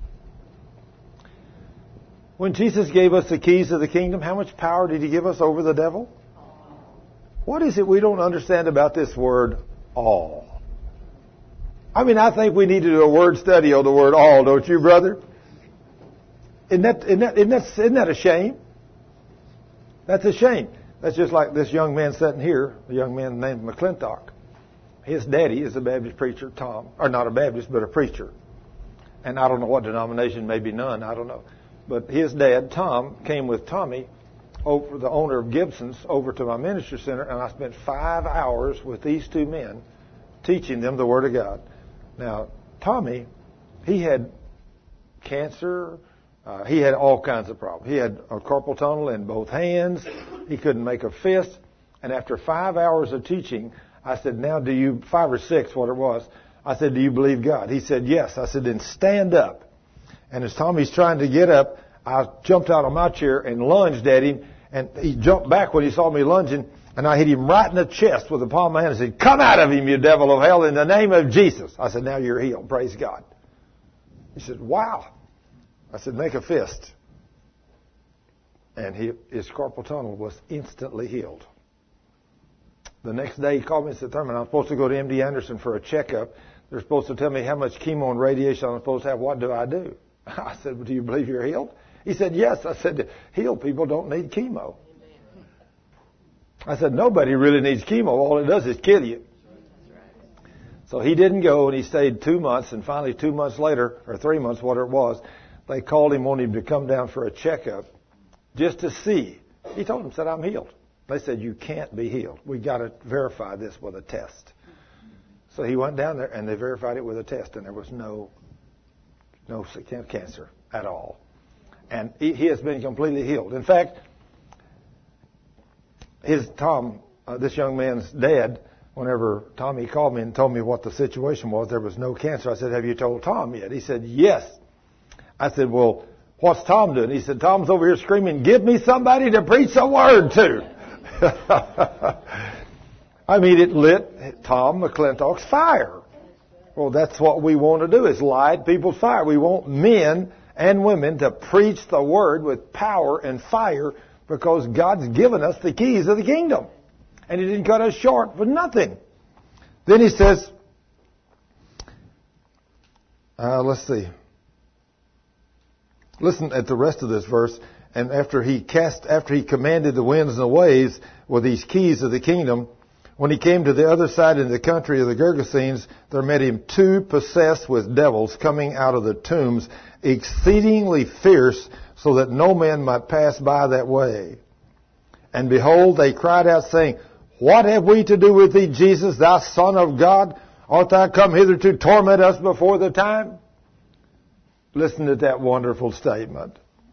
When Jesus gave us the keys of the kingdom, how much power did He give us over the devil? What is it we don't understand about this word, all? I mean, I think we need to do a word study on the word all, don't you, brother? Isn't that, isn't that, isn't that, isn't that a shame? That's a shame. That's just like this young man sitting here, a young man named McClintock. His daddy is a Baptist preacher, Tom, or not a Baptist, but a preacher. And I don't know what denomination, maybe none, I don't know. But his dad, Tom, came with Tommy, over the owner of Gibson's, over to my ministry center, and I spent five hours with these two men teaching them the Word of God. Now, Tommy, he had cancer. Uh, he had all kinds of problems. He had a carpal tunnel in both hands. He couldn't make a fist. And after five hours of teaching, I said, now do you, five or six, what it was, I said, do you believe God? He said, yes. I said, then stand up. And as Tommy's trying to get up, I jumped out of my chair and lunged at him. And he jumped back when he saw me lunging. And I hit him right in the chest with the palm of my hand and said, come out of him, you devil of hell, in the name of Jesus. I said, now you're healed. Praise God. He said, wow. I said, make a fist. And he, his carpal tunnel was instantly healed. The next day he called me and said, Thurman, I'm supposed to go to M D Anderson for a checkup. They're supposed to tell me how much chemo and radiation I'm supposed to have. What do I do? I said, well, do you believe you're healed? He said, yes. I said, healed people don't need chemo. I said, nobody really needs chemo. All it does is kill you. So he didn't go, and he stayed two months, and finally two months later, or three months, whatever it was, they called him, wanted him to come down for a checkup just to see. He told them, said, I'm healed. They said, you can't be healed. We've got to verify this with a test. So he went down there, and they verified it with a test, and there was no no cancer at all. And he, he has been completely healed. In fact, his Tom, uh, this young man's dad, whenever Tommy called me and told me what the situation was, there was no cancer. I said, have you told Tom yet? He said, yes. I said, well, what's Tom doing? He said, Tom's over here screaming, give me somebody to preach a word to. I mean, it lit Tom McClintock's fire. Well, that's what we want to do, is light people's fire. We want men and women to preach the Word with power and fire, because God's given us the keys of the kingdom. And He didn't cut us short for nothing. Then He says, uh, let's see. Listen at the rest of this verse. And after he cast, after he commanded the winds and the waves with these keys of the kingdom, when he came to the other side in the country of the Gergesenes, there met him two possessed with devils coming out of the tombs, exceedingly fierce, so that no man might pass by that way. And behold, they cried out, saying, What have we to do with thee, Jesus, thou Son of God? Art thou come hither to torment us before the time? Listen to that wonderful statement.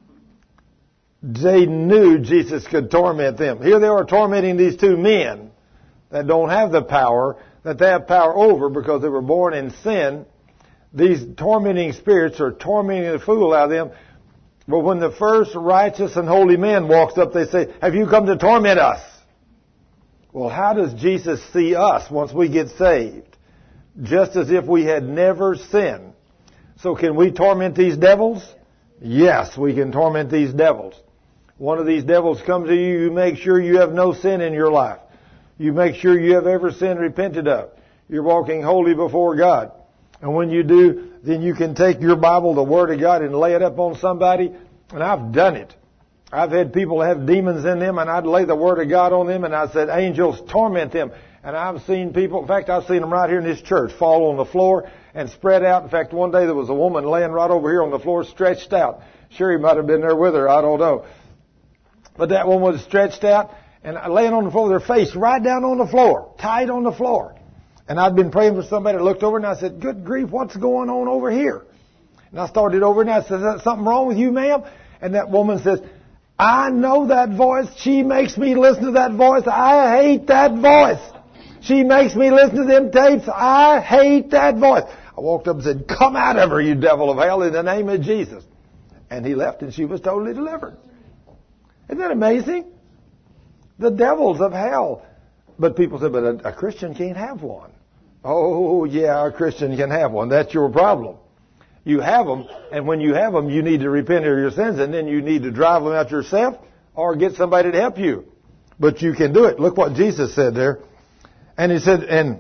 They knew Jesus could torment them. Here they are tormenting these two men that don't have the power, that they have power over because they were born in sin. These tormenting spirits are tormenting the fool out of them. But when the first righteous and holy man walks up, they say, Have you come to torment us? Well, how does Jesus see us once we get saved? Just as if we had never sinned. So can we torment these devils? Yes, we can torment these devils. One of these devils comes to you, you make sure you have no sin in your life. You make sure you have every sin repented of. You're walking holy before God. And when you do, then you can take your Bible, the Word of God, and lay it up on somebody. And I've done it. I've had people have demons in them, and I'd lay the Word of God on them, and I said, angels, torment them. And I've seen people, in fact, I've seen them right here in this church, fall on the floor and spread out. In fact, one day there was a woman laying right over here on the floor, stretched out. Sherry might have been there with her, I don't know. But that one was stretched out and laying on the floor with her face right down on the floor, tight on the floor. And I'd been praying for somebody. I looked over and I said, good grief, what's going on over here? And I started over and I said, is there something wrong with you, ma'am? And that woman says, I know that voice. She makes me listen to that voice. I hate that voice. She makes me listen to them tapes. I hate that voice. I walked up and said, come out of her, you devil of hell, in the name of Jesus. And he left and she was totally delivered. Isn't that amazing? The devils of hell. But people say, but a, a Christian can't have one. Oh, yeah, a Christian can have one. That's your problem. You have them, and when you have them, you need to repent of your sins, and then you need to drive them out yourself or get somebody to help you. But you can do it. Look what Jesus said there. And he said, and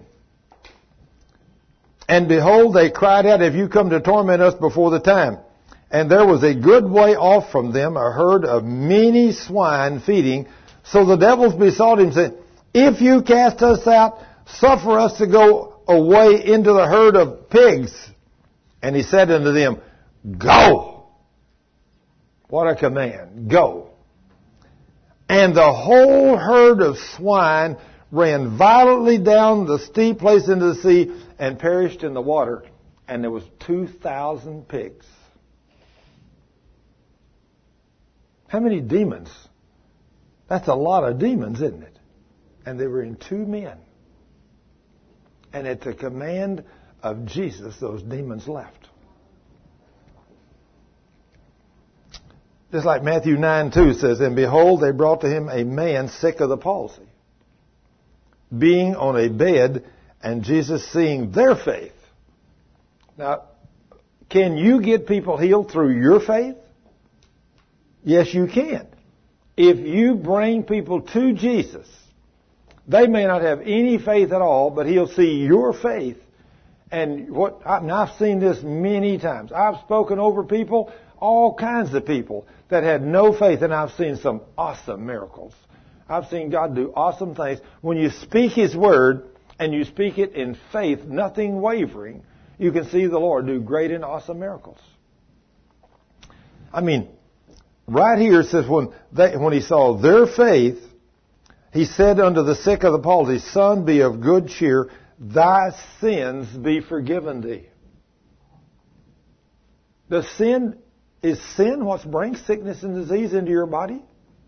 and behold, they cried out, have you come to torment us before the time? And there was a good way off from them a herd of many swine feeding. So the devils besought him, saying, if you cast us out, suffer us to go away into the herd of pigs. And he said unto them, go. What a command. Go. And the whole herd of swine ran violently down the steep place into the sea and perished in the water. And there was two thousand pigs. How many demons? That's a lot of demons, isn't it? And they were in two men. And at the command of Jesus, those demons left. Just like Matthew nine two says, and behold, they brought to him a man sick of the palsy, being on a bed, and Jesus seeing their faith. Now, can you get people healed through your faith? Yes, you can. If you bring people to Jesus, they may not have any faith at all, but he'll see your faith. And what I mean, I've seen this many times. I've spoken over people, all kinds of people that had no faith, and I've seen some awesome miracles. I've seen God do awesome things. When you speak His Word and you speak it in faith, nothing wavering, you can see the Lord do great and awesome miracles. I mean, right here it says when they, when He saw their faith, He said unto the sick of the palsy, Son, be of good cheer, thy sins be forgiven thee. The sin, is sin what brings sickness and disease into your body?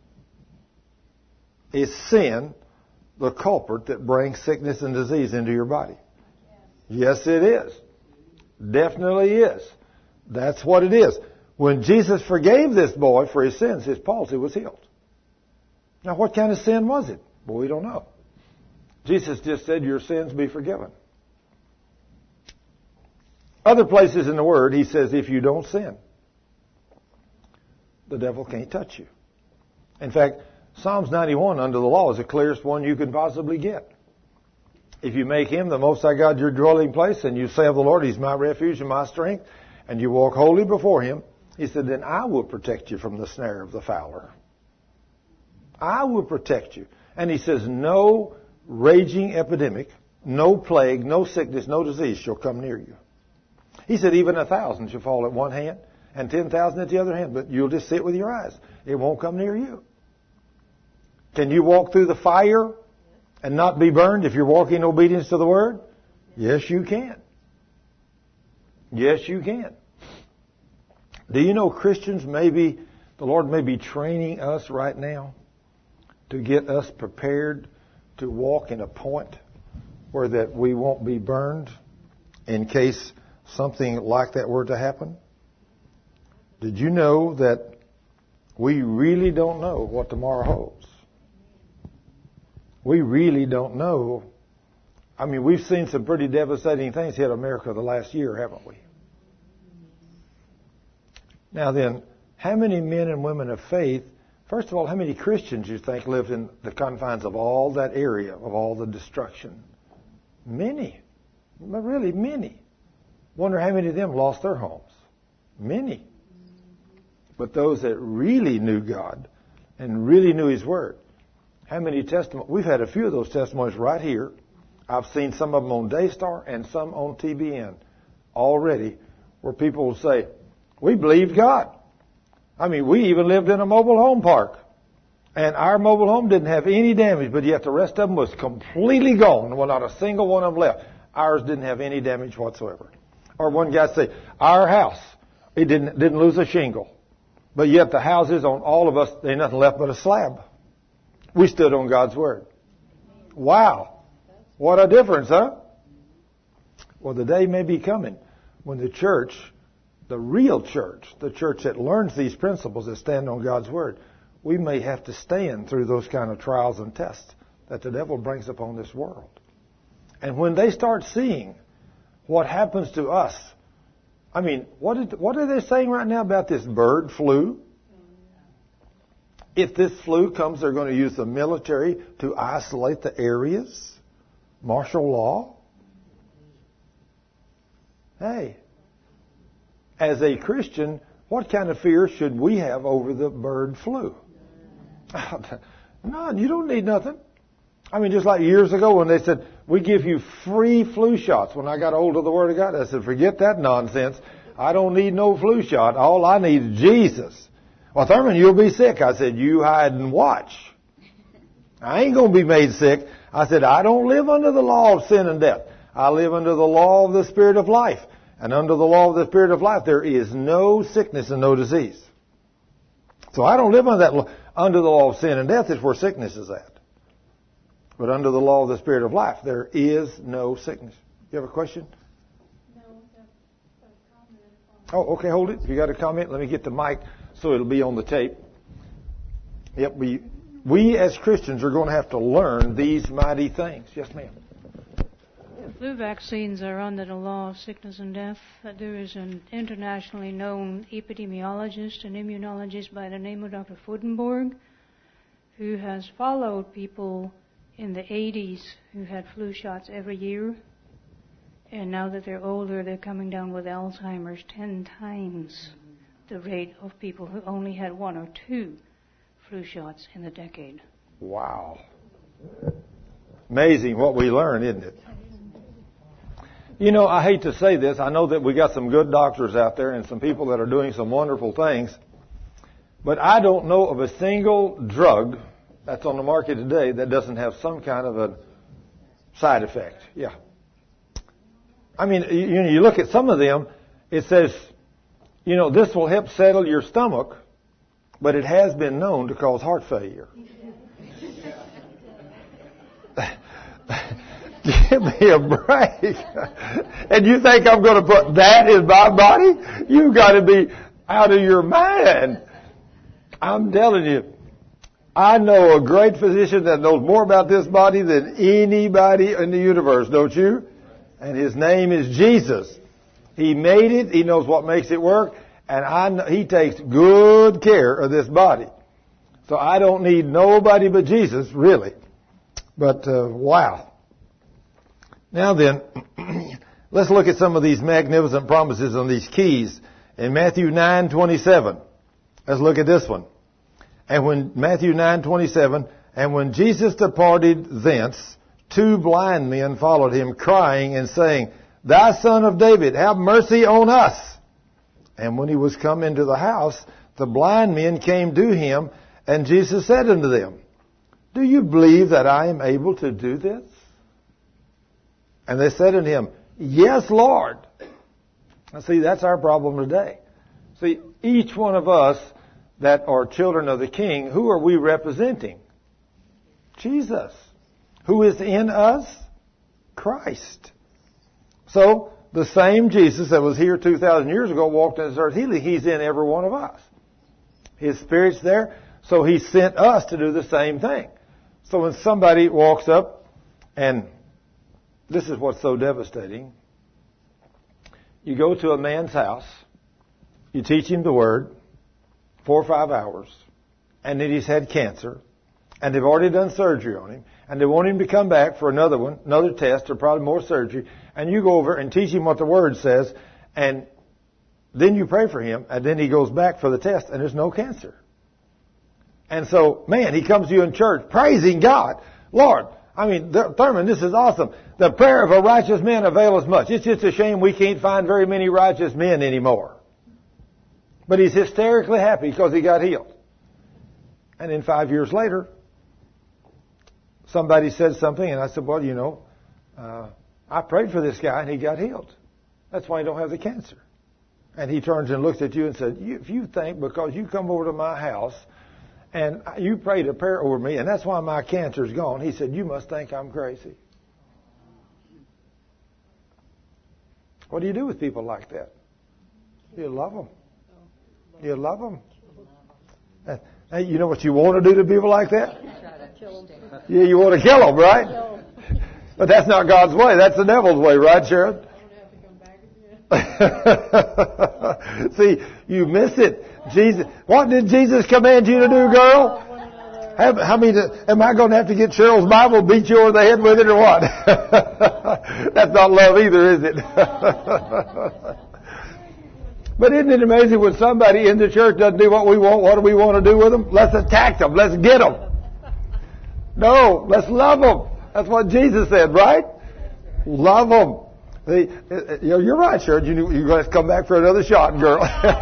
Is sin the culprit that brings sickness and disease into your body? Yes, it is. Definitely is. That's what it is. When Jesus forgave this boy for his sins, his palsy was healed. Now, what kind of sin was it? Well, we don't know. Jesus just said, your sins be forgiven. Other places in the Word, he says, if you don't sin, the devil can't touch you. In fact, Psalms ninety-one under the law is the clearest one you could possibly get. If you make him the Most High God your dwelling place, and you say of the Lord, he's my refuge and my strength, and you walk wholly before him, he said, then I will protect you from the snare of the fowler. I will protect you. And he says, no raging epidemic, no plague, no sickness, no disease shall come near you. He said, even a thousand shall fall at one hand, and ten thousand at the other hand, but you'll just see it with your eyes. It won't come near you. Can you walk through the fire and not be burned if you're walking in obedience to the Word? Yes, you can. Yes, you can. Do you know Christians, maybe the Lord may be training us right now to get us prepared to walk in a point where that we won't be burned in case something like that were to happen? Did you know that we really don't know what tomorrow holds? We really don't know. I mean, we've seen some pretty devastating things hit America the last year, haven't we? Now then, how many men and women of faith, first of all, how many Christians you think lived in the confines of all that area, of all the destruction? Many. Really, many. Wonder how many of them lost their homes. Many. But those that really knew God and really knew His Word, how many testimonies? We've had a few of those testimonies right here. I've seen some of them on Daystar and some on T B N already, where people will say, we believed God. I mean, we even lived in a mobile home park. And our mobile home didn't have any damage, but yet the rest of them was completely gone. Well, not a single one of them left. Ours didn't have any damage whatsoever. Or one guy say, our house, it didn't, didn't lose a shingle. But yet the houses on all of us, there ain't nothing left but a slab. We stood on God's Word. Wow. What a difference, huh? Well, the day may be coming when the church, the real church, the church that learns these principles, that stand on God's Word, we may have to stand through those kind of trials and tests that the devil brings upon this world. And when they start seeing what happens to us, I mean, what, did, what are they saying right now about this bird flu? If this flu comes, they're going to use the military to isolate the areas. Martial law. Hey, as a Christian, what kind of fear should we have over the bird flu? None. You don't need nothing. I mean, just like years ago when they said, we give you free flu shots. When I got hold of the Word of God, I said, forget that nonsense. I don't need no flu shot. All I need is Jesus. Well, Thurman, you'll be sick. I said, you hide and watch. I ain't going to be made sick. I said, I don't live under the law of sin and death. I live under the law of the Spirit of life. And under the law of the Spirit of life, there is no sickness and no disease. So I don't live under that law. Under the law of sin and death is where sickness is at. But under the law of the Spirit of life, there is no sickness. You have a question? No, that's a comment. Oh, okay, hold it. If you got a comment, let me get the mic so it'll be on the tape. Yep, we we as Christians are going to have to learn these mighty things. Yes, ma'am. Flu vaccines are under the law of sickness and death. There is an internationally known epidemiologist and immunologist by the name of Doctor Fudenborg who has followed people in the eighties who had flu shots every year. And now that they're older, they're coming down with Alzheimer's ten times the rate of people who only had one or two flu shots in the decade. Wow. Amazing what we learn, isn't it? You know, I hate to say this. I know that we got some good doctors out there and some people that are doing some wonderful things. But I don't know of a single drug that's on the market today that doesn't have some kind of a side effect. Yeah. I mean, you know, you look at some of them, it says, you know, this will help settle your stomach, but it has been known to cause heart failure. Give me a break. And you think I'm going to put that in my body? You've got to be out of your mind. I'm telling you, I know a great physician that knows more about this body than anybody in the universe, don't you? And his name is Jesus. He made it. He knows what makes it work. And I know, He takes good care of this body. So I don't need nobody but Jesus, really. But, uh, wow. Now then, let's look at some of these magnificent promises on these keys. In Matthew nine twenty-seven, let's look at this one. And when, Matthew nine twenty-seven, and when Jesus departed thence, two blind men followed him, crying and saying, Thou Son of David, have mercy on us. And when he was come into the house, the blind men came to him, and Jesus said unto them, Do you believe that I am able to do this? And they said unto him, Yes, Lord. Now see, that's our problem today. See, each one of us that are children of the King, who are we representing? Jesus. Who is in us? Christ. So, the same Jesus that was here two thousand years ago walked in this earth healing, He's in every one of us. His Spirit's there, so He sent us to do the same thing. So when somebody walks up, and this is what's so devastating, you go to a man's house, you teach him the Word, four or five hours, and then he's had cancer, and they've already done surgery on him, and they want him to come back for another one, another test, or probably more surgery, and you go over and teach him what the Word says, and then you pray for him, and then he goes back for the test, and there's no cancer. And so, man, he comes to you in church praising God. Lord, I mean, Thurman, this is awesome. The prayer of a righteous man availeth much. It's just a shame we can't find very many righteous men anymore. But he's hysterically happy because he got healed. And then five years later, somebody said something, and I said, well, you know, uh, I prayed for this guy, and he got healed. That's why he don't have the cancer. And he turns and looks at you and said, you, if you think because you come over to my house and you prayed a prayer over me, and that's why my cancer's gone, he said, you must think I'm crazy. What do you do with people like that? You love them. You love them. Hey, you know what you want to do to people like that? Yeah, you want to kill them, right? But that's not God's way. That's the devil's way, right, Sharon? See, you miss it. Jesus, what did Jesus command you to do, girl? How, how many? Am I going to have to get Cheryl's Bible, beat you over the head with it, or what? That's not love either, is it? But isn't it amazing when somebody in the church doesn't do what we want? What do we want to do with them? Let's attack them. Let's get them. No, let's love them. That's what Jesus said, right? Love them. See, you know, you're right, Sharon. You, you're going to come back for another shot, girl.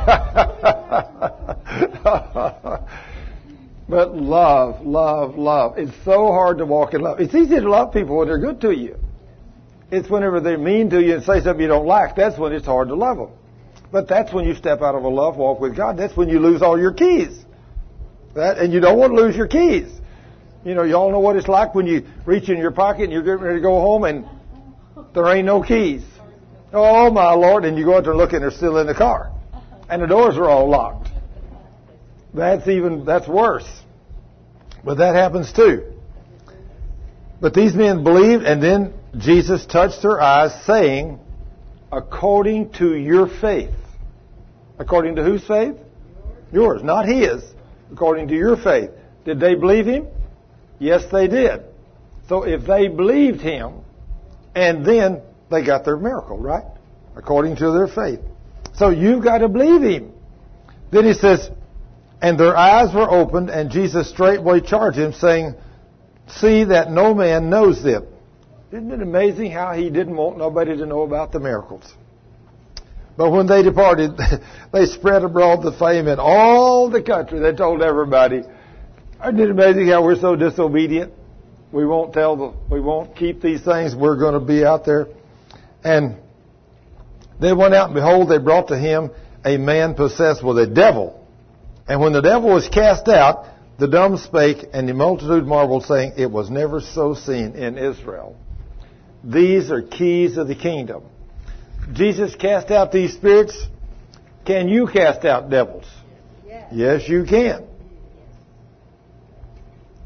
But love, love, love. It's so hard to walk in love. It's easy to love people when they're good to you. It's whenever they're mean to you and say something you don't like, that's when it's hard to love them. But that's when you step out of a love walk with God. That's when you lose all your keys. That, and you don't want to lose your keys. You know, you all know what it's like when you reach in your pocket and you're getting ready to go home and there ain't no keys. Oh, my Lord. And you go out there and look and they're still in the car. And the doors are all locked. That's even, that's worse. But that happens too. But these men believed, and then Jesus touched their eyes, saying, according to your faith. According to whose faith? Yours, not his. According to your faith. Did they believe him? Yes, they did. So if they believed him, and then they got their miracle, right? According to their faith. So you've got to believe him. Then he says, and their eyes were opened, and Jesus straightway charged him, saying, see that no man knows them. Isn't it amazing how he didn't want nobody to know about the miracles? But when they departed, they spread abroad the fame in all the country. They told everybody. Isn't it amazing how we're so disobedient? We won't tell the, we won't keep these things. We're going to be out there. And they went out, and behold, they brought to him a man possessed with a devil. And when the devil was cast out, the dumb spake, and the multitude marveled, saying, it was never so seen in Israel. These are keys of the kingdom. Jesus cast out these spirits. Can you cast out devils? Yes, yes you can.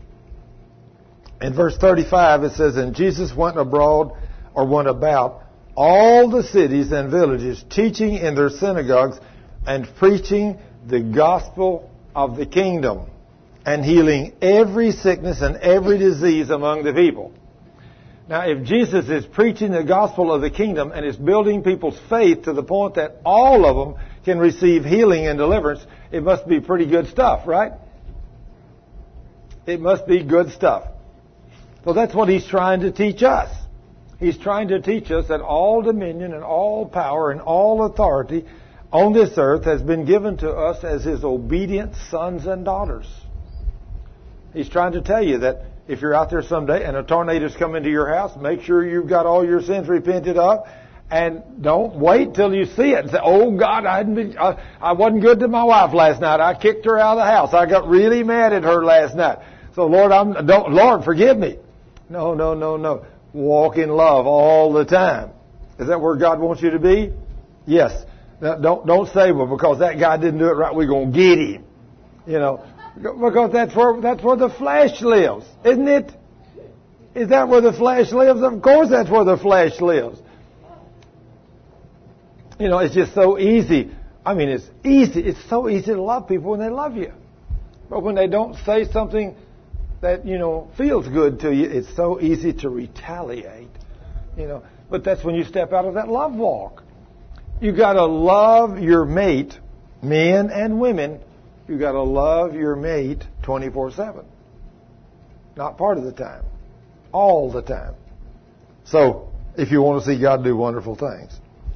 In verse thirty-five, it says, and Jesus went abroad, or went about, all the cities and villages, teaching in their synagogues and preaching the gospel of the kingdom and healing every sickness and every disease among the people. Now, if Jesus is preaching the gospel of the kingdom and is building people's faith to the point that all of them can receive healing and deliverance, it must be pretty good stuff, right? It must be good stuff. So that's what he's trying to teach us. He's trying to teach us that all dominion and all power and all authority on this earth has been given to us as his obedient sons and daughters. He's trying to tell you that if you're out there someday and a tornado's come into your house, make sure you've got all your sins repented of, and don't wait till you see it and say, "Oh God, I hadn't been, I, I wasn't good to my wife last night. I kicked her out of the house. I got really mad at her last night. So Lord, I'm don't Lord forgive me." No, no, no, no. Walk in love all the time. Is that where God wants you to be? Yes. Now, don't don't say, "Well, because that guy didn't do it right, we're going to get him." You know, because that's where that's where the flesh lives, isn't it? Is that where the flesh lives? Of course, that's where the flesh lives. You know, it's just so easy. I mean, it's easy. It's so easy to love people when they love you, but when they don't say something that, you know, feels good to you, it's so easy to retaliate, you know. But that's when you step out of that love walk. You got to love your mate, men and women. You got to love your mate twenty-four seven. Not part of the time. All the time. So, if you want to see God do wonderful things.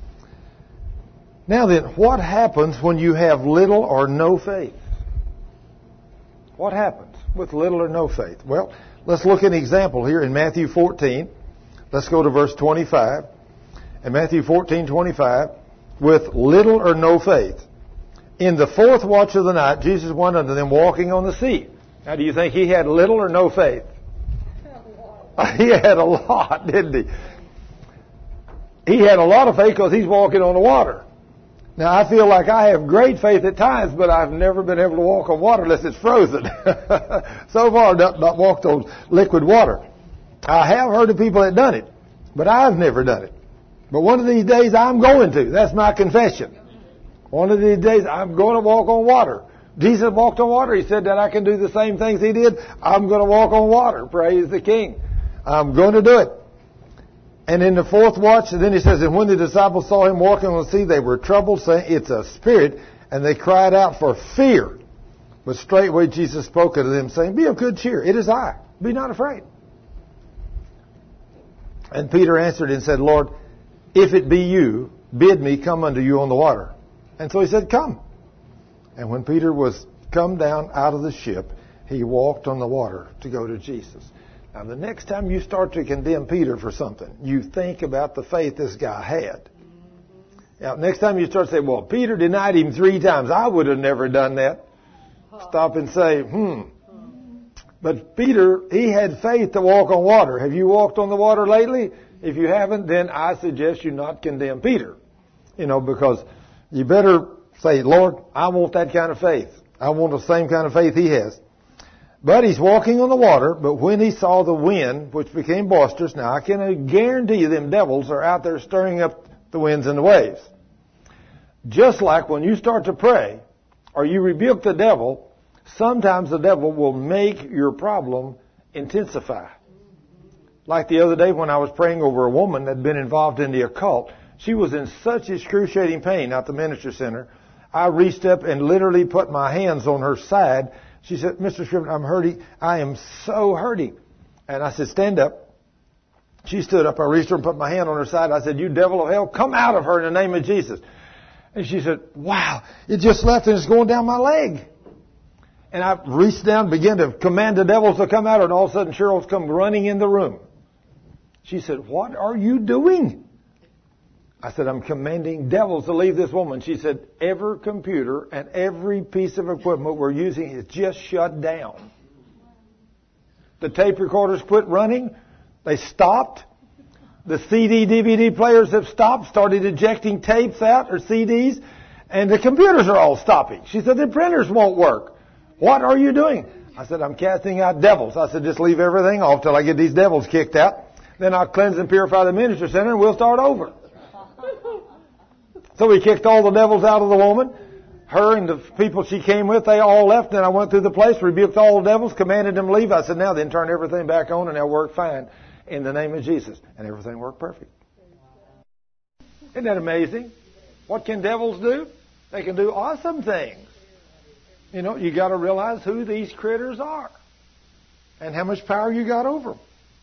Now then, what happens when you have little or no faith? What happens with little or no faith? Well, let's look at an example here in Matthew fourteen. Let's go to verse twenty-five. In Matthew fourteen twenty-five, with little or no faith. In the fourth watch of the night, Jesus went unto them walking on the sea. Now, do you think he had little or no faith? He had a lot, didn't he? He had a lot of faith because he's walking on the water. Now, I feel like I have great faith at times, but I've never been able to walk on water unless it's frozen. So far, I've not, not walked on liquid water. I have heard of people that done it, but I've never done it. But one of these days, I'm going to. That's my confession. One of these days, I'm going to walk on water. Jesus walked on water. He said that I can do the same things he did. I'm going to walk on water. Praise the King. I'm going to do it. And in the fourth watch, and then he says, and when the disciples saw him walking on the sea, they were troubled, saying, "It's a spirit," and they cried out for fear. But straightway Jesus spoke unto them, saying, "Be of good cheer. It is I. Be not afraid." And Peter answered and said, "Lord, if it be you, bid me come unto you on the water." And so he said, "Come." And when Peter was come down out of the ship, he walked on the water to go to Jesus. Now, the next time you start to condemn Peter for something, you think about the faith this guy had. Now, next time you start to say, "Well, Peter denied him three times. I would have never done that." Stop and say, hmm. But Peter, he had faith to walk on water. Have you walked on the water lately? If you haven't, then I suggest you not condemn Peter. You know, because you better say, "Lord, I want that kind of faith. I want the same kind of faith he has." But he's walking on the water, but when he saw the wind, which became boisterous, now I can guarantee you them devils are out there stirring up the winds and the waves. Just like when you start to pray, or you rebuke the devil, sometimes the devil will make your problem intensify. Like the other day when I was praying over a woman that had been involved in the occult. She was in such excruciating pain at the ministry center. I reached up and literally put my hands on her side. She said, "Mister Scriven, I'm hurting. I am so hurting." And I said, "Stand up." She stood up. I reached her and put my hand on her side. I said, "You devil of hell, come out of her in the name of Jesus." And she said, "Wow, it just left and it's going down my leg." And I reached down, began to command the devils to come out, and all of a sudden Cheryl's come running in the room. She said, "What are you doing?" I said, "I'm commanding devils to leave this woman." She said, "Every computer and every piece of equipment we're using is just shut down. The tape recorders quit running. They stopped. The C D, D V D players have stopped, started ejecting tapes out or C Ds, and the computers are all stopping." She said, "The printers won't work. What are you doing?" I said, "I'm casting out devils." I said, "Just leave everything off till I get these devils kicked out. Then I'll cleanse and purify the ministry center and we'll start over." So he kicked all the devils out of the woman. Her and the people she came with, they all left. Then I went through the place, rebuked all the devils, commanded them to leave. I said, now then turn everything back on and they'll work fine in the name of Jesus. And everything worked perfect. Isn't that amazing? What can devils do? They can do awesome things. You know, you got to realize who these critters are and how much power you got over them.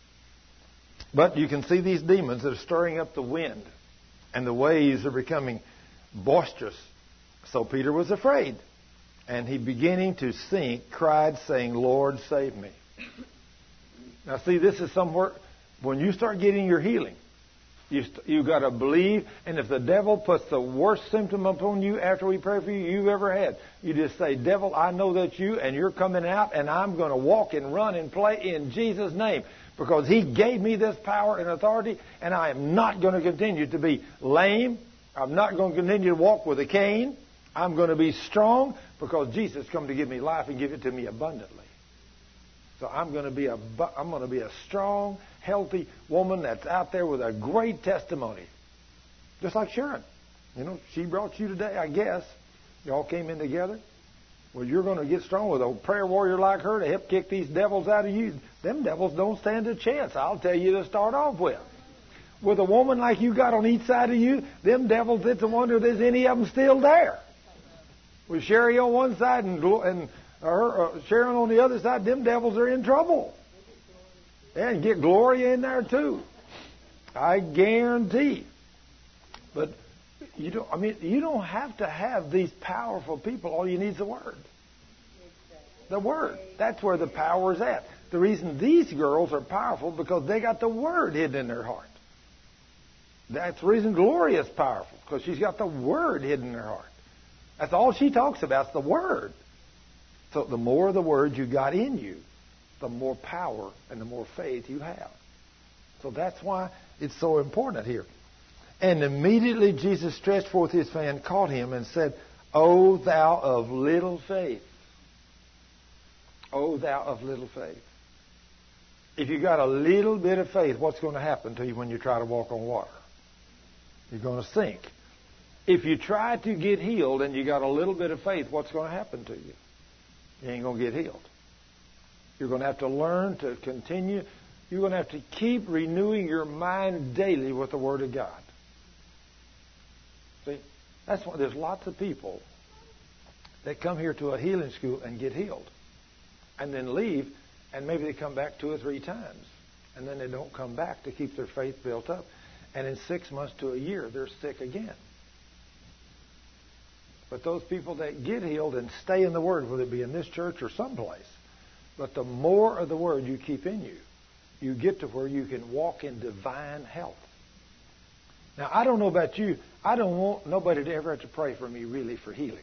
But you can see these demons that are stirring up the wind, and the waves are becoming boisterous. So Peter was afraid, and he, beginning to sink, cried, saying, Lord, save me. Now, see, this is somewhere, when you start getting your healing, you st- you got to believe, and if the devil puts the worst symptom upon you after we pray for you you've ever had, you just say, devil, I know that's you, and you're coming out, and I'm going to walk and run and play in Jesus' name. Because he gave me this power and authority, and I am not going to continue to be lame. I'm not going to continue to walk with a cane. I'm going to be strong because Jesus come to give me life and give it to me abundantly. So I'm going to be a I'm going to be a strong, healthy woman that's out there with a great testimony, just like Sharon. You know, she brought you today, I guess. You all came in together. Well, you're going to get strong with a prayer warrior like her to help kick these devils out of you. Them devils don't stand a chance, I'll tell you to start off with. With a woman like you got on each side of you, them devils, it's a wonder there's any of them still there. With Sherry on one side and, and her, uh, Sharon on the other side, them devils are in trouble. And get Gloria in there too. I guarantee. But You don't, I mean, you don't have to have these powerful people. All you need is the Word. The Word. That's where the power is at. The reason these girls are powerful because they got the Word hidden in their heart. That's the reason Gloria's powerful, because she's got the Word hidden in her heart. That's all she talks about, is the Word. So the more of the Word you got in you, the more power and the more faith you have. So that's why it's so important here. And immediately Jesus stretched forth his hand, caught him, and said, O thou of little faith. O thou of little faith. If you got a little bit of faith, what's going to happen to you when you try to walk on water? You're going to sink. If you try to get healed and you got a little bit of faith, what's going to happen to you? You ain't going to get healed. You're going to have to learn to continue. You're going to have to keep renewing your mind daily with the Word of God. See, that's why there's lots of people that come here to a healing school and get healed, and then leave, and maybe they come back two or three times, and then they don't come back to keep their faith built up, and in six months to a year they're sick again. But those people that get healed and stay in the Word, whether it be in this church or someplace, but the more of the Word you keep in you, you get to where you can walk in divine health. Now, I don't know about you. I don't want nobody to ever have to pray for me really for healing.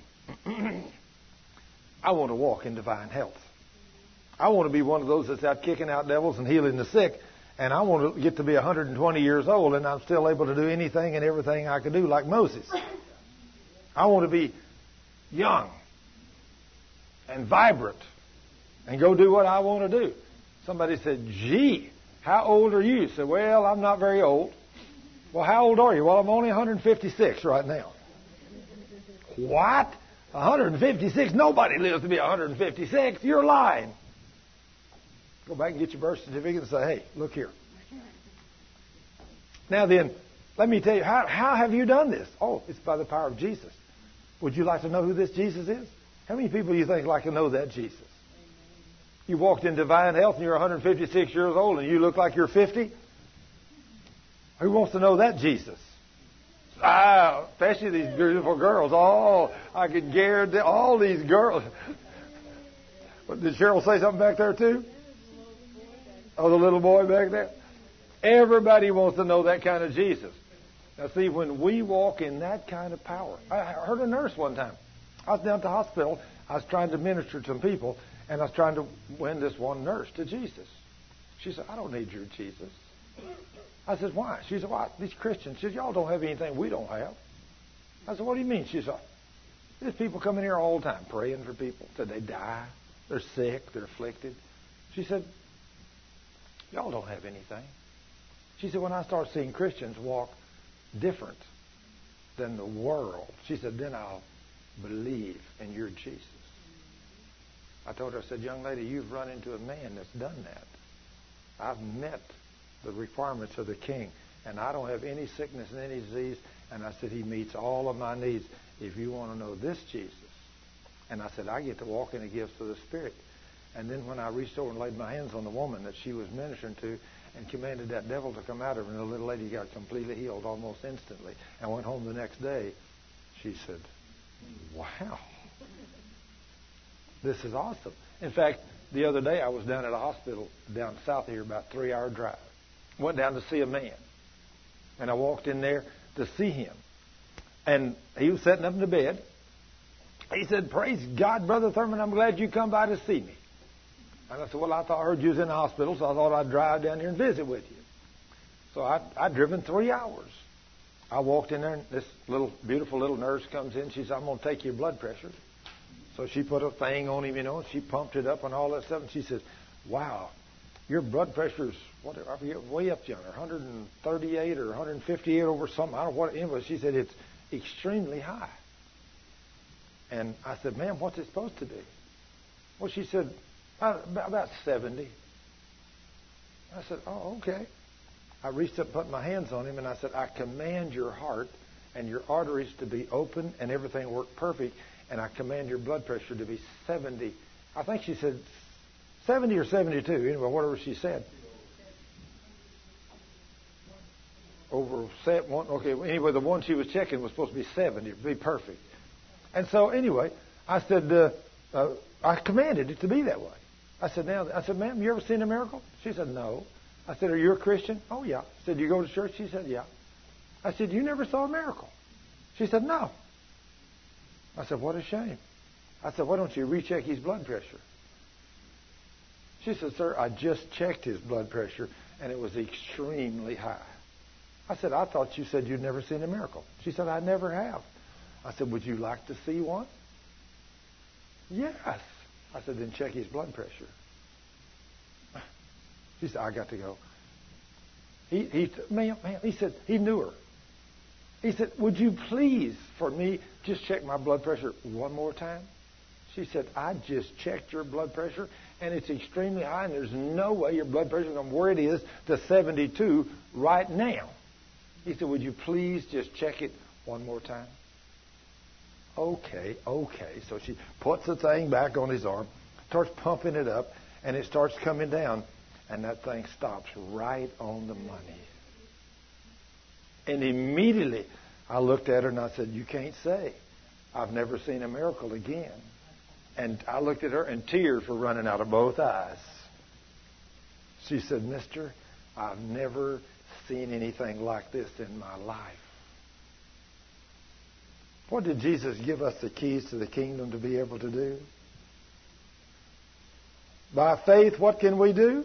I want to walk in divine health. I want to be one of those that's out kicking out devils and healing the sick. And I want to get to be one hundred twenty years old and I'm still able to do anything and everything I could do like Moses. I want to be young and vibrant and go do what I want to do. Somebody said, gee, how old are you? I said, well, I'm not very old. Well, how old are you? Well, I'm only one hundred fifty-six right now. What? one hundred fifty-six? Nobody lives to be one hundred fifty-six. You're lying. Go back and get your birth certificate and say, hey, look here. Now then, let me tell you, how, how have you done this? Oh, it's by the power of Jesus. Would you like to know who this Jesus is? How many people do you think like to know that Jesus? You walked in divine health and you're one hundred fifty-six years old and you look like you're fifty? Who wants to know that Jesus? Ah, especially these beautiful girls. Oh, I could guarantee all these girls. What, did Cheryl say something back there too? Oh, the little boy back there? Everybody wants to know that kind of Jesus. Now see, when we walk in that kind of power. I heard a nurse one time. I was down at the hospital. I was trying to minister to some people, and I was trying to win this one nurse to Jesus. She said, I don't need your Jesus. I said, why? She said, why? These Christians, she said, y'all don't have anything we don't have. I said, what do you mean? She said, there's people coming here all the time praying for people till they die. They're sick. They're afflicted. She said, y'all don't have anything. She said, when I start seeing Christians walk different, than the world. She said, then I'll believe in your Jesus. I told her, I said, young lady, you've run into a man that's done that. I've met the requirements of the king, and I don't have any sickness and any disease. And I said, he meets all of my needs. If you want to know this Jesus. And I said, I get to walk in the gifts of the Spirit. And then when I reached over and laid my hands on the woman that she was ministering to and commanded that devil to come out of her, and the little lady got completely healed almost instantly and went home the next day, she said, wow, this is awesome. In fact, the other day I was down at a hospital down south here, about a three-hour drive. Went down to see a man. And I walked in there to see him. And he was sitting up in the bed. He said, praise God, Brother Thurman, I'm glad you come by to see me. And I said, well, I thought I heard you was in the hospital, so I thought I'd drive down here and visit with you. So I, I'd driven three hours. I walked in there, and this little, beautiful little nurse comes in. She said, I'm going to take your blood pressure. So she put a thing on him, you know, and she pumped it up and all that stuff. And she says, wow, your blood pressure's, what, I forget, way up yonder, one thirty-eight or one fifty-eight over something. I don't know what it was. She said, it's extremely high. And I said, ma'am, what's it supposed to be? Well, she said, about, about seventy. I said, oh, okay. I reached up and put my hands on him, and I said, I command your heart and your arteries to be open and everything work perfect, and I command your blood pressure to be seventy. I think she said seventy or seventy-two, anyway, whatever she said. Over set one, okay. Anyway, the one she was checking was supposed to be seventy, to be perfect. And so, anyway, I said, uh, uh, I commanded it to be that way. I said, now, I said, ma'am, you ever seen a miracle? She said, no. I said, are you a Christian? Oh, yeah. I said, do you go to church? She said, yeah. I said, you never saw a miracle? She said, no. I said, what a shame. I said, why don't you recheck his blood pressure? She said, sir, I just checked his blood pressure, and it was extremely high. I said, I thought you said you'd never seen a miracle. She said, I never have. I said, would you like to see one? Yes. I said, then check his blood pressure. She said, I got to go. He, he, ma'am, ma'am, he said, he knew her. He said, would you please, for me, just check my blood pressure one more time? She said, I just checked your blood pressure, and it's extremely high, and there's no way your blood pressure is from where it is to seventy-two right now. He said, would you please just check it one more time? Okay, okay. So she puts the thing back on his arm, starts pumping it up, and it starts coming down, and that thing stops right on the money. And immediately I looked at her and I said, you can't say. I've never seen a miracle again. And I looked at her and tears were running out of both eyes. She said, mister, I've never seen anything like this in my life. What did Jesus give us the keys to the kingdom to be able to do? By faith, what can we do?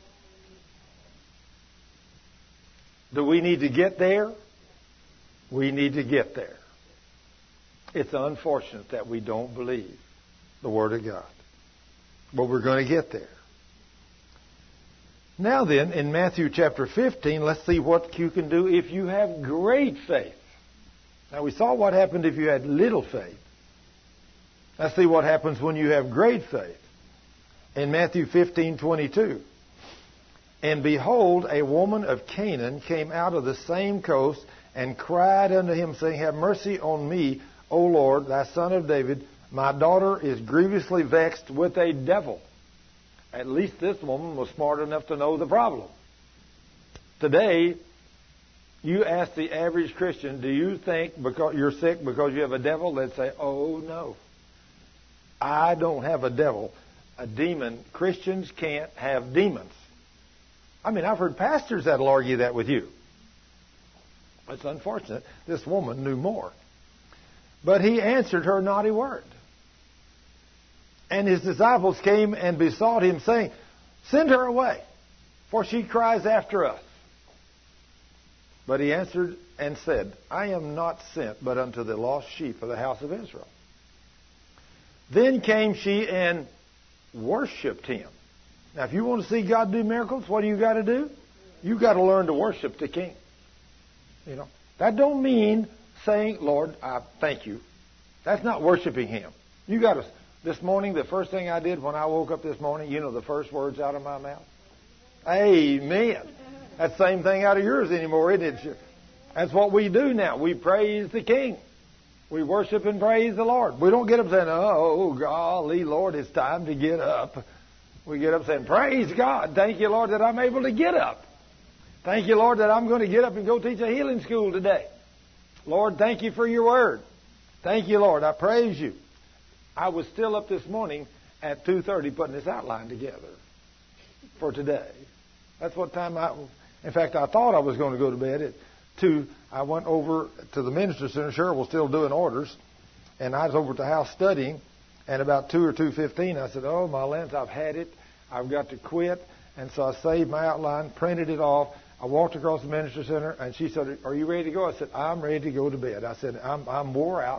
Do we need to get there? We need to get there. It's unfortunate that we don't believe the Word of God. But we're going to get there. Now then, in Matthew chapter fifteen, let's see what you can do if you have great faith. Now, we saw what happened if you had little faith. Let's see what happens when you have great faith. In Matthew fifteen twenty-two. And behold, a woman of Canaan came out of the same coast and cried unto him, saying, have mercy on me, O Lord, thy son of David. My daughter is grievously vexed with a devil. At least this woman was smart enough to know the problem. Today, you ask the average Christian, do you think because you're sick because you have a devil? They'd say, oh, no. I don't have a devil, a demon. Christians can't have demons. I mean, I've heard pastors that'll argue that with you. It's unfortunate. This woman knew more. But he answered her not a word. And his disciples came and besought him, saying, send her away, for she cries after us. But he answered and said, I am not sent but unto the lost sheep of the house of Israel. Then came she and worshipped him. Now, if you want to see God do miracles, what do you got to do? You got to learn to worship the King. You know, that don't mean saying, Lord, I thank you. That's not worshiping Him. You got to, this morning, the first thing I did when I woke up this morning, you know the first words out of my mouth? Amen. That's the same thing out of yours anymore, isn't it? That's what we do now. We praise the King. We worship and praise the Lord. We don't get up saying, oh, golly, Lord, it's time to get up. We get up saying, praise God. Thank you, Lord, that I'm able to get up. Thank you, Lord, that I'm going to get up and go teach a healing school today. Lord, thank you for your word. Thank you, Lord. I praise you. I was still up this morning at two thirty putting this outline together for today. That's what time I... In fact, I thought I was going to go to bed at two. I went over to the Ministry Center. Cheryl was still doing orders. And I was over at the house studying. And about two or two fifteen, I said, oh, my lens, I've had it. I've got to quit. And so I saved my outline, printed it off. I walked across the Ministry Center, and she said, are you ready to go? I said, I'm ready to go to bed. I said, I'm, I'm wore out.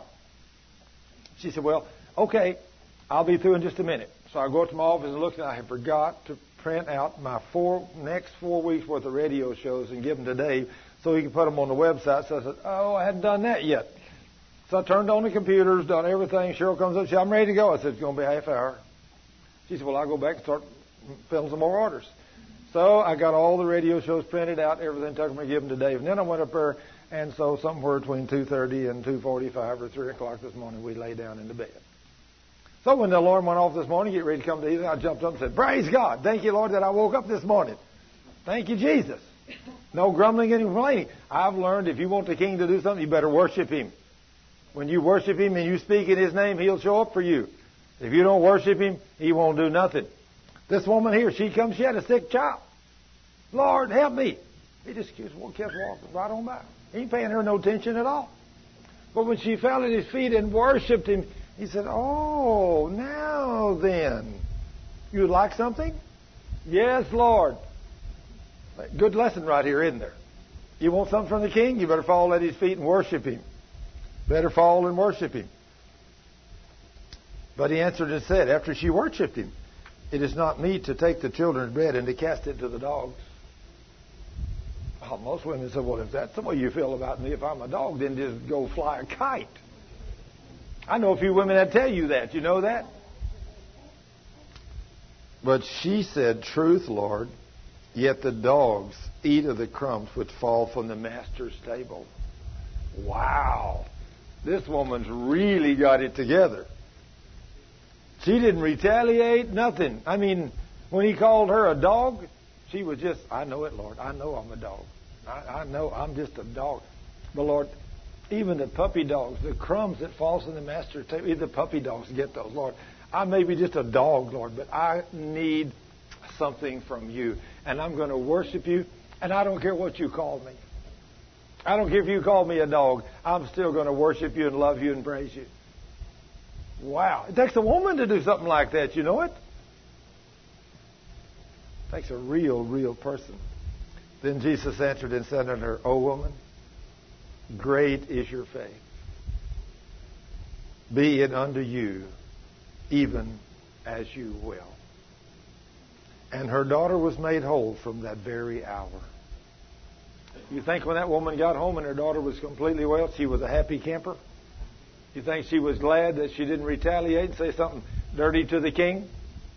She said, well, okay, I'll be through in just a minute. So I go up to my office and look, and I had forgot to print out my four next four weeks' worth of radio shows and give them to Dave so he could put them on the website. So I said, oh, I hadn't done that yet. So I turned on the computers, done everything. Cheryl comes up, she said, I'm ready to go. I said, it's going to be a half hour. She said, well, I'll go back and start filling some more orders. So I got all the radio shows printed out, everything, took them and give them to Dave. And then I went up there, and so somewhere between two thirty and two forty-five or three o'clock this morning, we lay down in the bed. So when the alarm went off this morning, get ready to come to evening, I jumped up and said, praise God. Thank you, Lord, that I woke up this morning. Thank you, Jesus. No grumbling and complaining. I've learned if you want the King to do something, you better worship Him. When you worship Him and you speak in His name, He'll show up for you. If you don't worship Him, He won't do nothing. This woman here, she comes, she had a sick child. Lord, help me. He just kept walking right on by. He ain't paying her no attention at all. But when she fell at His feet and worshipped Him, He said, oh, now then. You'd like something? Yes, Lord. Good lesson right here, isn't there? You want something from the King? You better fall at His feet and worship Him. Better fall and worship Him. But He answered and said, after she worshipped Him, it is not meet to take the children's bread and to cast it to the dogs. Oh, most women say, well, if that's the way you feel about me, if I'm a dog, then just go fly a kite. I know a few women that tell you that. You know that? But she said, truth, Lord, yet the dogs eat of the crumbs which fall from the master's table. Wow. This woman's really got it together. She didn't retaliate, nothing. I mean, when He called her a dog, she was just, I know it, Lord. I know I'm a dog. I, I know I'm just a dog. But, Lord, even the puppy dogs, the crumbs that falls in the master's table, even the puppy dogs get those, Lord. I may be just a dog, Lord, but I need something from you. And I'm going to worship you, and I don't care what you call me. I don't care if you call me a dog. I'm still going to worship you and love you and praise you. Wow. It takes a woman to do something like that, you know it? It takes a real, real person. Then Jesus answered and said unto her, O woman, great is your faith. Be it unto you even as you will. And her daughter was made whole from that very hour. You think when that woman got home and her daughter was completely well, she was a happy camper? You think she was glad that she didn't retaliate and say something dirty to the King?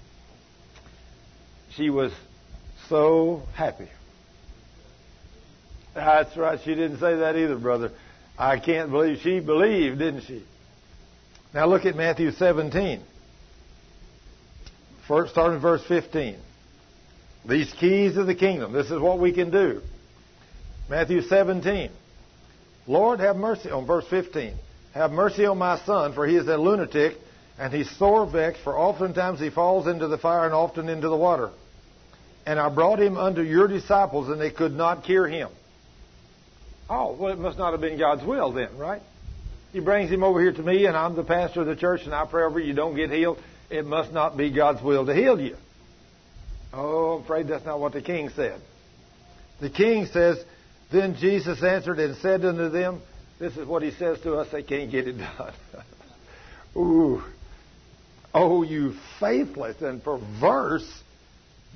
She was so happy. That's right. She didn't say that either, brother. I can't believe she believed, didn't she? Now look at Matthew seventeen. First, starting in verse fifteen. These keys of the kingdom. This is what we can do. Matthew seventeen. Lord, have mercy on verse fifteen. Have mercy on my son, for he is a lunatic, and he's sore vexed, for oftentimes he falls into the fire and often into the water. And I brought him unto your disciples, and they could not cure him. Oh, well, it must not have been God's will then, right? He brings him over here to me, and I'm the pastor of the church, and I pray over you, you don't get healed. It must not be God's will to heal you. Oh, I'm afraid that's not what the king said. The king says, then Jesus answered and said unto them, this is what he says to us, they can't get it done. Ooh. Oh, you faithless and perverse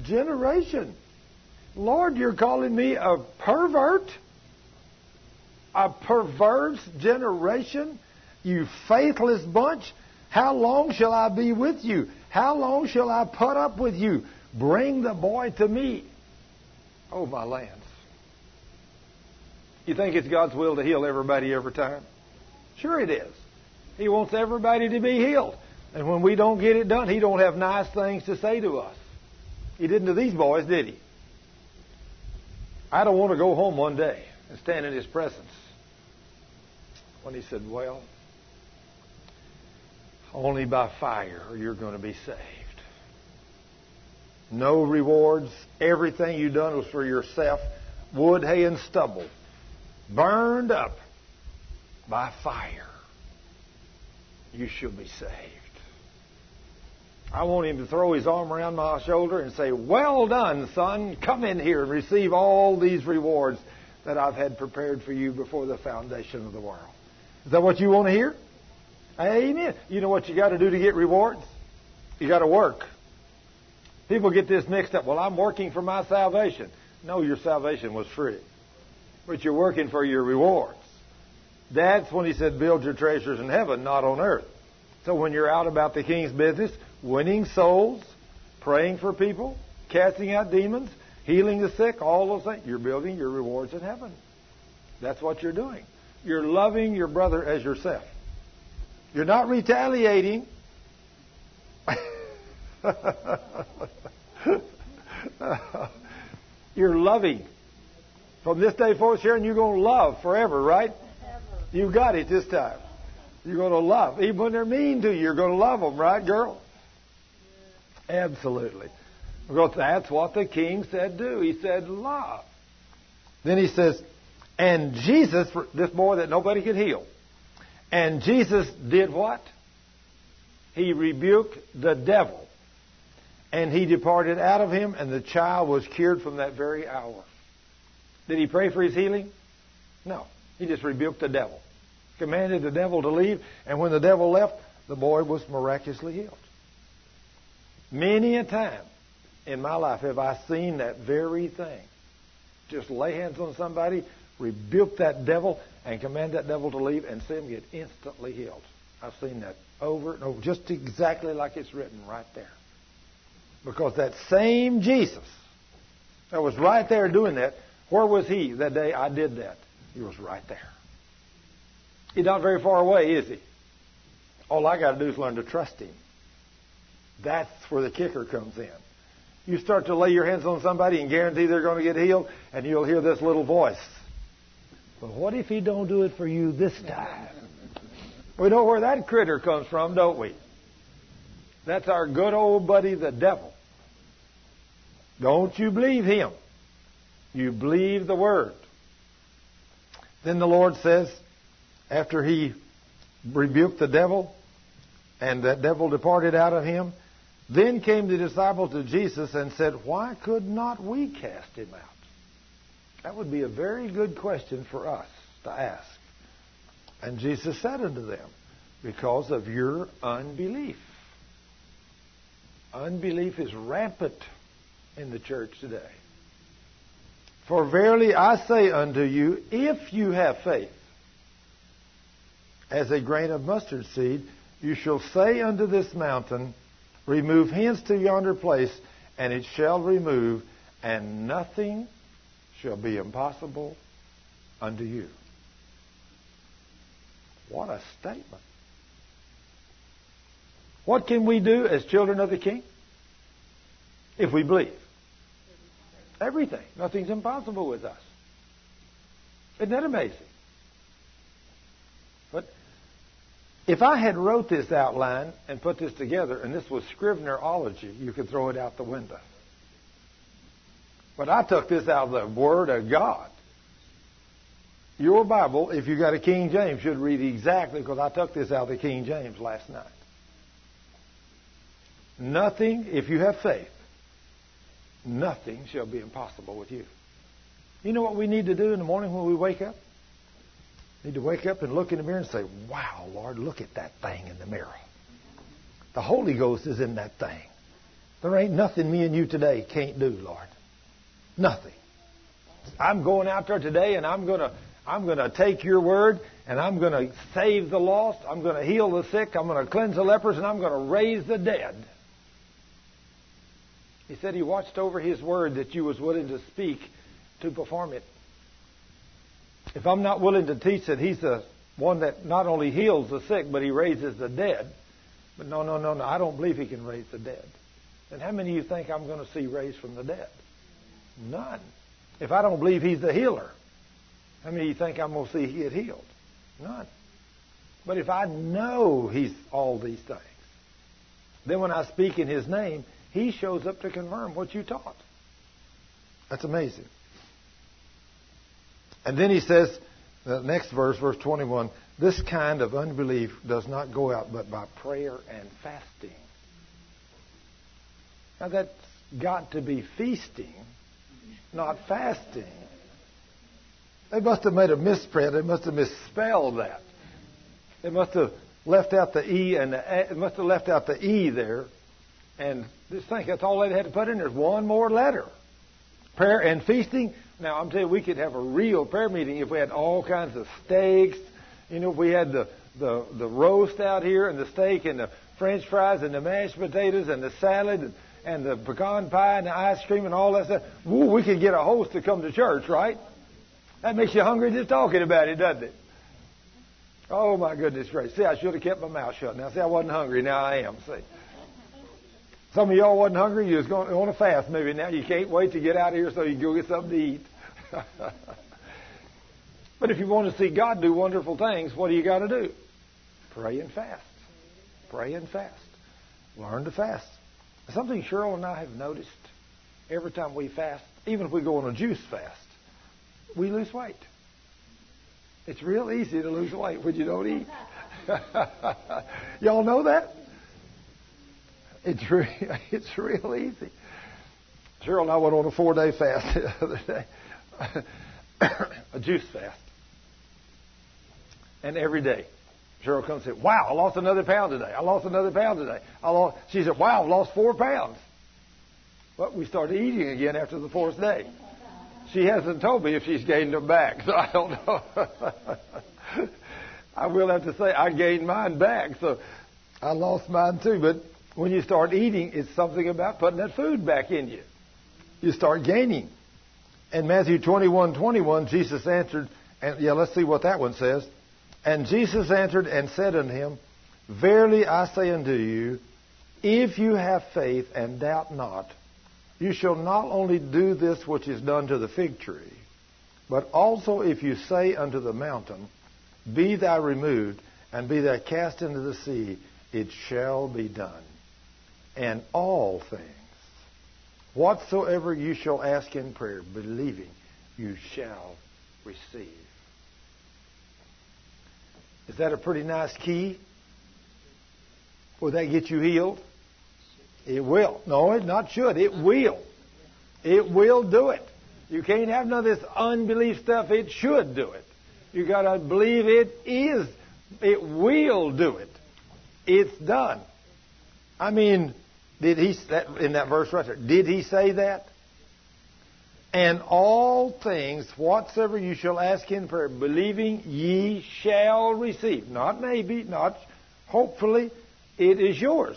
generation. Lord, you're calling me a pervert? A perverse generation? You faithless bunch? How long shall I be with you? How long shall I put up with you? Bring the boy to me. Oh, my lands. You think it's God's will to heal everybody every time? Sure it is. He wants everybody to be healed. And when we don't get it done, He don't have nice things to say to us. He didn't to these boys, did He? I don't want to go home one day and stand in His presence. When He said, well, only by fire you're going to be saved. No rewards. Everything you've done was for yourself. Wood, hay, and stubble. Burned up by fire. You shall be saved. I want Him to throw His arm around my shoulder and say, well done, son. Come in here and receive all these rewards that I've had prepared for you before the foundation of the world. Is that what you want to hear? Amen. You know what you got to do to get rewards? You got to work. People get this mixed up. Well, I'm working for my salvation. No, your salvation was free. But you're working for your rewards. That's when He said, build your treasures in heaven, not on earth. So when you're out about the King's business, winning souls, praying for people, casting out demons, healing the sick, all those things, you're building your rewards in heaven. That's what you're doing. You're loving your brother as yourself. You're not retaliating. You're loving. From this day forth, Sharon, you're going to love forever, right? You got it this time. You're going to love. Even when they're mean to you, you're going to love them, right, girl? Absolutely. Because that's what the King said do. He said love. Then He says, and Jesus, this boy that nobody could heal, and Jesus did what? He rebuked the devil. And he departed out of him, and the child was cured from that very hour. Did He pray for his healing? No. He just rebuked the devil. Commanded the devil to leave, and when the devil left, the boy was miraculously healed. Many a time in my life have I seen that very thing. Just lay hands on somebody, rebuke that devil, and command that devil to leave, and see him get instantly healed. I've seen that over and over, just exactly like it's written right there. Because that same Jesus that was right there doing that, where was He that day I did that? He was right there. He's not very far away, is He? All I got to do is learn to trust Him. That's where the kicker comes in. You start to lay your hands on somebody and guarantee they're going to get healed, and you'll hear this little voice. But what if He don't do it for you this time? We know where that critter comes from, don't we? That's our good old buddy, the devil. Don't you believe him. You believe the Word. Then the Lord says, after He rebuked the devil, and that devil departed out of him, then came the disciples to Jesus and said, why could not we cast him out? That would be a very good question for us to ask. And Jesus said unto them, because of your unbelief. Unbelief is rampant in the church today. For verily I say unto you, if you have faith as a grain of mustard seed, you shall say unto this mountain, remove hence to yonder place, and it shall remove, and nothing shall be impossible unto you. What a statement. What can we do as children of the King? If we believe. Everything. Nothing's impossible with us. Isn't that amazing? But if I had wrote this outline and put this together, and this was Scrivenerology, you could throw it out the window. But I took this out of the Word of God. Your Bible, if you got a King James, should read exactly, because I took this out of the King James last night. Nothing, if you have faith, nothing shall be impossible with you. You know what we need to do in the morning when we wake up? We need to wake up and look in the mirror and say, wow, Lord, look at that thing in the mirror. The Holy Ghost is in that thing. There ain't nothing me and you today can't do, Lord. Nothing. I'm going out there today and I'm going to I'm going to take your word, and I'm going to save the lost. I'm going to heal the sick. I'm going to cleanse the lepers, and I'm going to raise the dead. He said he watched over his word that you was willing to speak to perform it. If I'm not willing to teach that he's the one that not only heals the sick, but he raises the dead. But no, no, no, no, I don't believe he can raise the dead. Then how many of you think I'm going to see raised from the dead? None. If I don't believe he's the healer, how many of you think I'm going to see he get healed? None. But if I know he's all these things, then when I speak in his name, he shows up to confirm what you taught. That's amazing. And then he says, the next verse, verse twenty-one, this kind of unbelief does not go out but by prayer and fasting. Now that's got to be feasting, not fasting. They must have made a misprint. They must have misspelled that. They must have left out the E and the A, must have left out the E there. And just think, that's all they had to put in. There's one more letter. Prayer and feasting. Now, I'm telling you, we could have a real prayer meeting if we had all kinds of steaks. You know, if we had the, the, the roast out here and the steak and the French fries and the mashed potatoes and the salad and, and the pecan pie and the ice cream and all that stuff. Woo, we could get a host to come to church, right? That makes you hungry just talking about it, doesn't it? Oh, my goodness gracious. See, I should have kept my mouth shut. Now, see, I wasn't hungry. Now I am, see. Some of y'all wasn't hungry. You was going on a fast maybe. Now you can't wait to get out of here so you can go get something to eat. But if you want to see God do wonderful things, what do you got to do? Pray and fast. Pray and fast. Learn to fast. Something Cheryl and I have noticed every time we fast, even if we go on a juice fast, we lose weight. It's real easy to lose weight when you don't eat. Y'all know that? It's re- it's real easy. Cheryl and I went on a four-day fast the other day, a juice fast. And every day, Cheryl comes and said, "Wow, I lost another pound today. I lost another pound today." I lost. She said, "Wow, I lost four pounds." But we started eating again after the fourth day. She hasn't told me if she's gained them back, so I don't know. I will have to say I gained mine back, so I lost mine too. But when you start eating, it's something about putting that food back in you. You start gaining. In Matthew twenty-one twenty-one, Jesus answered, and yeah, let's see what that one says. And Jesus answered and said unto him, Verily I say unto you, if you have faith and doubt not, you shall not only do this which is done to the fig tree, but also if you say unto the mountain, Be thou removed, and be thou cast into the sea, it shall be done. And all things, whatsoever you shall ask in prayer, believing, you shall receive. Is that a pretty nice key? Will that get you healed? It will. No, it not should. It will. It will do it. You can't have none of this unbelief stuff. It should do it. You got to believe it is. It will do it. It's done. I mean, did he that, in that verse right there? Did he say that? And all things whatsoever you shall ask in prayer, believing ye shall receive. Not maybe, not hopefully. It is yours.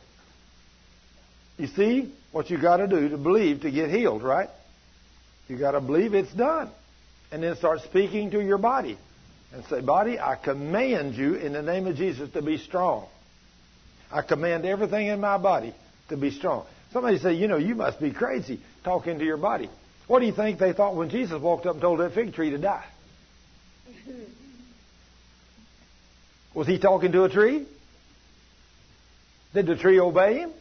You see what you got to do to believe to get healed, right? You got to believe it's done. And then start speaking to your body. And say, body, I command you in the name of Jesus to be strong. I command everything in my body to be strong. Somebody say, you know, you must be crazy talking to your body. What do you think they thought when Jesus walked up and told that fig tree to die? Was he talking to a tree? Did the tree obey him?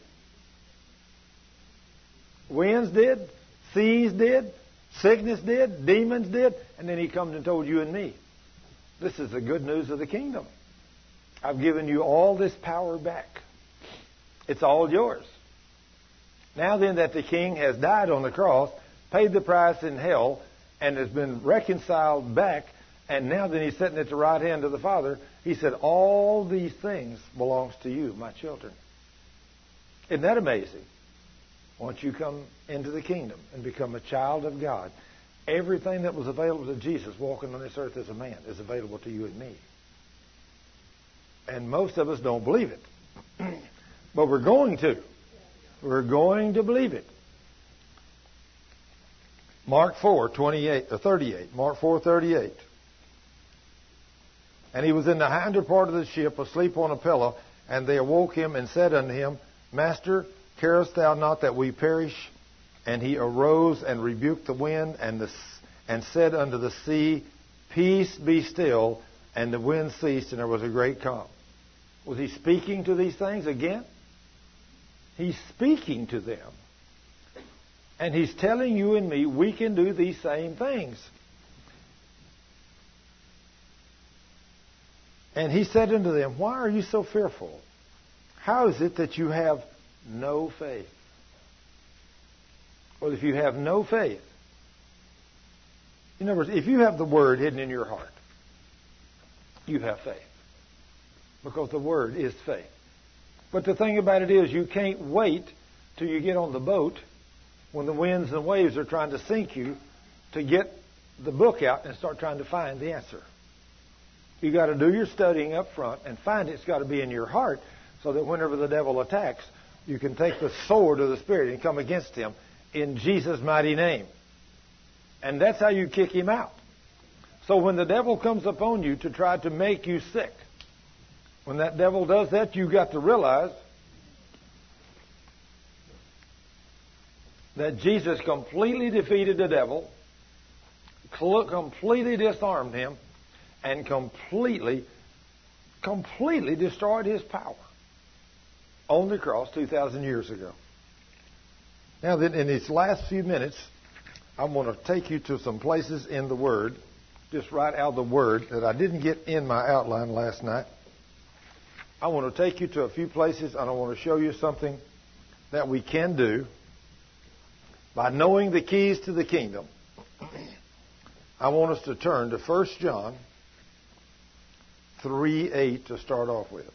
Winds did. Seas did. Sickness did. Demons did. And then he comes and told you and me, this is the good news of the kingdom. I've given you all this power back. It's all yours. Now then that the King has died on the cross, paid the price in hell, and has been reconciled back, and now then he's sitting at the right hand of the Father, he said, all these things belongs to you, my children. Isn't that amazing? Once you come into the kingdom and become a child of God, Everything that was available to Jesus walking on this earth as a man is available to you and me. And most of us don't believe it. But we're going to. We're going to believe it. Mark four, twenty-eight, or thirty-eight. Mark four, thirty-eight. And he was in the hinder part of the ship, asleep on a pillow, and they awoke him and said unto him, Master, carest thou not that we perish? And he arose and rebuked the wind and, the, and said unto the sea, Peace, be still. And the wind ceased, and there was a great calm. Was he speaking to these things again? He's speaking to them. And he's telling you and me we can do these same things. And he said unto them, Why are you so fearful? How is it that you have no faith? Well, if you have no faith, in other words, if you have the Word hidden in your heart, you have faith. Because the Word is faith. But the thing about it is, you can't wait till you get on the boat when the winds and waves are trying to sink you to get the book out and start trying to find the answer. You've got to do your studying up front and find it. It's got to be in your heart so that whenever the devil attacks, you can take the sword of the Spirit and come against him in Jesus' mighty name. And that's how you kick him out. So when the devil comes upon you to try to make you sick, when that devil does that, you've got to realize that Jesus completely defeated the devil, completely disarmed him, and completely, completely destroyed his power on the cross two thousand years ago. Now then, in these last few minutes, I'm going to take you to some places in the Word, just right out of the Word, that I didn't get in my outline last night. I want to take you to a few places, and I want to show you something that we can do by knowing the keys to the kingdom. I want us to turn to First John three eight to start off with.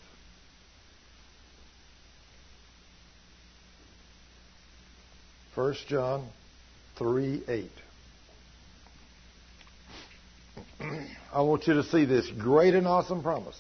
First John three eight. I want you to see this great and awesome promise.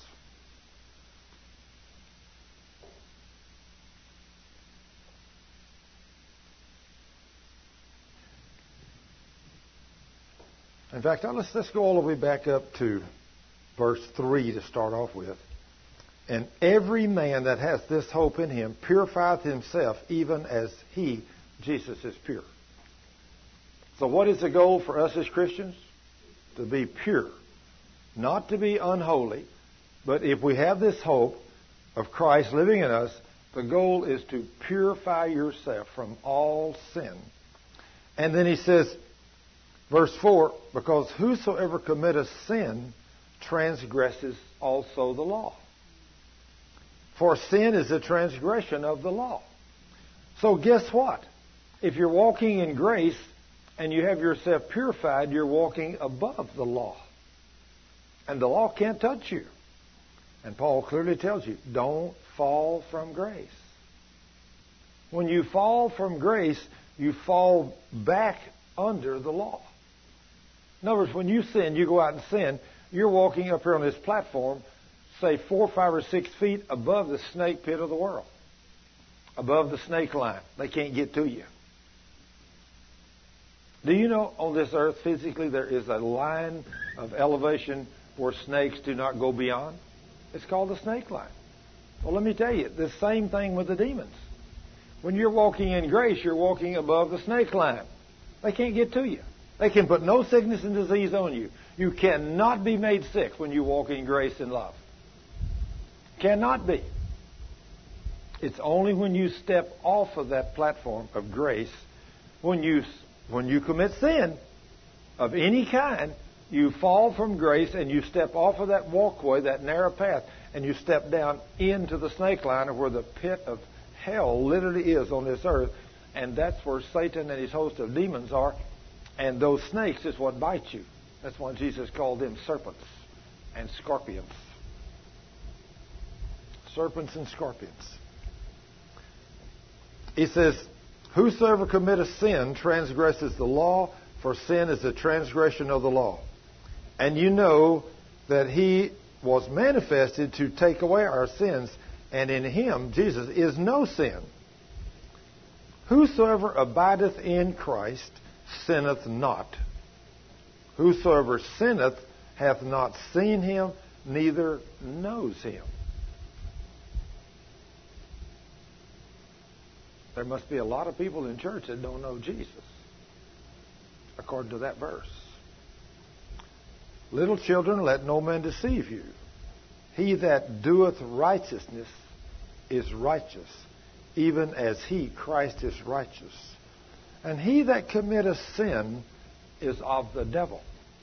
In fact, let's, let's go all the way back up to verse three to start off with. And every man that has this hope in him purifieth himself even as he, Jesus, is pure. So what is the goal for us as Christians? To be pure. Not to be unholy, but if we have this hope of Christ living in us, the goal is to purify yourself from all sin. And then he says, verse four, because whosoever committeth sin transgresses also the law. For sin is a transgression of the law. So guess what? If you're walking in grace and you have yourself purified, you're walking above the law. And the law can't touch you. And Paul clearly tells you, don't fall from grace. When you fall from grace, you fall back under the law. In other words, when you sin, you go out and sin, you're walking up here on this platform, say four, five, or six feet above the snake pit of the world. Above the snake line. They can't get to you. Do you know on this earth physically there is a line of elevation where snakes do not go beyond? It's called the snake line. Well, let me tell you, the same thing with the demons. When you're walking in grace, you're walking above the snake line. They can't get to you. They can put no sickness and disease on you. You cannot be made sick when you walk in grace and love. Cannot be. It's only when you step off of that platform of grace, when you when you commit sin of any kind, you fall from grace and you step off of that walkway, that narrow path, and you step down into the snake line of where the pit of hell literally is on this earth. And that's where Satan and his host of demons are. And those snakes is what bite you. That's why Jesus called them serpents and scorpions. Serpents and scorpions. He says, whosoever committeth sin transgresses the law, For sin is the transgression of the law. And you know that he was manifested to take away our sins, and in him, Jesus, is no sin. Whosoever abideth in Christ sinneth not. Whosoever sinneth hath not seen him, neither knows him. There must be a lot of people in church that don't know Jesus, according to that verse. Little children, let no man deceive you. He that doeth righteousness is righteous, even as he, Christ, is righteous. And he that committeth sin is of the devil.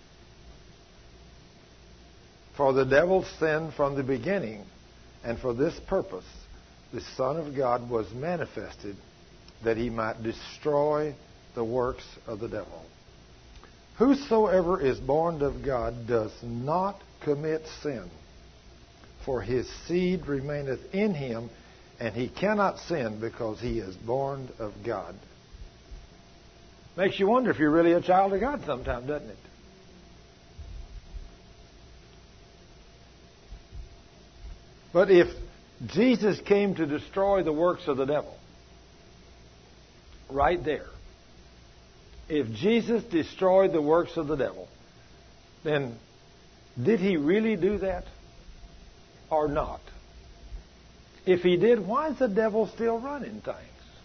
For the devil sinned from the beginning, and for this purpose the Son of God was manifested, that he might destroy the works of the devil. Whosoever is born of God does not commit sin, for his seed remaineth in him, and he cannot sin because he is born of God. Makes you wonder if you're really a child of God sometimes, doesn't it? But if Jesus came to destroy the works of the devil, right there, if Jesus destroyed the works of the devil, then did he really do that or not? If he did, why is the devil still running things?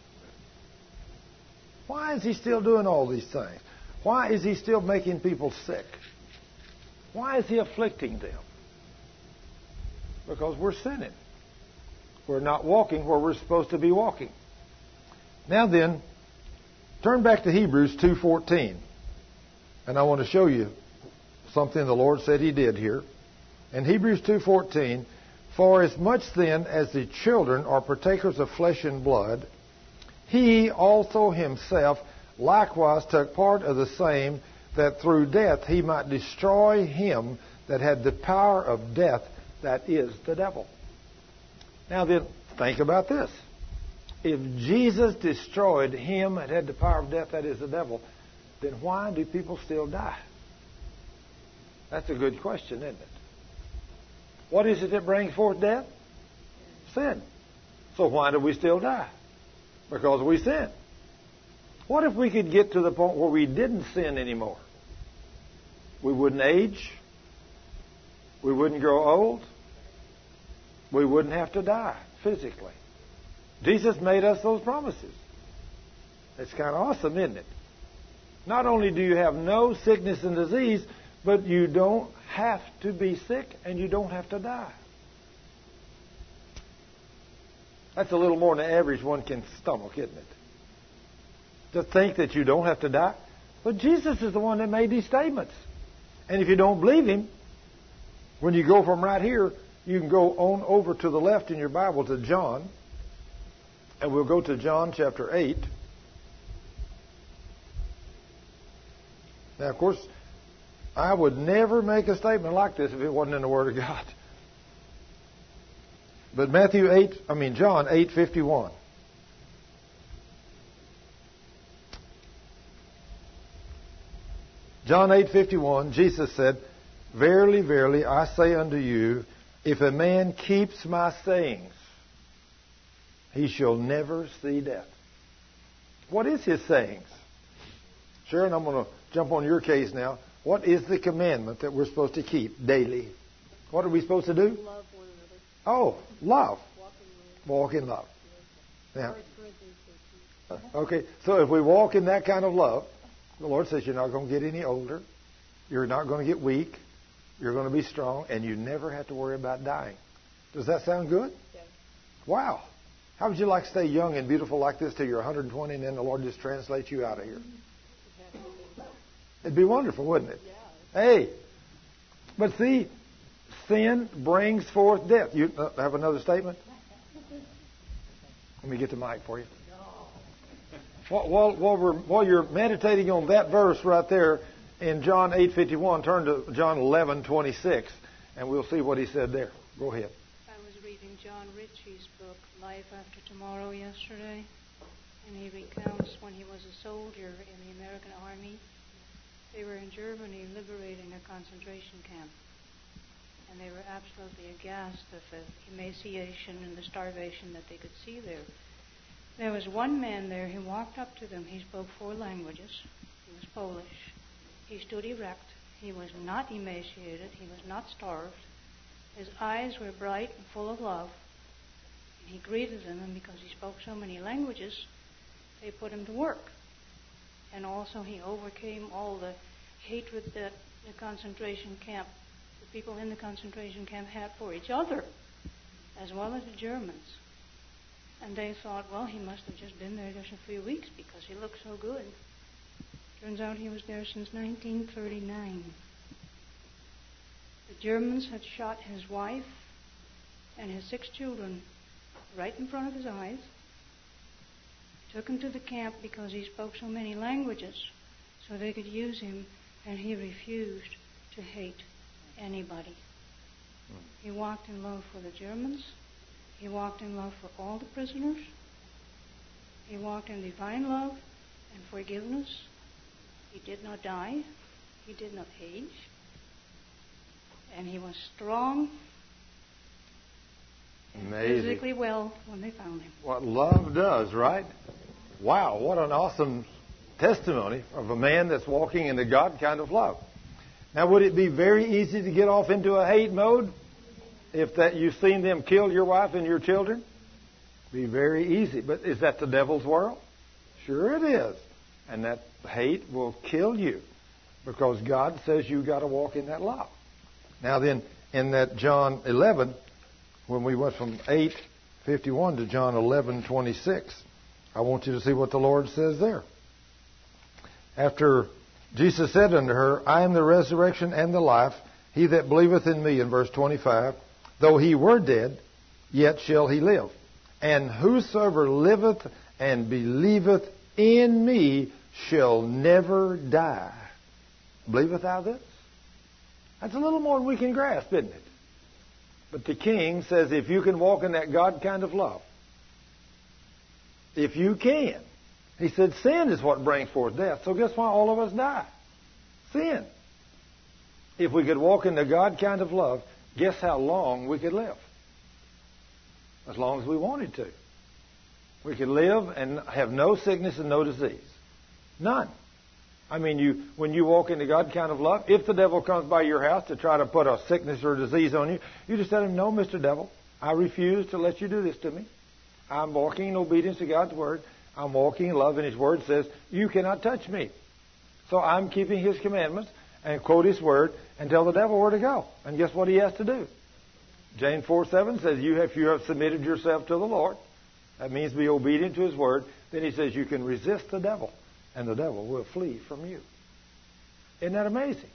Why is he still doing all these things? Why is he still making people sick? Why is he afflicting them? Because we're sinning. We're not walking where we're supposed to be walking. Now then, turn back to Hebrews two fourteen. And I want to show you something the Lord said he did here. In Hebrews two fourteen, for as much then as the children are partakers of flesh and blood, he also himself likewise took part of the same, that through death he might destroy him that had the power of death, that is, the devil. Now then, think about this. If Jesus destroyed him that had the power of death, that is, the devil, then why do people still die? That's a good question, isn't it? What is it that brings forth death? Sin. So why do we still die? Because we sin. What if we could get to the point where we didn't sin anymore? We wouldn't age. We wouldn't grow old. We wouldn't have to die physically. Jesus made us those promises. It's kind of awesome, isn't it? Not only do you have no sickness and disease, but you don't have to be sick and you don't have to die. That's a little more than the average one can stomach, isn't it? To think that you don't have to die. But Jesus is the one that made these statements. And if you don't believe him, when you go from right here, you can go on over to the left in your Bible to John. And we'll go to John chapter eight. Now, of course, I would never make a statement like this if it wasn't in the Word of God. But Matthew eight, I mean John eight fifty-one. John eight fifty-one, Jesus said, verily, verily, I say unto you, if a man keeps my sayings, he shall never see death. What is his sayings? Sharon, I'm going to jump on your case now. What is the commandment that we're supposed to keep daily? What are we supposed to do? Love one another. Oh, love. Walk in love. Walk in love. Now, First Corinthians thirteen. okay, so if we walk in that kind of love, the Lord says you're not going to get any older. You're not going to get weak. You're going to be strong, and you never have to worry about dying. Does that sound good? Yes. Wow. How would you like to stay young and beautiful like this till you're one hundred twenty and then the Lord just translates you out of here? It'd be wonderful, wouldn't it? Yeah. Hey, but see, sin brings forth death. You uh, have another statement? Let me get the mic for you. While, while, while, we're, while you're meditating on that verse right there in John eight fifty-one, turn to John eleven twenty-six, and we'll see what he said there. Go ahead. I was reading John Ritchie's book, Life After Tomorrow, yesterday, and he recounts when he was a soldier in the American Army. They were in Germany liberating a concentration camp. And they were absolutely aghast at the emaciation and the starvation that they could see there. There was one man there who walked up to them. He spoke four languages. He was Polish. He stood erect. He was not emaciated. He was not starved. His eyes were bright and full of love. And he greeted them, and because he spoke so many languages, they put him to work. And also he overcame all the hatred that the concentration camp, the people in the concentration camp had for each other, as well as the Germans. And they thought, well, he must have just been there just a few weeks because he looked so good. Turns out he was there since nineteen thirty-nine. The Germans had shot his wife and his six children right in front of his eyes. Took him to the camp because he spoke so many languages so they could use him, and he refused to hate anybody. He walked in love for the Germans. He walked in love for all the prisoners. He walked in divine love and forgiveness. He did not die. He did not age. And he was strong, Amazing. Physically well when they found him. What love does, right? Wow, what an awesome testimony of a man that's walking in the God kind of love. Now, would it be very easy to get off into a hate mode if that you've seen them kill your wife and your children? Be very easy. But is that the devil's world? Sure it is. And that hate will kill you because God says you've got to walk in that love. Now then, in that John eleven, when we went from eight fifty-one to John eleven twenty-six, I want you to see what the Lord says there. After Jesus said unto her, I am the resurrection and the life. He that believeth in me, in verse twenty-five, though he were dead, yet shall he live. And whosoever liveth and believeth in me shall never die. Believeth thou this? That's a little more than we can grasp, isn't it? But the King says if you can walk in that God kind of love, if you can. He said sin is what brings forth death. So guess why all of us die? Sin. If we could walk in the God kind of love, guess how long we could live? As long as we wanted to. We could live and have no sickness and no disease. None. I mean, you when you walk into God kind of love, if the devil comes by your house to try to put a sickness or a disease on you, you just tell him, no, Mister Devil, I refuse to let you do this to me. I'm walking in obedience to God's Word. I'm walking in love, and His Word says, you cannot touch me. So I'm keeping His commandments and quote His Word and tell the devil where to go. And guess what he has to do? James four seven says, you have, if you have submitted yourself to the Lord, that means be obedient to His Word, then He says you can resist the devil, and the devil will flee from you. Isn't that amazing?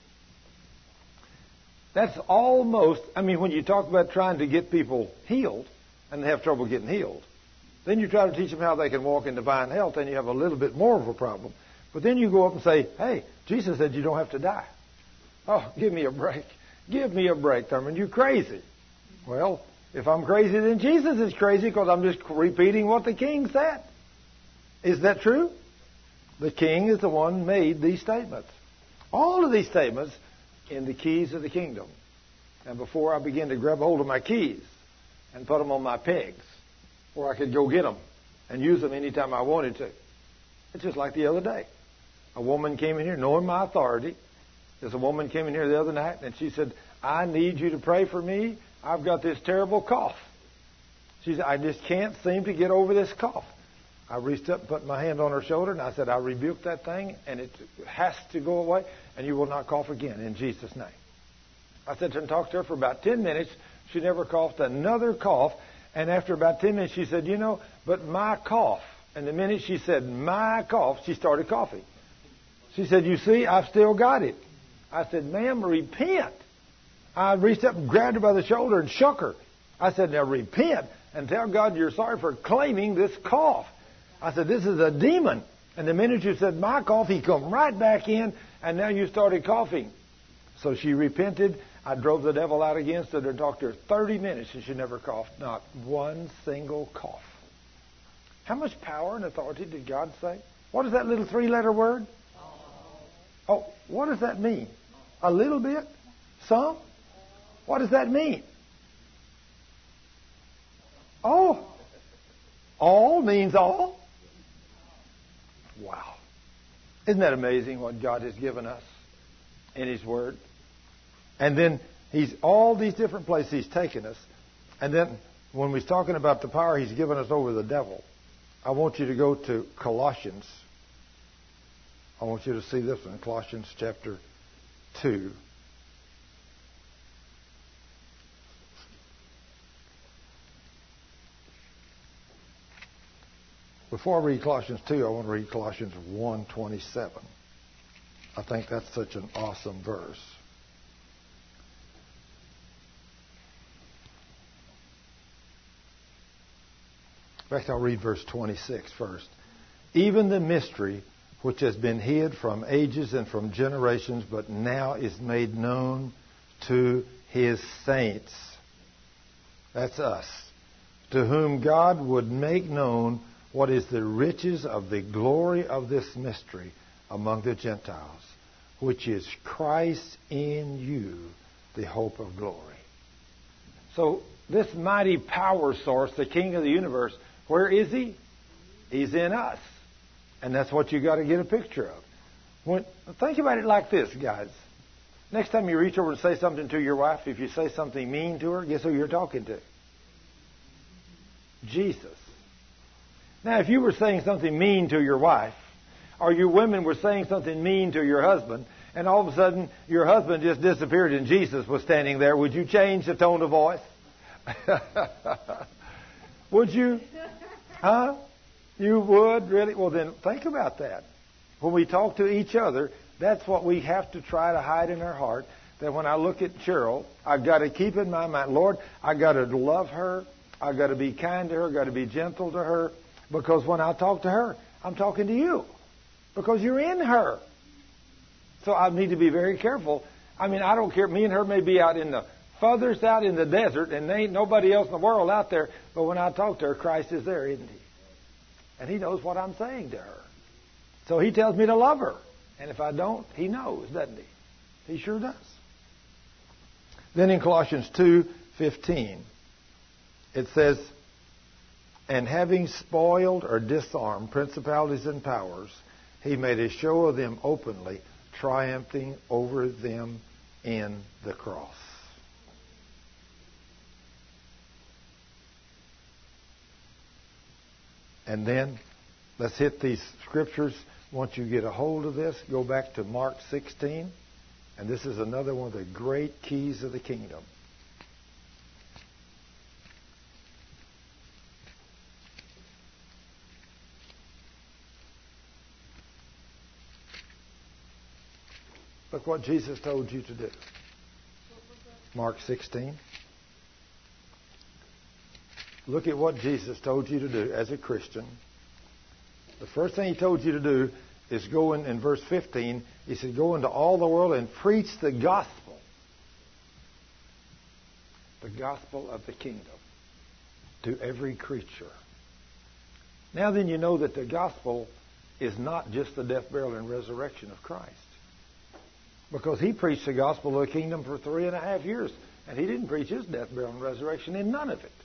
That's almost, I mean, when you talk about trying to get people healed, and they have trouble getting healed, then you try to teach them how they can walk in divine health, and you have a little bit more of a problem. But then you go up and say, hey, Jesus said you don't have to die. Oh, give me a break. Give me a break, Thurman. You crazy. Well, if I'm crazy, then Jesus is crazy because I'm just repeating what the King said. Is that true? The King is the one who made these statements. All of these statements in the keys of the kingdom. And before I begin to grab hold of my keys and put them on my pegs, or I could go get them and use them anytime I wanted to. It's just like the other day. A woman came in here knowing my authority. There's a woman came in here the other night and she said, I need you to pray for me. I've got this terrible cough. She said, I just can't seem to get over this cough. I reached up and put my hand on her shoulder and I said, I rebuke that thing and it has to go away and you will not cough again in Jesus' name. I sat there and talked to her for about ten minutes. She never coughed another cough. And after about ten minutes, she said, you know, but my cough. And the minute she said, my cough, she started coughing. She said, you see, I've still got it. I said, ma'am, repent. I reached up and grabbed her by the shoulder and shook her. I said, now repent and tell God you're sorry for claiming this cough. I said, this is a demon. And the minute you said, my cough, he come right back in, and now you started coughing. So she repented. I drove the devil out again, stood there and talked to her thirty minutes, and she never coughed. Not one single cough. How much power and authority did God say? What is that little three-letter word? Oh, what does that mean? A little bit? Some? What does that mean? Oh, all means all? Wow. Isn't that amazing what God has given us in His Word? And then He's all these different places He's taken us. And then when we're talking about the power He's given us over the devil, I want you to go to Colossians. I want you to see this one, Colossians chapter two. Before I read Colossians two, I want to read Colossians one twenty-seven. I think that's such an awesome verse. In fact, I'll read verse twenty-six first. Even the mystery which has been hid from ages and from generations, but now is made known to His saints. That's us. To whom God would make known what is the riches of the glory of this mystery among the Gentiles, which is Christ in you, the hope of glory. So this mighty power source, the King of the universe, where is He? He's in us. And that's what you got to get a picture of. When, think about it like this, guys. Next time you reach over and say something to your wife, if you say something mean to her, guess who you're talking to? Jesus. Now, if you were saying something mean to your wife, or you women were saying something mean to your husband, and all of a sudden your husband just disappeared and Jesus was standing there, would you change the tone of voice? Would you? Huh? You would? Really? Well, then think about that. When we talk to each other, that's what we have to try to hide in our heart. That when I look at Cheryl, I've got to keep in my mind, Lord, I've got to love her. I've got to be kind to her. I've got to be gentle to her. Because when I talk to her, I'm talking to you. Because you're in her. So I need to be very careful. I mean, I don't care. Me and her may be out in the furthest out in the desert, and there ain't nobody else in the world out there. But when I talk to her, Christ is there, isn't He? And He knows what I'm saying to her. So He tells me to love her. And if I don't, He knows, doesn't He? He sure does. Then in Colossians two fifteen, it says, and having spoiled or disarmed principalities and powers, He made a show of them openly, triumphing over them in the cross. And then, let's hit these scriptures. Once you get a hold of this, go back to Mark sixteen. And this is another one of the great keys of the kingdom. Look what Jesus told you to do. Mark sixteen. Look at what Jesus told you to do as a Christian. The first thing He told you to do is go in, in verse fifteen, He said, go into all the world and preach the gospel. The gospel of the kingdom to every creature. Now then you know that the gospel is not just the death, burial, and resurrection of Christ. Because He preached the gospel of the kingdom for three and a half years. And He didn't preach His death, burial, and resurrection in none of it.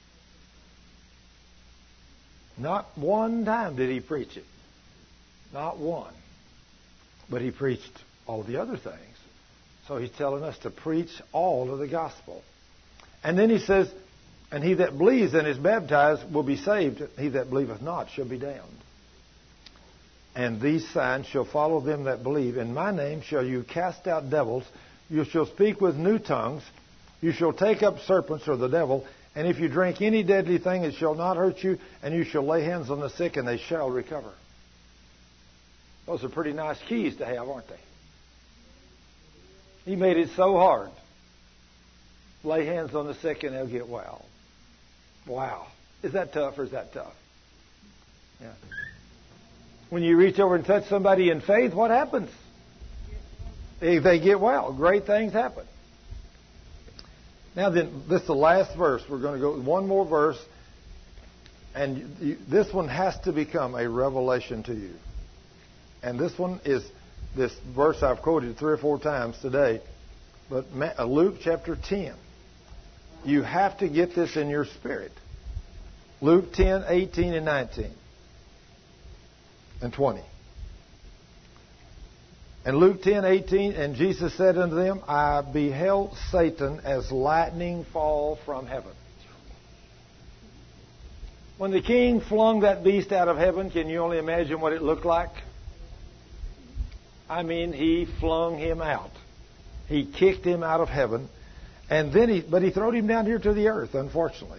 Not one time did He preach it. Not one. But He preached all the other things. So He's telling us to preach all of the gospel. And then He says, and he that believes and is baptized will be saved. He that believeth not shall be damned. And these signs shall follow them that believe. In my name shall you cast out devils. You shall speak with new tongues. You shall take up serpents, or the devil. And if you drink any deadly thing, it shall not hurt you. And you shall lay hands on the sick, and they shall recover. Those are pretty nice keys to have, aren't they? He made it so hard. Lay hands on the sick, and they'll get well. Wow. Is that tough, or is that tough? Yeah. When you reach over and touch somebody in faith, what happens? They, they get well. Great things happen. Now then, this is the last verse. We're going to go one more verse. And you, this one has to become a revelation to you. And this one is this verse I've quoted three or four times today, but Luke chapter ten. You have to get this in your spirit. Luke ten, eighteen, and nineteen. And twenty. And Luke ten, eighteen, and Jesus said unto them, I beheld Satan as lightning fall from heaven. When the king flung that beast out of heaven, can you only imagine what it looked like? I mean, he flung him out. He kicked him out of heaven. And then he, but he throwed him down here to the earth, unfortunately.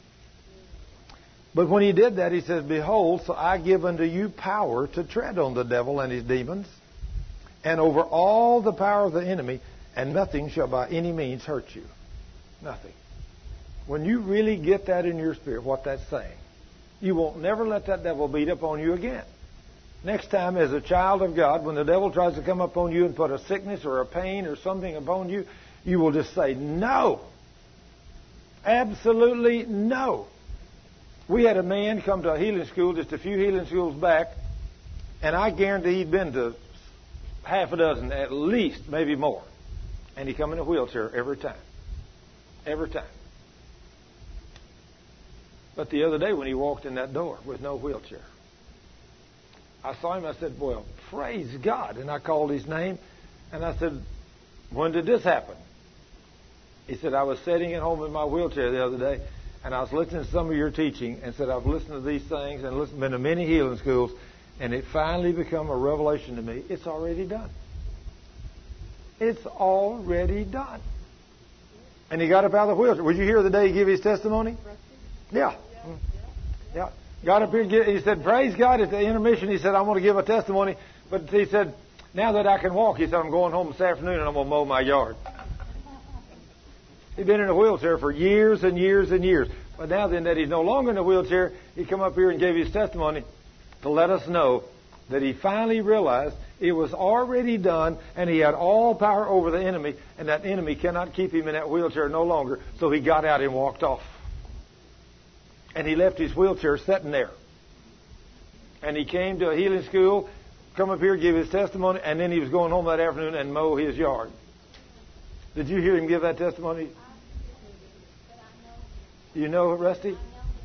But when he did that, he says, Behold, so I give unto you power to tread on the devil and his demons, and over all the power of the enemy, and nothing shall by any means hurt you. Nothing. When you really get that in your spirit, what that's saying, you won't never let that devil beat up on you again. Next time, as a child of God, when the devil tries to come up on you and put a sickness or a pain or something upon you, you will just say, no. Absolutely no. We had a man come to a healing school just a few healing schools back, and I guarantee he'd been to half a dozen at least, maybe more. And he come in a wheelchair every time. Every time. But the other day when he walked in that door with no wheelchair, I saw him, I said, well, praise God. And I called his name, and I said, when did this happen? He said, I was sitting at home in my wheelchair the other day, and I was listening to some of your teaching, and said, I've listened to these things and listened, been to many healing schools, and it finally become a revelation to me. It's already done. It's already done. And he got up out of the wheelchair. Would you hear the day he gave his testimony? Yeah. Yeah. Got up here and get, he said, praise God, at the intermission, he said, I want to give a testimony. But he said, now that I can walk, he said, I'm going home this afternoon and I'm going to mow my yard. He'd been in a wheelchair for years and years and years. But now then that he's no longer in a wheelchair, he come up here and gave his testimony to let us know that he finally realized it was already done and he had all power over the enemy, and that enemy cannot keep him in that wheelchair no longer. So he got out and walked off. And he left his wheelchair sitting there. And he came to a healing school, come up here, give his testimony, and then he was going home that afternoon and mow his yard. Did you hear him give that testimony? You know Rusty?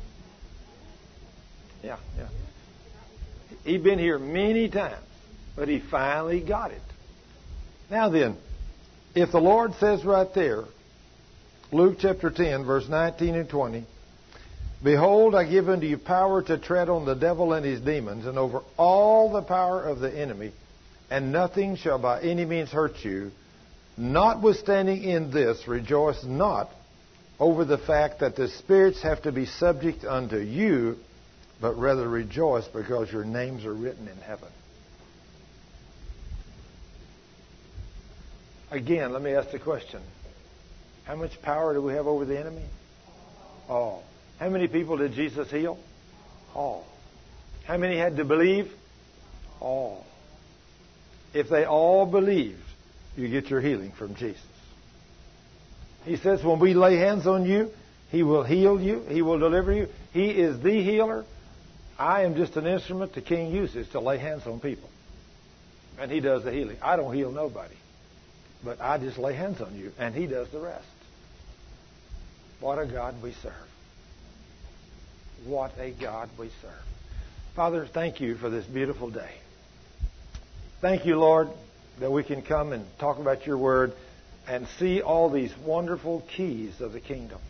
Yeah, yeah. He'd been here many times, but he finally got it. Now then, if the Lord says right there, Luke chapter ten, verse nineteen and twenty, Behold, I give unto you power to tread on the devil and his demons, and over all the power of the enemy, and nothing shall by any means hurt you. Notwithstanding in this, rejoice not over the fact that the spirits have to be subject unto you, but rather rejoice because your names are written in heaven. Again, let me ask the question. How much power do we have over the enemy? All. How many people did Jesus heal? All. How many had to believe? All. If they all believed, you get your healing from Jesus. He says when we lay hands on you, He will heal you. He will deliver you. He is the healer. I am just an instrument the King uses to lay hands on people. And He does the healing. I don't heal nobody. But I just lay hands on you, and He does the rest. What a God we serve. What a God we serve. Father, thank you for this beautiful day. Thank you, Lord, that we can come and talk about your word and see all these wonderful keys of the kingdom.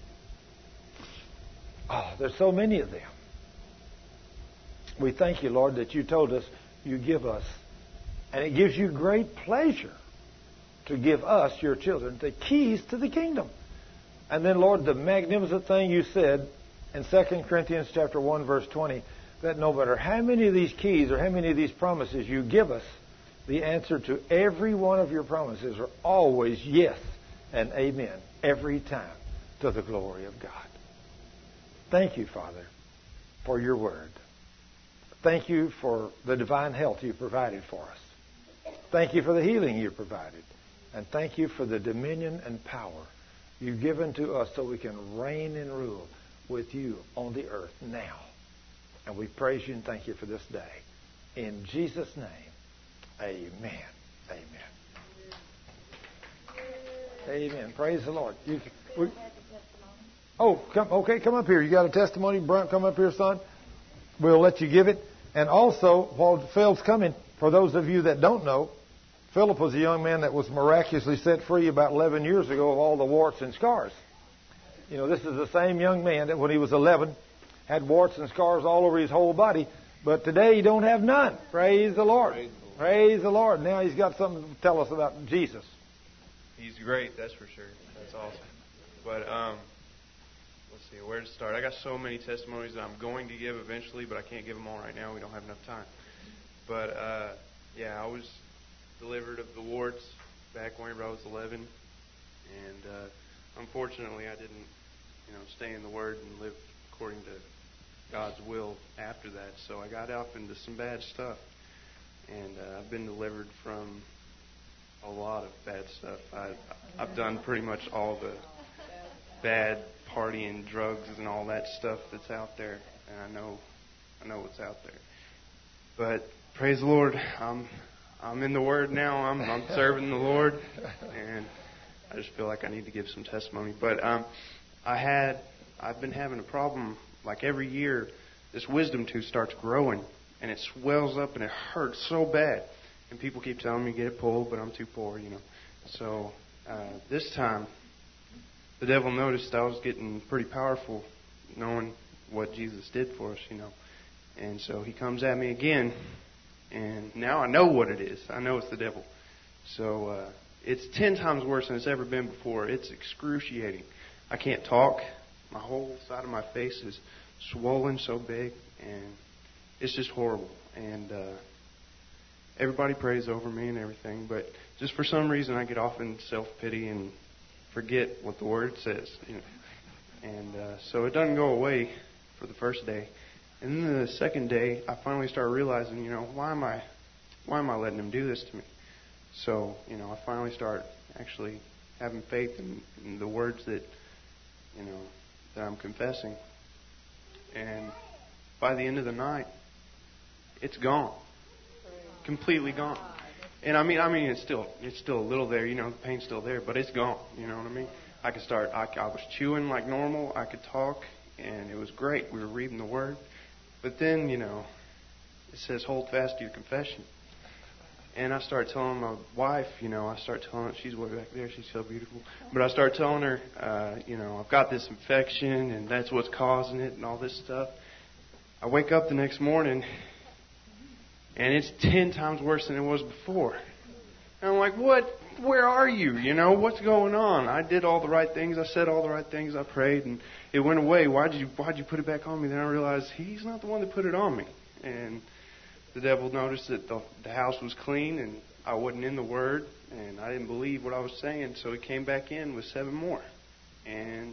Oh, there's so many of them. We thank you, Lord, that you told us you give us, and it gives you great pleasure to give us, your children, the keys to the kingdom. And then, Lord, the magnificent thing you said in Second Corinthians chapter one, verse twenty, that no matter how many of these keys or how many of these promises you give us, the answer to every one of your promises are always yes and amen every time, to the glory of God. Thank you, Father, for your word. Thank you for the divine health you provided for us. Thank you for the healing you provided. And thank you for the dominion and power you've given to us so we can reign and rule with you on the earth now. And we praise you and thank you for this day. In Jesus' name, amen. Amen. Amen. Praise the Lord. You, we, oh, come, okay, come up here. You got a testimony, Brent? Come up here, son. We'll let you give it. And also, while Phil's coming, for those of you that don't know, Philip was a young man that was miraculously set free about eleven years ago of all the warts and scars. You know, this is the same young man that when he was eleven had warts and scars all over his whole body, but today he don't have none. Praise the Lord. Praise the Lord. Praise the Lord. Now he's got something to tell us about Jesus. He's great, that's for sure. That's awesome. But um, let's see, where to start? I got so many testimonies that I'm going to give eventually, but I can't give them all right now. We don't have enough time. But uh, yeah, I was delivered of the warts back whenever I was eleven, and uh, unfortunately I didn't, you know, stay in the Word and live according to God's will after that. So I got off into some bad stuff, and uh, I've been delivered from a lot of bad stuff. I, I've done pretty much all the bad partying, drugs, and all that stuff that's out there, and I know, I know what's out there. But praise the Lord, I'm I'm in the Word now. I'm I'm serving the Lord, and I just feel like I need to give some testimony. But um, I had I've been having a problem. Like every year, this wisdom tooth starts growing, and it swells up, and it hurts so bad. And people keep telling me to get it pulled, but I'm too poor, you know. So uh, this time, the devil noticed I was getting pretty powerful, knowing what Jesus did for us, you know. And so he comes at me again, and now I know what it is. I know it's the devil. So uh, it's ten times worse than it's ever been before. It's excruciating. I can't talk. My whole side of my face is swollen so big, and it's just horrible. And uh, everybody prays over me and everything, but just for some reason I get off in self-pity and forget what the Word says. You know. And uh, so it doesn't go away for the first day. And then the second day, I finally start realizing, you know, why am I, why am I letting him do this to me? So, you know, I finally start actually having faith in, in the words that, you know, that I'm confessing. And by the end of the night, it's gone, completely gone. And I mean, I mean, it's still, it's still a little there, you know, the pain's still there, but it's gone. You know what I mean? I could start. I, I was chewing like normal. I could talk, and it was great. We were reading the Word. But then, you know, it says, hold fast to your confession. And I start telling my wife, you know, I start telling her, she's way back there, she's so beautiful. But I start telling her, uh, you know, I've got this infection, and that's what's causing it, and all this stuff. I wake up the next morning, and it's ten times worse than it was before. And I'm like, what? Where are you? You know, what's going on? I did all the right things. I said all the right things. I prayed, and it went away. Why'd you, why'd you put it back on me? Then I realized he's not the one that put it on me. And the devil noticed that the, the house was clean, and I wasn't in the Word, and I didn't believe what I was saying. So he came back in with seven more. And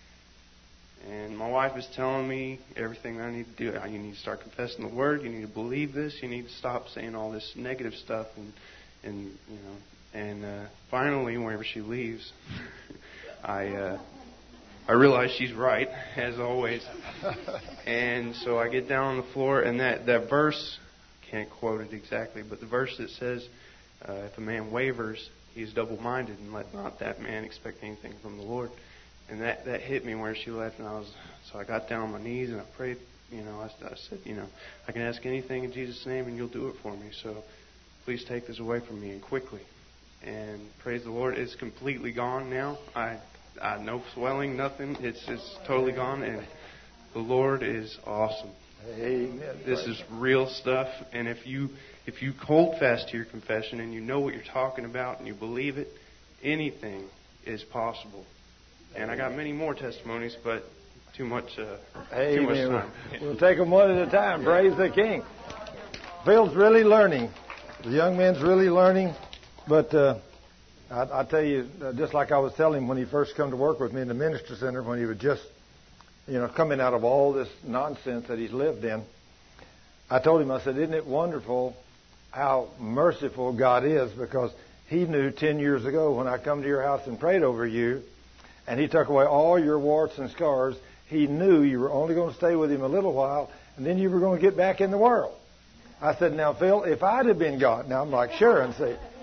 and my wife is telling me everything I need to do. You need to start confessing the Word. You need to believe this. You need to stop saying all this negative stuff. And, and you know, and uh, finally, whenever she leaves, I uh, I realize she's right, as always. And so I get down on the floor, and that, that verse, can't quote it exactly, but the verse that says, uh, if a man wavers, he is double-minded, and let not that man expect anything from the Lord. And that, that hit me where she left, and I was so I got down on my knees and I prayed. You know, I, I said, you know, I can ask anything in Jesus' name, and you'll do it for me. So please take this away from me, and quickly. And praise the Lord, it's completely gone now. I, I no swelling, nothing. It's it's totally gone, and the Lord is awesome. Amen. This is real stuff, and if you if you hold fast to your confession and you know what you're talking about and you believe it, anything is possible. And I got many more testimonies, but too much, uh, too much time. We'll take them one at a time. Praise the King. Phil's really learning. The young man's really learning. But uh, I, I tell you, uh, just like I was telling him when he first come to work with me in the ministry center, when he was just, you know, coming out of all this nonsense that he's lived in, I told him, I said, isn't it wonderful how merciful God is? Because he knew ten years ago when I come to your house and prayed over you, and he took away all your warts and scars, he knew you were only going to stay with him a little while, and then you were going to get back in the world. I said, now, Phil, if I'd have been God, now I'm like Sharon, see,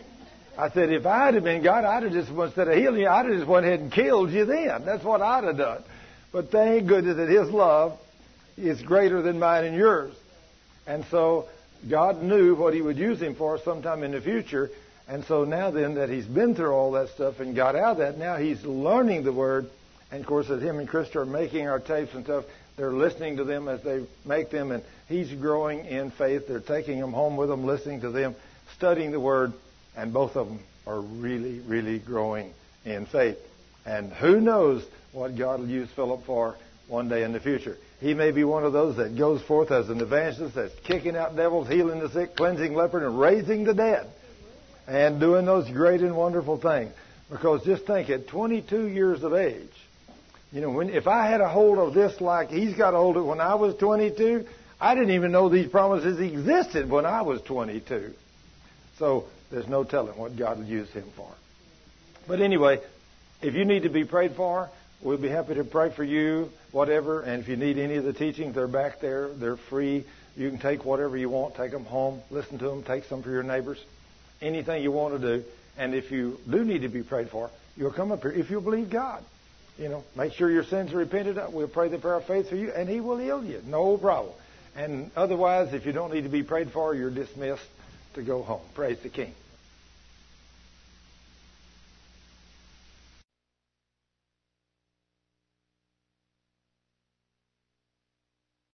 I said, if I'd have been God, I'd have just, instead of healing you, I'd have just went ahead and killed you then. That's what I'd have done. But thank goodness that His love is greater than mine and yours. And so God knew what He would use him for sometime in the future. And so now then that he's been through all that stuff and got out of that, now he's learning the Word. And, of course, as him and Krista are making our tapes and stuff, they're listening to them as they make them. And he's growing in faith. They're taking them home with them, listening to them, studying the Word. And both of them are really, really growing in faith. And who knows what God will use Philip for one day in the future. He may be one of those that goes forth as an evangelist that's kicking out devils, healing the sick, cleansing leper, and raising the dead. And doing those great and wonderful things. Because just think, at twenty-two years of age, you know, when if I had a hold of this like he's got a hold of it when I was twenty-two, I didn't even know these promises existed when I was twenty-two. So there's no telling what God will use him for. But anyway, if you need to be prayed for, we'll be happy to pray for you, whatever. And if you need any of the teachings, they're back there. They're free. You can take whatever you want, take them home, listen to them, take some for your neighbors. Anything you want to do. And if you do need to be prayed for, you'll come up here if you believe God. You know, make sure your sins are repented of. We'll pray the prayer of faith for you, and He will heal you. No problem. And otherwise, if you don't need to be prayed for, you're dismissed to go home. Praise the King.